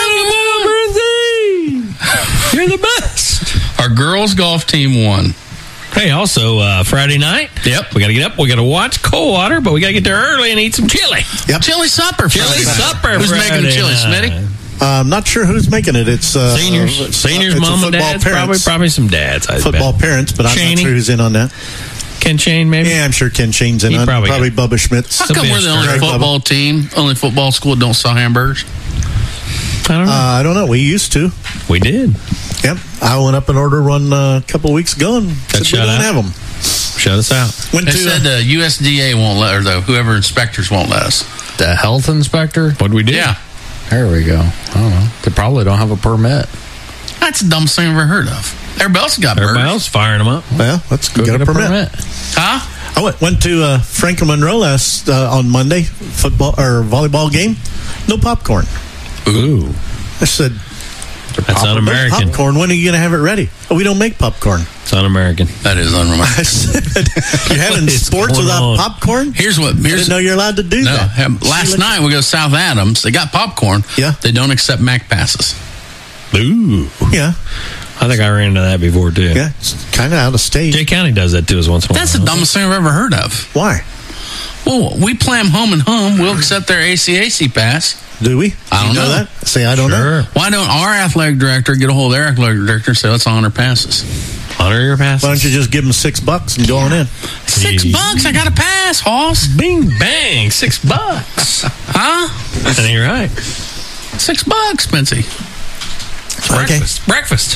Bernsey. You're the best. Our girls golf team won. Hey, also uh, Friday night. Yep. We got to get up. We got to watch Coldwater, but we got to get there early and eat some chili. Yep. Chili supper. Chili Friday night. supper. Who's Friday making the chili, night. Smitty? I'm not sure who's making it. It's uh, Seniors, it's, seniors, it's a mom and football dads, probably, parents. probably some dads. I football bet. parents, but I'm Chaney? not sure who's in on that. Ken Shane, maybe. Yeah, I'm sure Ken Shane's in He on it. probably Probably, Bubba Schmitz. How come we're the only Greg Bubba. football team, only football school that don't sell hamburgers? I don't know. Uh, I don't know. We used to. we did. Yep. I went up and ordered one uh, a couple weeks ago and said we shut don't out. have them. Shut us out. Went They to said uh, the U S D A won't let, or the whoever inspectors won't let us. The health inspector? What'd we do? Yeah, There we go. I don't know. They probably don't have a permit. that's the dumbest thing I've ever heard of. Everybody else got Everybody burgers. else firing them up. well, let's Go get, get a permit. Huh? I went, went to uh, Franklin Monroe last uh, on Monday football or volleyball game. No popcorn. Ooh. I said, That's "Pop- un-American. Popcorn. When are you going to have it ready? Oh, we don't make popcorn. It's un-American. That is unremarkable. I said, you're having What is sports going without on? popcorn? Here's what. I Here's didn't know you're allowed to do no. that. have- Last See, look- night we go to South Adams. They got popcorn. Yeah. They don't accept Mac passes. Ooh. Yeah. I think I ran into that before, too. Yeah. It's kind of out of state. Jay County does that to us once in a while. That's the dumbest thing I've ever heard of. Why? Well, we play them home and home. We'll accept their A C A C pass. Do we? I don't you know, know. that. Say I don't know. Sure. Why don't our athletic director get a hold of their athletic director and say, let's honor passes? Honor your passes. Why don't you just give them six bucks and go on in? Six Yeah. bucks? I got a pass, Hoss. Bing, bang. Six bucks. Huh? That ain't right. Six bucks, Spency. Breakfast. Breakfast.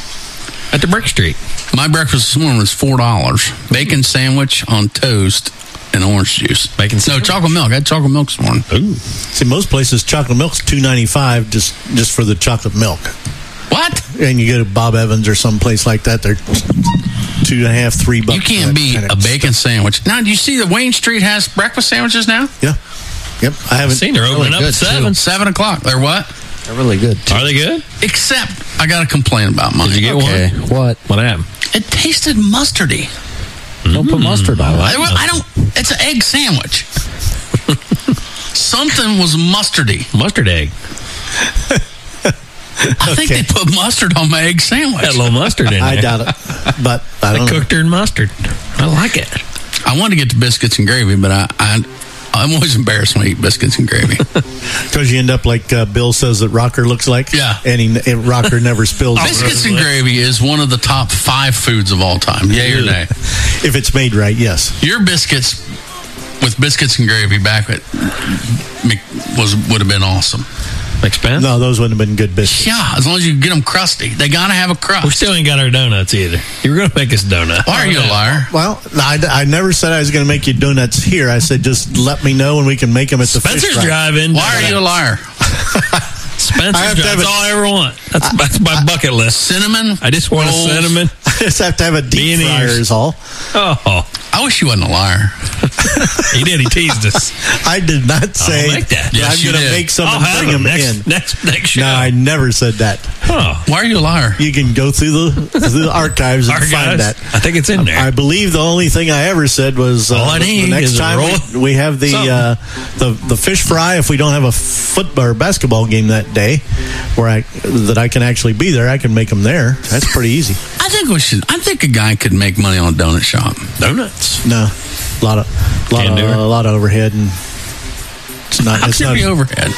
At the Brick Street. My breakfast this morning was four dollars. Bacon sandwich on toast and orange juice. Bacon No, sandwich? chocolate milk. I had chocolate milk this morning. Ooh. See, most places chocolate milk's two ninety five just just for the chocolate milk, What? and you go to Bob Evans or some place like that, they're two and a half, three bucks. You for can't that beat kind a of bacon sandwich. Now, do you see that Wayne Street has breakfast sandwiches now? stuff. Yeah. Yep. I haven't Seen they're opening up good, at seven. Seven o'clock. They're what? They're really good. Too. Are they good? Except I got to complain about mine. Did you get Okay. one? What? What happened? It tasted mustardy. Don't put mustard on I, it. well, I don't. It's an egg sandwich. Something was mustardy. Mustard egg. I think they put mustard on my egg sandwich. Got a little mustard in there. I doubt it, but I They don't know. cooked her in mustard. I like it. I wanted to get the biscuits and gravy, but I, I I'm always embarrassed when I eat biscuits and gravy. Because you end up like uh, Bill says that Rocker looks like. Yeah. And, he, and Rocker never spills. Biscuits and gravy is one of the top five foods of all time. Yay or nay? If it's made right, yes. Your biscuits with biscuits and gravy back at Mc- was would have been awesome. Expense? No, those wouldn't have been good biscuits. Yeah, as long as you get them crusty. They got to have a crust. We still ain't got our donuts either. You were going to make us donuts. Why are you a liar? Well, I, I never said I was going to make you donuts here. I said just let me know and we can make them at the Spencer's fish fry. Drive-In. Why are you a liar? Spencer's I have to Drive. have That's a- all I ever want. That's, that's my bucket list. Cinnamon? I just want rolls. a cinnamon. I just have to have a deep Bean fryer ears. is all. Oh, I wish you wasn't a liar. he did. He teased us. I did not say I'll make that. Yes, I'm you going to did. make some I'll and have bring them them next, in. next, next show. No, I never said that. Oh. Why are you a liar? You can go through the through the archives and Archives? find that. I think it's in there. I believe the only thing I ever said was uh, All I the- need the next is a time roll. we, we have the, uh, the the fish fry. If we don't have a football or basketball game that day, where I that I can actually be there, I can make them there. That's pretty easy. I think we should. I think a guy could make money on a donut shop. Donuts? No, a lot of lot Can't of do it. a lot of overhead and it's not. How It's could not it be overhead?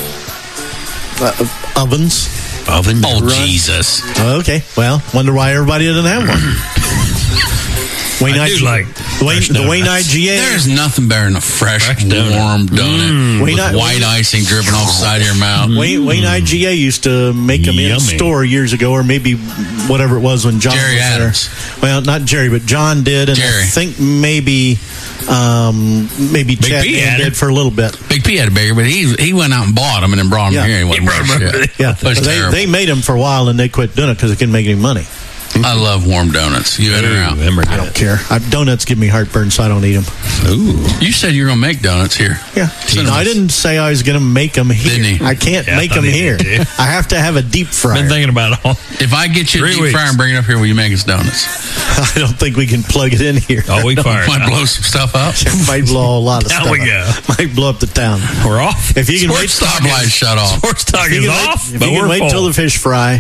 uh, ovens. Oven. Oh, Run. Jesus. Okay, well, wonder why everybody doesn't have one. Wayne I do I G- like Wayne, fresh the Wayne I donuts. G A. There's nothing better than a fresh, Fresh donut. warm donut Mm. with Wayne I- white Wayne- icing dripping off the side of your mouth. Wayne, Wayne I G A used to make them in Yummy. store years ago, or maybe whatever it was when John Jerry was Adams. there. Well, not Jerry, but John did, and Jerry. I think maybe um, maybe Big Chad P Mann had it. did for a little bit. Big P had a baker, but he he went out and bought them and then brought them Yeah. here. And he He wasn't brought 'em worth over shit. there. Yeah, That's they, terrible. they made them for a while, and they quit doing it because they couldn't make any money. I love warm donuts. You in or out? I don't care. I, donuts give me heartburn, so I don't eat them. Ooh. You said you were going to make donuts here. Yeah, no, I didn't say I was going to make them here. Didn't he? I can't Yeah, I make thought them he here. did, too. I have to have a deep fryer. Been thinking about it all. If I get you a Three deep weeks. fryer and bring it up here, will you make us donuts? I don't think we can plug it in here. All week fire. Might blow some stuff up. It might blow a lot of Down stuff we up. go. Might blow up the town. We're off. If you can wait, Sports stoplight shut off. Sports talk if you is can wait, off, if but you can we're wait full. till the fish fry.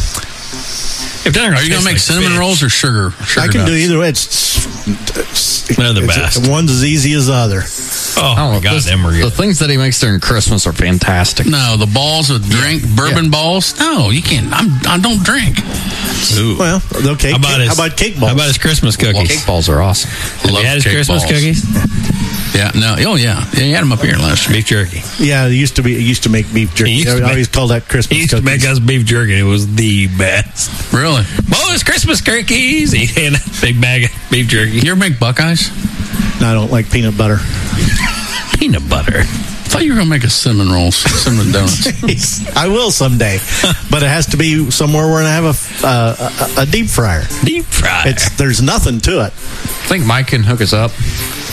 If they're Are you going to make cinnamon rolls or sugar? sugar I can do nuts? either way. It's, it's They're the it's- best. One's as easy as the other. Oh, Oh, my God, this- them were the good. things that he makes during Christmas are fantastic. No, the balls with drink, bourbon balls. No, you can't. I'm, I don't drink. Ooh. Well, okay. How about, cake, his, how about cake balls? How about his Christmas cookies? Well, cake balls are awesome. Have you Love had his cake Christmas balls. cookies? Yeah, no. Oh, yeah. Yeah, you had them up here last year. Beef jerky. Yeah, it used to be. It used to make beef jerky. He used to I make- always call that Christmas. He used to cookies. make us beef jerky. It was the best. Really? Bo's Christmas cookies. He had a big bag of beef jerky. You ever make Buckeyes? No, I don't like peanut butter. Peanut butter. I thought you were going to make us cinnamon rolls, cinnamon donuts. I will someday, but it has to be somewhere where I have a uh, a, a deep fryer. Deep fryer. It's there's nothing to it. I think Mike can hook us up.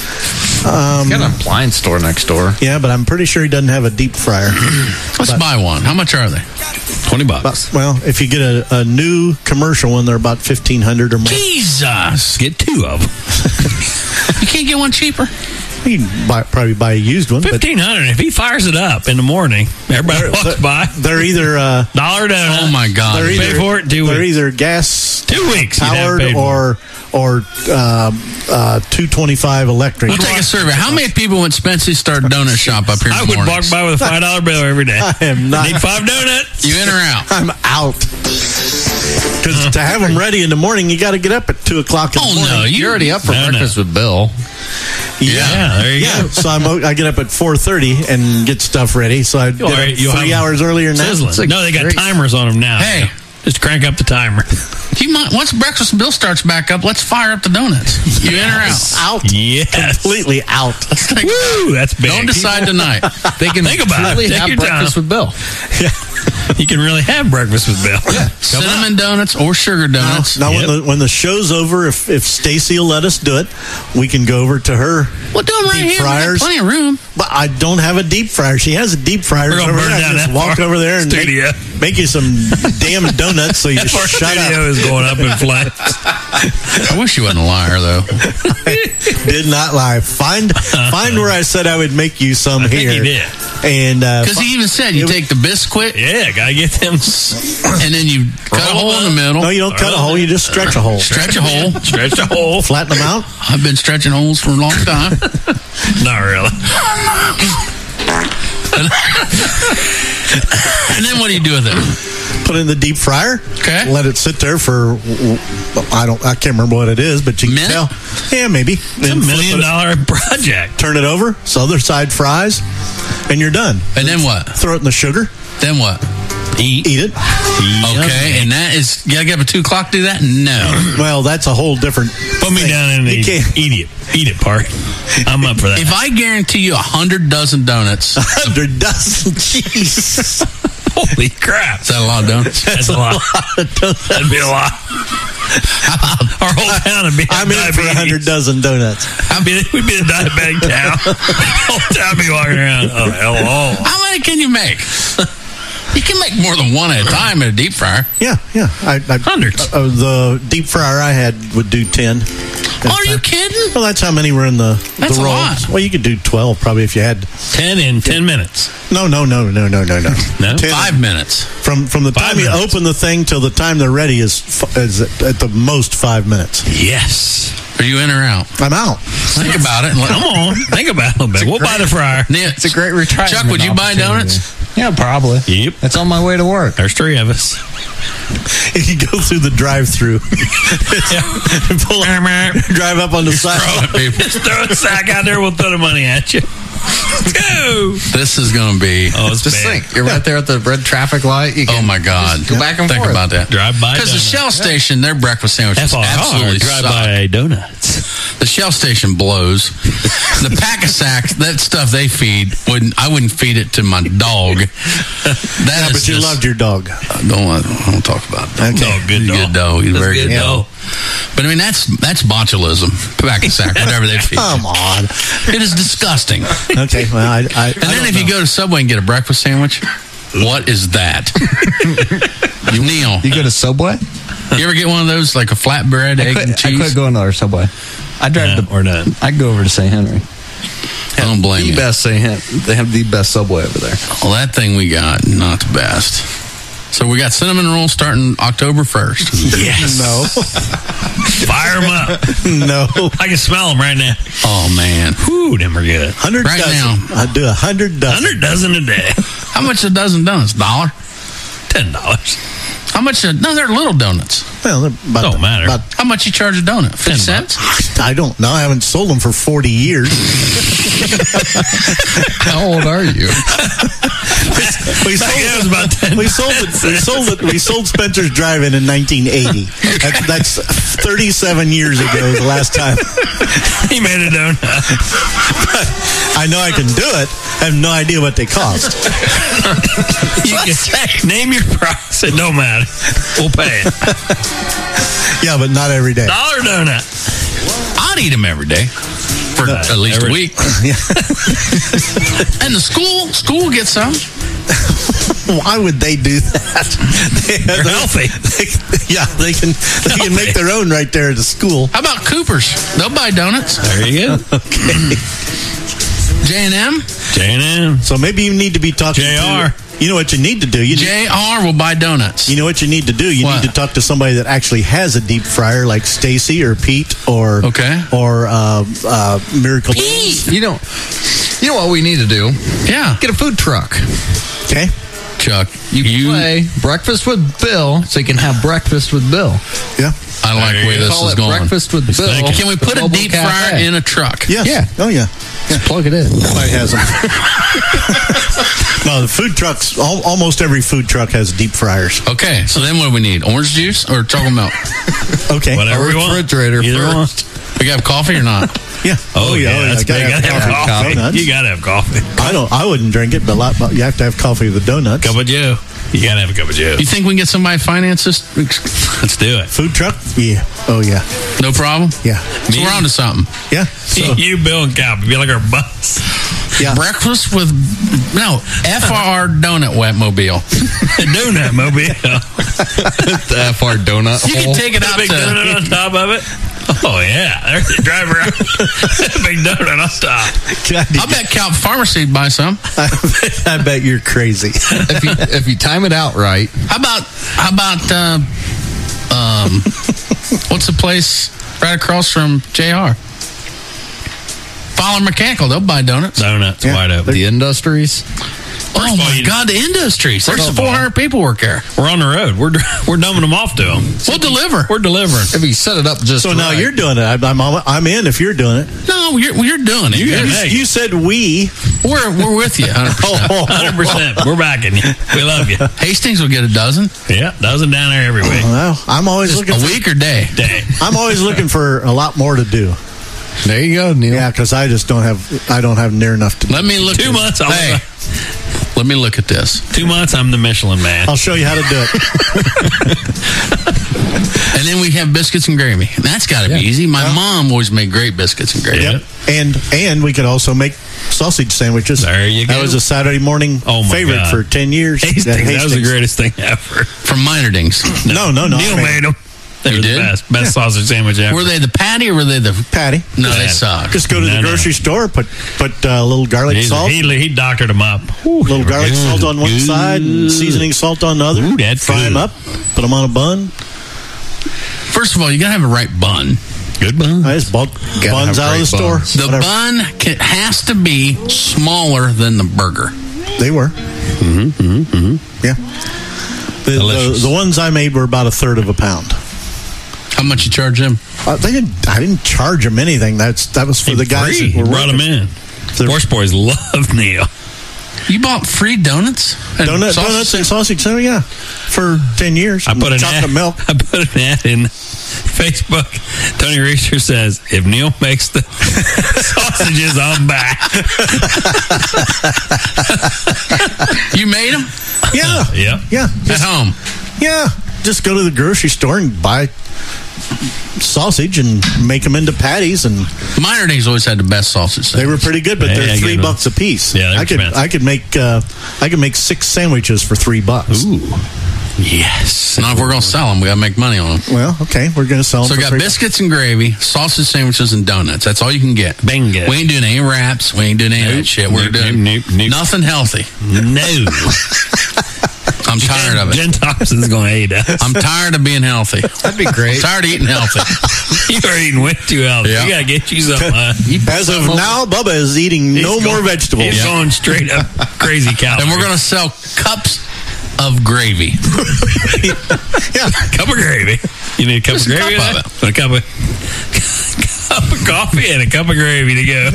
Um, He's got an appliance store next door. Yeah, but I'm pretty sure he doesn't have a deep fryer. Let's But- buy one. How much are they? twenty bucks. But, well, if you get a, a new commercial one, they're about fifteen hundred or more. Jesus. Get two of them. You can't get one cheaper? You can buy, probably buy a used one. But Fifteen hundred. If he fires it up in the morning, everybody They're- walks they're- by. they're either uh, Dollar donut. Oh, my God. they're You pay either, for it two they're weeks. either gas Two weeks. you'd have powered paid for it. or or um, uh, two twenty-five electric. We'll take a survey. How many people went Spency start a donut shop up here in I the would walk mornings? by with a five dollar bill every day. I am not. Need five donuts. You in or out? I'm out. Because to have them ready in the morning, you got to get up at two o'clock in Oh, the morning. no. You, You're already up for No, no. breakfast with Bill. Yeah, there you Yeah, go. so I'm, I get up at four thirty and get stuff ready. So I get You'll- up you'll three have hours earlier than that. Sizzling. No, they got great- timers on them now. Hey. Just crank up the timer. do you mind, once Breakfast Bill starts back up, let's fire up the donuts. You in or out? Out. Yes. Completely out. Woo, that's big. Don't decide tonight. They can Think about it. really Take have your breakfast time. with Bill. You can really have breakfast with Bill. Come Cinnamon donuts or sugar Now, donuts. now Yep. when, the, when the show's over, if if Stacy will let us do it, we can go over to her We'll do them right deep here. We got fryers. plenty of room. But I don't have a deep fryer. She has a deep fryer. We're gonna over burn there. I down just that walk far over there and studio. make, make you some damn donuts so you Our shut studio up. is going up in flames. I wish you wasn't a liar, though. Did not lie. Find find where I said I would make you some I think here. he did. And uh, Because he even said you It- take the biscuit Yeah, gotta get them. and then you cut a hole in the middle. no, you don't cut a hole. You just stretch a hole. Stretch a hole. Stretch the hole. Flatten them out. I've been stretching holes for a long time. Not really. And then what do you do with it? Put it in the deep fryer. Okay. Let it sit there for I don't I can't remember what it is, but you can Minute? tell. Yeah, maybe. It's a Then flip million it- dollar project. Turn it over. So other side fries, and you're done. And then what? Throw it in the sugar. Then what? Eat. Eat it. Okay, and that is, you gotta get up at two o'clock to do that? No. Well, that's a whole different Put me thing. down in the You can't- eat it. Eat it part. I'm up for that. If I guarantee you a hundred dozen donuts. A hundred dozen. Jeez. Holy crap. Is that a lot of donuts? That's a lot. That'd be a lot. Our whole town would be I'm in for a hundred dozen donuts. I mean, we'd be a diabetic town. The whole town be walking around. Oh, hello. How many can you make? You can make more than one at a time in a deep fryer. Yeah, yeah. I, I, Hundreds. Uh, the deep fryer I had would do ten. Are you kidding? Well, that's how many were in the, That's the a rolls. lot. Well, you could do twelve probably if you had. Ten in ten minutes. No, no, no, no, no, no, no. No? ten Five minutes. From from the Five time you minutes. open the thing till the time they're ready is, f- is at the most five minutes. Yes. Are you in or out? I'm out. Think about it. And let, Come on. Think about it a little bit. We'll buy the fryer. Yeah. It's a great retirement. Chuck, would you buy opportunity. donuts? Yeah, probably. Yep. It's on my way to work. There's three of us. If you go through the drive-through, pull up, drive up on the side. Just throw a sack out there. We'll throw the money at you. Go. This is going to be. Oh, it's Just bad. think, you're right there at the red traffic light. You Oh can my God! just go back and Think forth. about that. Drive by Because the donut. Shell station, their breakfast sandwiches F R R, absolutely drive suck. by donuts. The Shell station blows. The pack of sacks, that stuff they feed, wouldn't I wouldn't feed it to my dog. That Yeah, is but you just- loved your dog. I don't want. I don't talk about that. Okay. No, good He's a dog. good dog. He's a That's very good good dog. dog. But I mean, that's that's botulism. Pack of sack, whatever they feed. Come on. It is disgusting. Okay, well, I. I And then if you go to Subway and get a breakfast sandwich, what is that? you, Neil, You go to Subway? you ever get one of those, like a flatbread, I egg quit, and I cheese? quit going to our Subway. I drive No, to or none. I go over to Saint Henry. I don't blame the you. best Saint Hen- They have the best Subway over there. Well, that thing we got, not the best. So we got cinnamon rolls starting October first. Yes. No. Fire them up. No. I can smell them right now. Oh, man. Whew, them are good. Hundred Right dozen. now. I'd do a hundred dozen. Hundred dozen a day. How much a dozen donuts? Dollar? Ten dollars. How much? A, no, they're little donuts. Well, they're about, Don't matter. about- How much you charge a donut? Fifty Ten cents? I don't know. I haven't sold them for forty years. How old are you? we sold That was about ten. We sold it. We sold it. We sold Spencer's Drive-In in nineteen eighty. That, that's thirty-seven years ago. The last time. He made a donut. But I know I can do it. I have no idea what they cost. You can, name your price. It don't matter. We'll pay it. Yeah, but not every day. Dollar donut. I'd eat them every day for No, at least every- a week. And the school school gets some. Why would they do that? They, They're healthy. They, yeah, they can. They can make their own right there at the school. How about Cooper's? They'll buy donuts. There you go. Okay. J and M. J and M. So maybe you need to be talking J R. to. You know what you need to do. You need, J R will buy donuts. You know what you need to do? You What? need to talk to somebody that actually has a deep fryer, like Stacy or Pete or Okay. or uh, uh, Miracle. You know, you know what we need to do? Yeah. Get a food truck. Okay. Chuck, You, you play Breakfast with Bill, so you can have breakfast with Bill. Yeah. I like There the way you this Call is it going. Breakfast with Bill. thinking. Can we the put a mobile deep cafe. fryer in a truck? Yes. Yeah. Oh yeah. Just plug it in. Everybody has them. No, the food trucks. Al- almost every food truck has deep fryers. Okay, so then what do we need? Orange juice or chocolate milk? Okay. Whatever A you want. refrigerator Either first. We got coffee or not? Yeah. Oh, yeah, that's Gotta big. have Gotta have coffee. coffee. Donuts. You gotta have coffee. I don't. I wouldn't drink it, but, a lot, but you have to have coffee with the donuts. Cup of Joe. You gotta have a cup of Joe. You think we can get somebody to finance this? Let's do it. Food truck? Yeah. Oh yeah. No problem? Yeah. So we're on to something. Yeah. So, you, Bill, and Cal be like our bus. yeah. Breakfast with, no, F R R Donut Wetmobile. Donut mobile. The F R donut You can hole. take it out Big to, donut on top of it. Oh yeah, there's the drive around. Big donut on top. I'll bet Cal Pharmacy would buy some. I, I bet you're crazy. if you if you time it out right. How about, how about, uh, um, what's the place right across from J R? Fowler Mechanical, they'll buy donuts. Donuts Yeah. wide open. The Industries. Oh my God, the industries. There's four hundred people work there. We're on the road. We're we're dumping them off to them. We'll deliver. We're delivering. If you set it up just So now right. you're doing it. I'm, I'm, I'm in if you're doing it. No, you're, you're doing it. You, You're- you, you said we. We're we're with you. one hundred percent. Oh, one hundred percent. We're backing you. We love you. Hastings will get a dozen. Yeah, dozen down there every week. Well, I'm always Just looking a for, week or day. Day. I'm always looking for a lot more to do. There you go, Neil. Yeah, because I just don't have I don't have near enough to Let me look. Two at, months, I'll- Hey, let me look at this. Two months, I'm the Michelin man. I'll show you how to do it. And then we have biscuits and gravy. That's got to Yeah. be easy. My mom always made great biscuits and gravy. Yep. And and we could also make sausage sandwiches. There you That go. was a Saturday morning Oh, my favorite God. for ten years. Hastings, at that was the Hastings. greatest thing ever. From Minerdings. No, no, no. Neil I mean, made them. They You were did? the best. Best sausage sandwich ever. Were they the patty or were they the Patty. No, they Patty. suck. Just go to No, the no. grocery store, put put uh, a little garlic He's- salt, He, he doctored them up. a little garlic good. salt on one Good. side, and seasoning salt on the other. Ooh, that's Fry them good. up, put them on a bun. First of all, you got to have a right bun. Good bun. I just bought Gotta buns have out of great the store. buns. The Whatever. bun can, has to be smaller than the burger. They were. Mm-hmm, mm-hmm, mm-hmm. Yeah. The, the, Delicious. the ones I made were about a third of a pound. How much you charge them? Uh, they didn't. I didn't charge them anything. That's that was for the guys Free. that were Brought them working. in. Horse boys love Neil. You bought free donuts? And Donut, sausage donuts and sausage center, yeah, for ten years. I put an chocolate ad, milk. I put an ad in Facebook. Tony Reeser says, "If Neil makes the sausages, I'm back." You made them? Yeah, Yep. yeah, At just, home. yeah. Just go to the grocery store and buy sausage and make them into patties, and Minerdings always had the best sausage. they were pretty good. But Yeah, they're I three get 'em. bucks a piece. Yeah, they're I could expensive. I could make uh, I could make six sandwiches for three bucks. Ooh, yes. Now, if we're going to sell them, we got to make money on them. Well, okay, we're gonna sell them. So we for got three biscuits and gravy, sausage sandwiches, and donuts. That's all you can get. Bingo. We ain't doing any wraps. We ain't doing any of that shit. We're Nope, doing nope, nope, nope. nothing healthy. No. I'm tired of it. Jen Thompson's going to hate us. I'm tired of being healthy. That'd be great. Tired of eating healthy. You are eating way too healthy. Yeah. You got to get you some. Uh, As of now, Bubba is eating he's no going- more vegetables. He's going straight up crazy calories. And we're going to sell cups of gravy. Yeah, cup of gravy. You need a cup Just of a gravy. cup with of that? A cup of cup of coffee and a cup of gravy to go.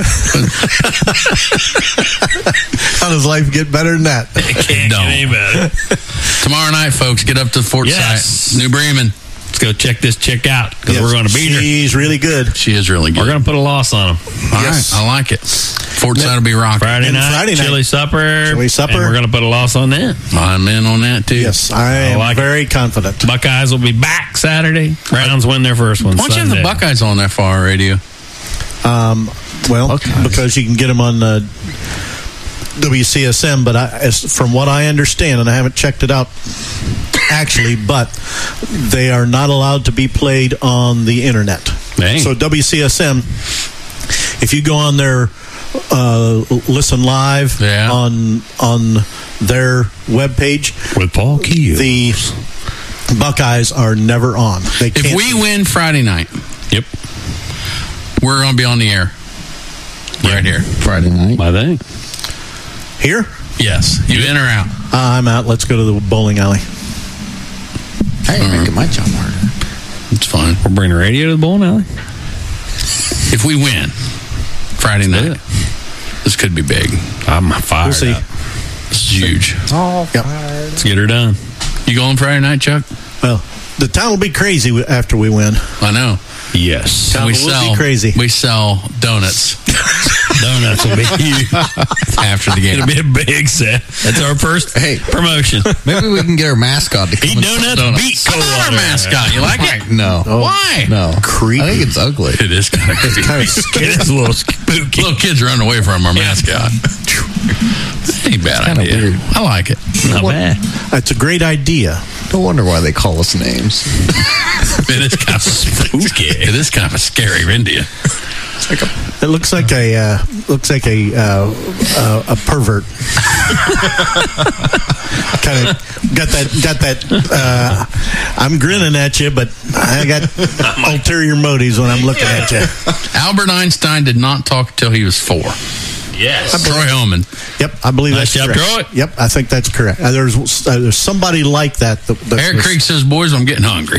how does life get better than that? It can't Don't. get any better. Tomorrow night, folks, get up to Fort Yes. Sight, New Bremen. Let's go check this chick out because Yes, we're going to beat her. She's really good. She is really good. We're going to put a loss on them. All Yes. right, I like it. Fort Sight will be rocking. Friday And night, Friday night. chili supper, Chili supper. and we're going to put a loss on that. I'm in on that too. Yes, I am like it. very confident. Buckeyes will be back Saturday. Browns win their first one. Why don't you have the Sunday. Buckeyes on there for our radio? Um, well, Buckeyes. because you can get them on uh, W C S M, but I, as, from what I understand, and I haven't checked it out actually, but they are not allowed to be played on the internet. Dang. So W C S M, if you go on their uh, listen live Yeah. on on their webpage with Paul Keel, the Buckeyes are never on. They If can't. we win Friday night, yep, we're going to be on the air. Right here. Friday night. I think. Here? Yes. You in or out? Uh, I'm out. Let's go to the bowling alley. Hey, you're making my job harder. It's fine. We're bringing radio to the bowling alley. If we win Friday night, this could be big. I'm fired We'll see. up. This is huge. Oh, Yep. Let's get her done. You going Friday night, Chuck? Well, the town will be crazy w- after we win. I know. Yes. And we will be sell crazy. We sell donuts Donuts will be huge. after the game. It'll be a big set. That's our first Hey. promotion. Maybe we can get our mascot to come Eat and sell donuts, beat How about our Coldwater. mascot? You like it? No. Why? No. Creepy. I think it's ugly. It is kind of creepy. Kind of scary. It is a little spooky. Little kids run away from our mascot. Ain't a bad kinda idea. weird. I like it. Not bad. That's a great idea. No wonder why they call us names. It is kind of spooky. It is kind of a scary Indian. It looks like a uh, looks like a uh, uh, a pervert. Kind of got that got that. Uh, I'm grinning at you, but I got ulterior motives when I'm looking at you. Albert Einstein did not talk until he was four. Yes. Troy Holman. Yep, I believe Nice that's job, correct. Yep, I think that's correct. Uh, there's uh, there's somebody like that. that that Eric was- Creek says, boys, I'm getting hungry.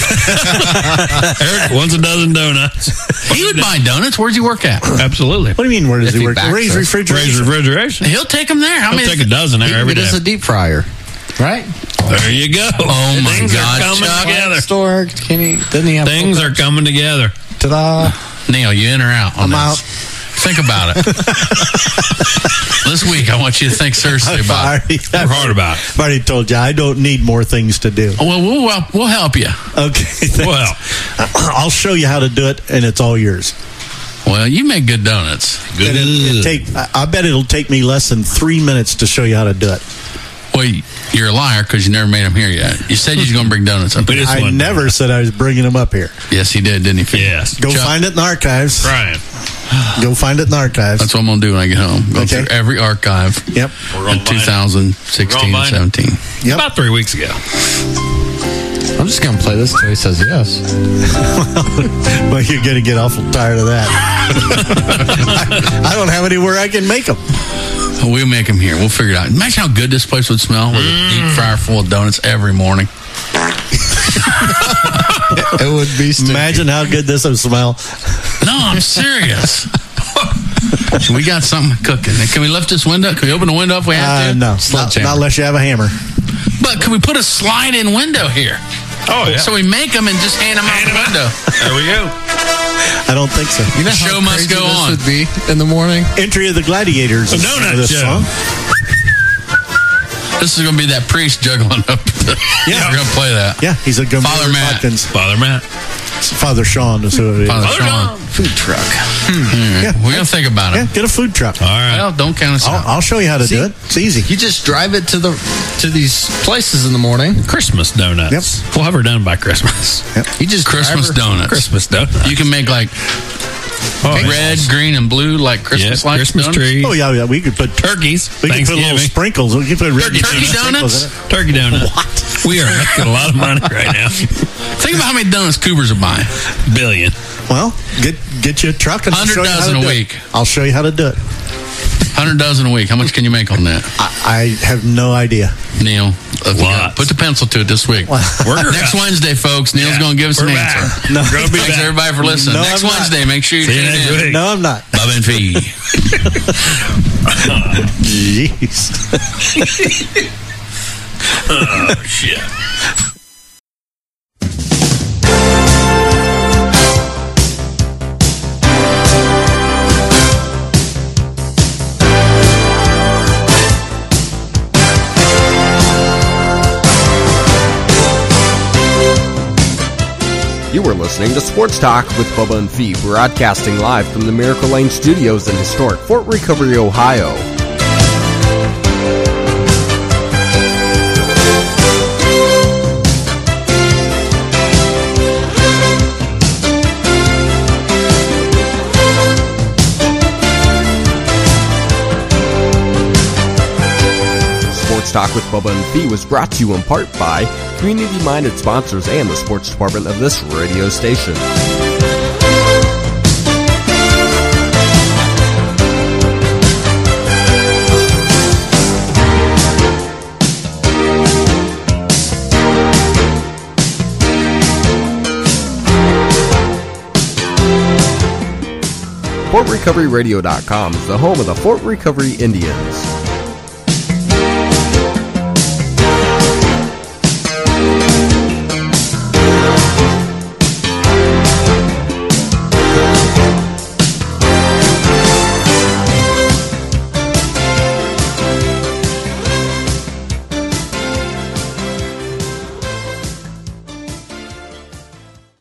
Eric wants a dozen donuts. He would buy donuts. Where's he work at? Absolutely. What do you mean, where does If he he work? backs Raise us. refrigeration. Raise refrigeration. He'll take them there. How He'll many? take a dozen there every It is day. a deep fryer, right? There you go. Oh, my Things God, are coming Chuck. together. Store, can he, didn't he have Things are coming together. Ta-da. Neil, you in or out on I'm this? out. Think about it. This week, I want you to think seriously I've about already, it. I've hard about it. I've already told you I don't need more things to do. Well, we'll, we'll, we'll help you. Okay. thanks. Well. I'll show you how to do it, and it's all yours. Well, you make good donuts. Good. It, it take, I, I bet it'll take me less than three minutes to show you how to do it. Well, you're a liar because you never made them here yet. You said you was going to bring donuts up here. I never said I was bringing them up here. Yes, he did, didn't he? Yes. Go Chuck, find it in the archives. Brian. Go find it in the archives. That's what I'm going to do when I get home. Go Okay. through every archive Yep. We're in gonna find it. twenty sixteen We're and gonna find seventeen. Yep. About three weeks ago. I'm just going to play this until he says yes. Well, you're going to get awful tired of that. I, I don't have anywhere I can make them. We'll make them here. We'll figure it out. Imagine how good this place would smell with a deep fryer full of donuts every morning. It would be stinky. Imagine how good this would smell. No, I'm serious. We got something cooking. Can we lift this window? Can we open the window if we have Uh, to? no, not, Sledgehammer. not unless you have a hammer. But can we put a slide-in window here? Oh, yeah. So we make them and just hand them out the window. There we go. I don't think so. You know The how show must crazy go this on. would be in the morning? Entry of the Gladiators. A is donut this show. song. This is going to be that priest juggling up. Yeah. We're going to play that. Yeah, he's a good Father Matt. Watkins. Father Matt. Father Sean is who it is. Father Father Sean. John. Food truck. Hmm. Yeah. We're going to think about Yeah, it. get a food truck. All right. Well, don't count us I'll, out. I'll show you how to See? do it. It's easy. You just drive it to the to these places in the morning. Christmas donuts. Yep. We'll have her done by Christmas. You just Christmas drive her- donuts. Christmas donuts. You can make like Oh, red, yes. green, and blue like Christmas Yeah, lights. Christmas donuts. trees. Oh yeah, yeah. We could put Turkeys. we could put little Thanksgiving. sprinkles. We could put red Turkey, turkey sprinkles donuts? in it. Turkey donuts. What? We are making a lot of money right now. Think about how many donuts Cougars are buying. Billion. Well, get get you a truck and I'll Hundred show you how dozen to a do it. week. I'll show you how to do it. Hundred dozen a week. How much can you make on that, I, I have no idea. Neil? If you got- Lots. Put the pencil to it this week. We're Next Wednesday, folks. Neil's Yeah, going to give us we're an back. answer. No, Gonna be Thanks back. everybody for listening. No, Next I'm not. Wednesday, make sure you See you tune next in. week. No, I'm not. Bob and Fee. Jeez. Oh, shit. You were listening to Sports Talk with Bubba and Fee, broadcasting live from the Miracle Lane Studios in historic Fort Recovery, Ohio. Sports Talk with Bubba and Fee was brought to you in part by community-minded sponsors and the sports department of this radio station. Fort Recovery Radio dot com is the home of the Fort Recovery Indians.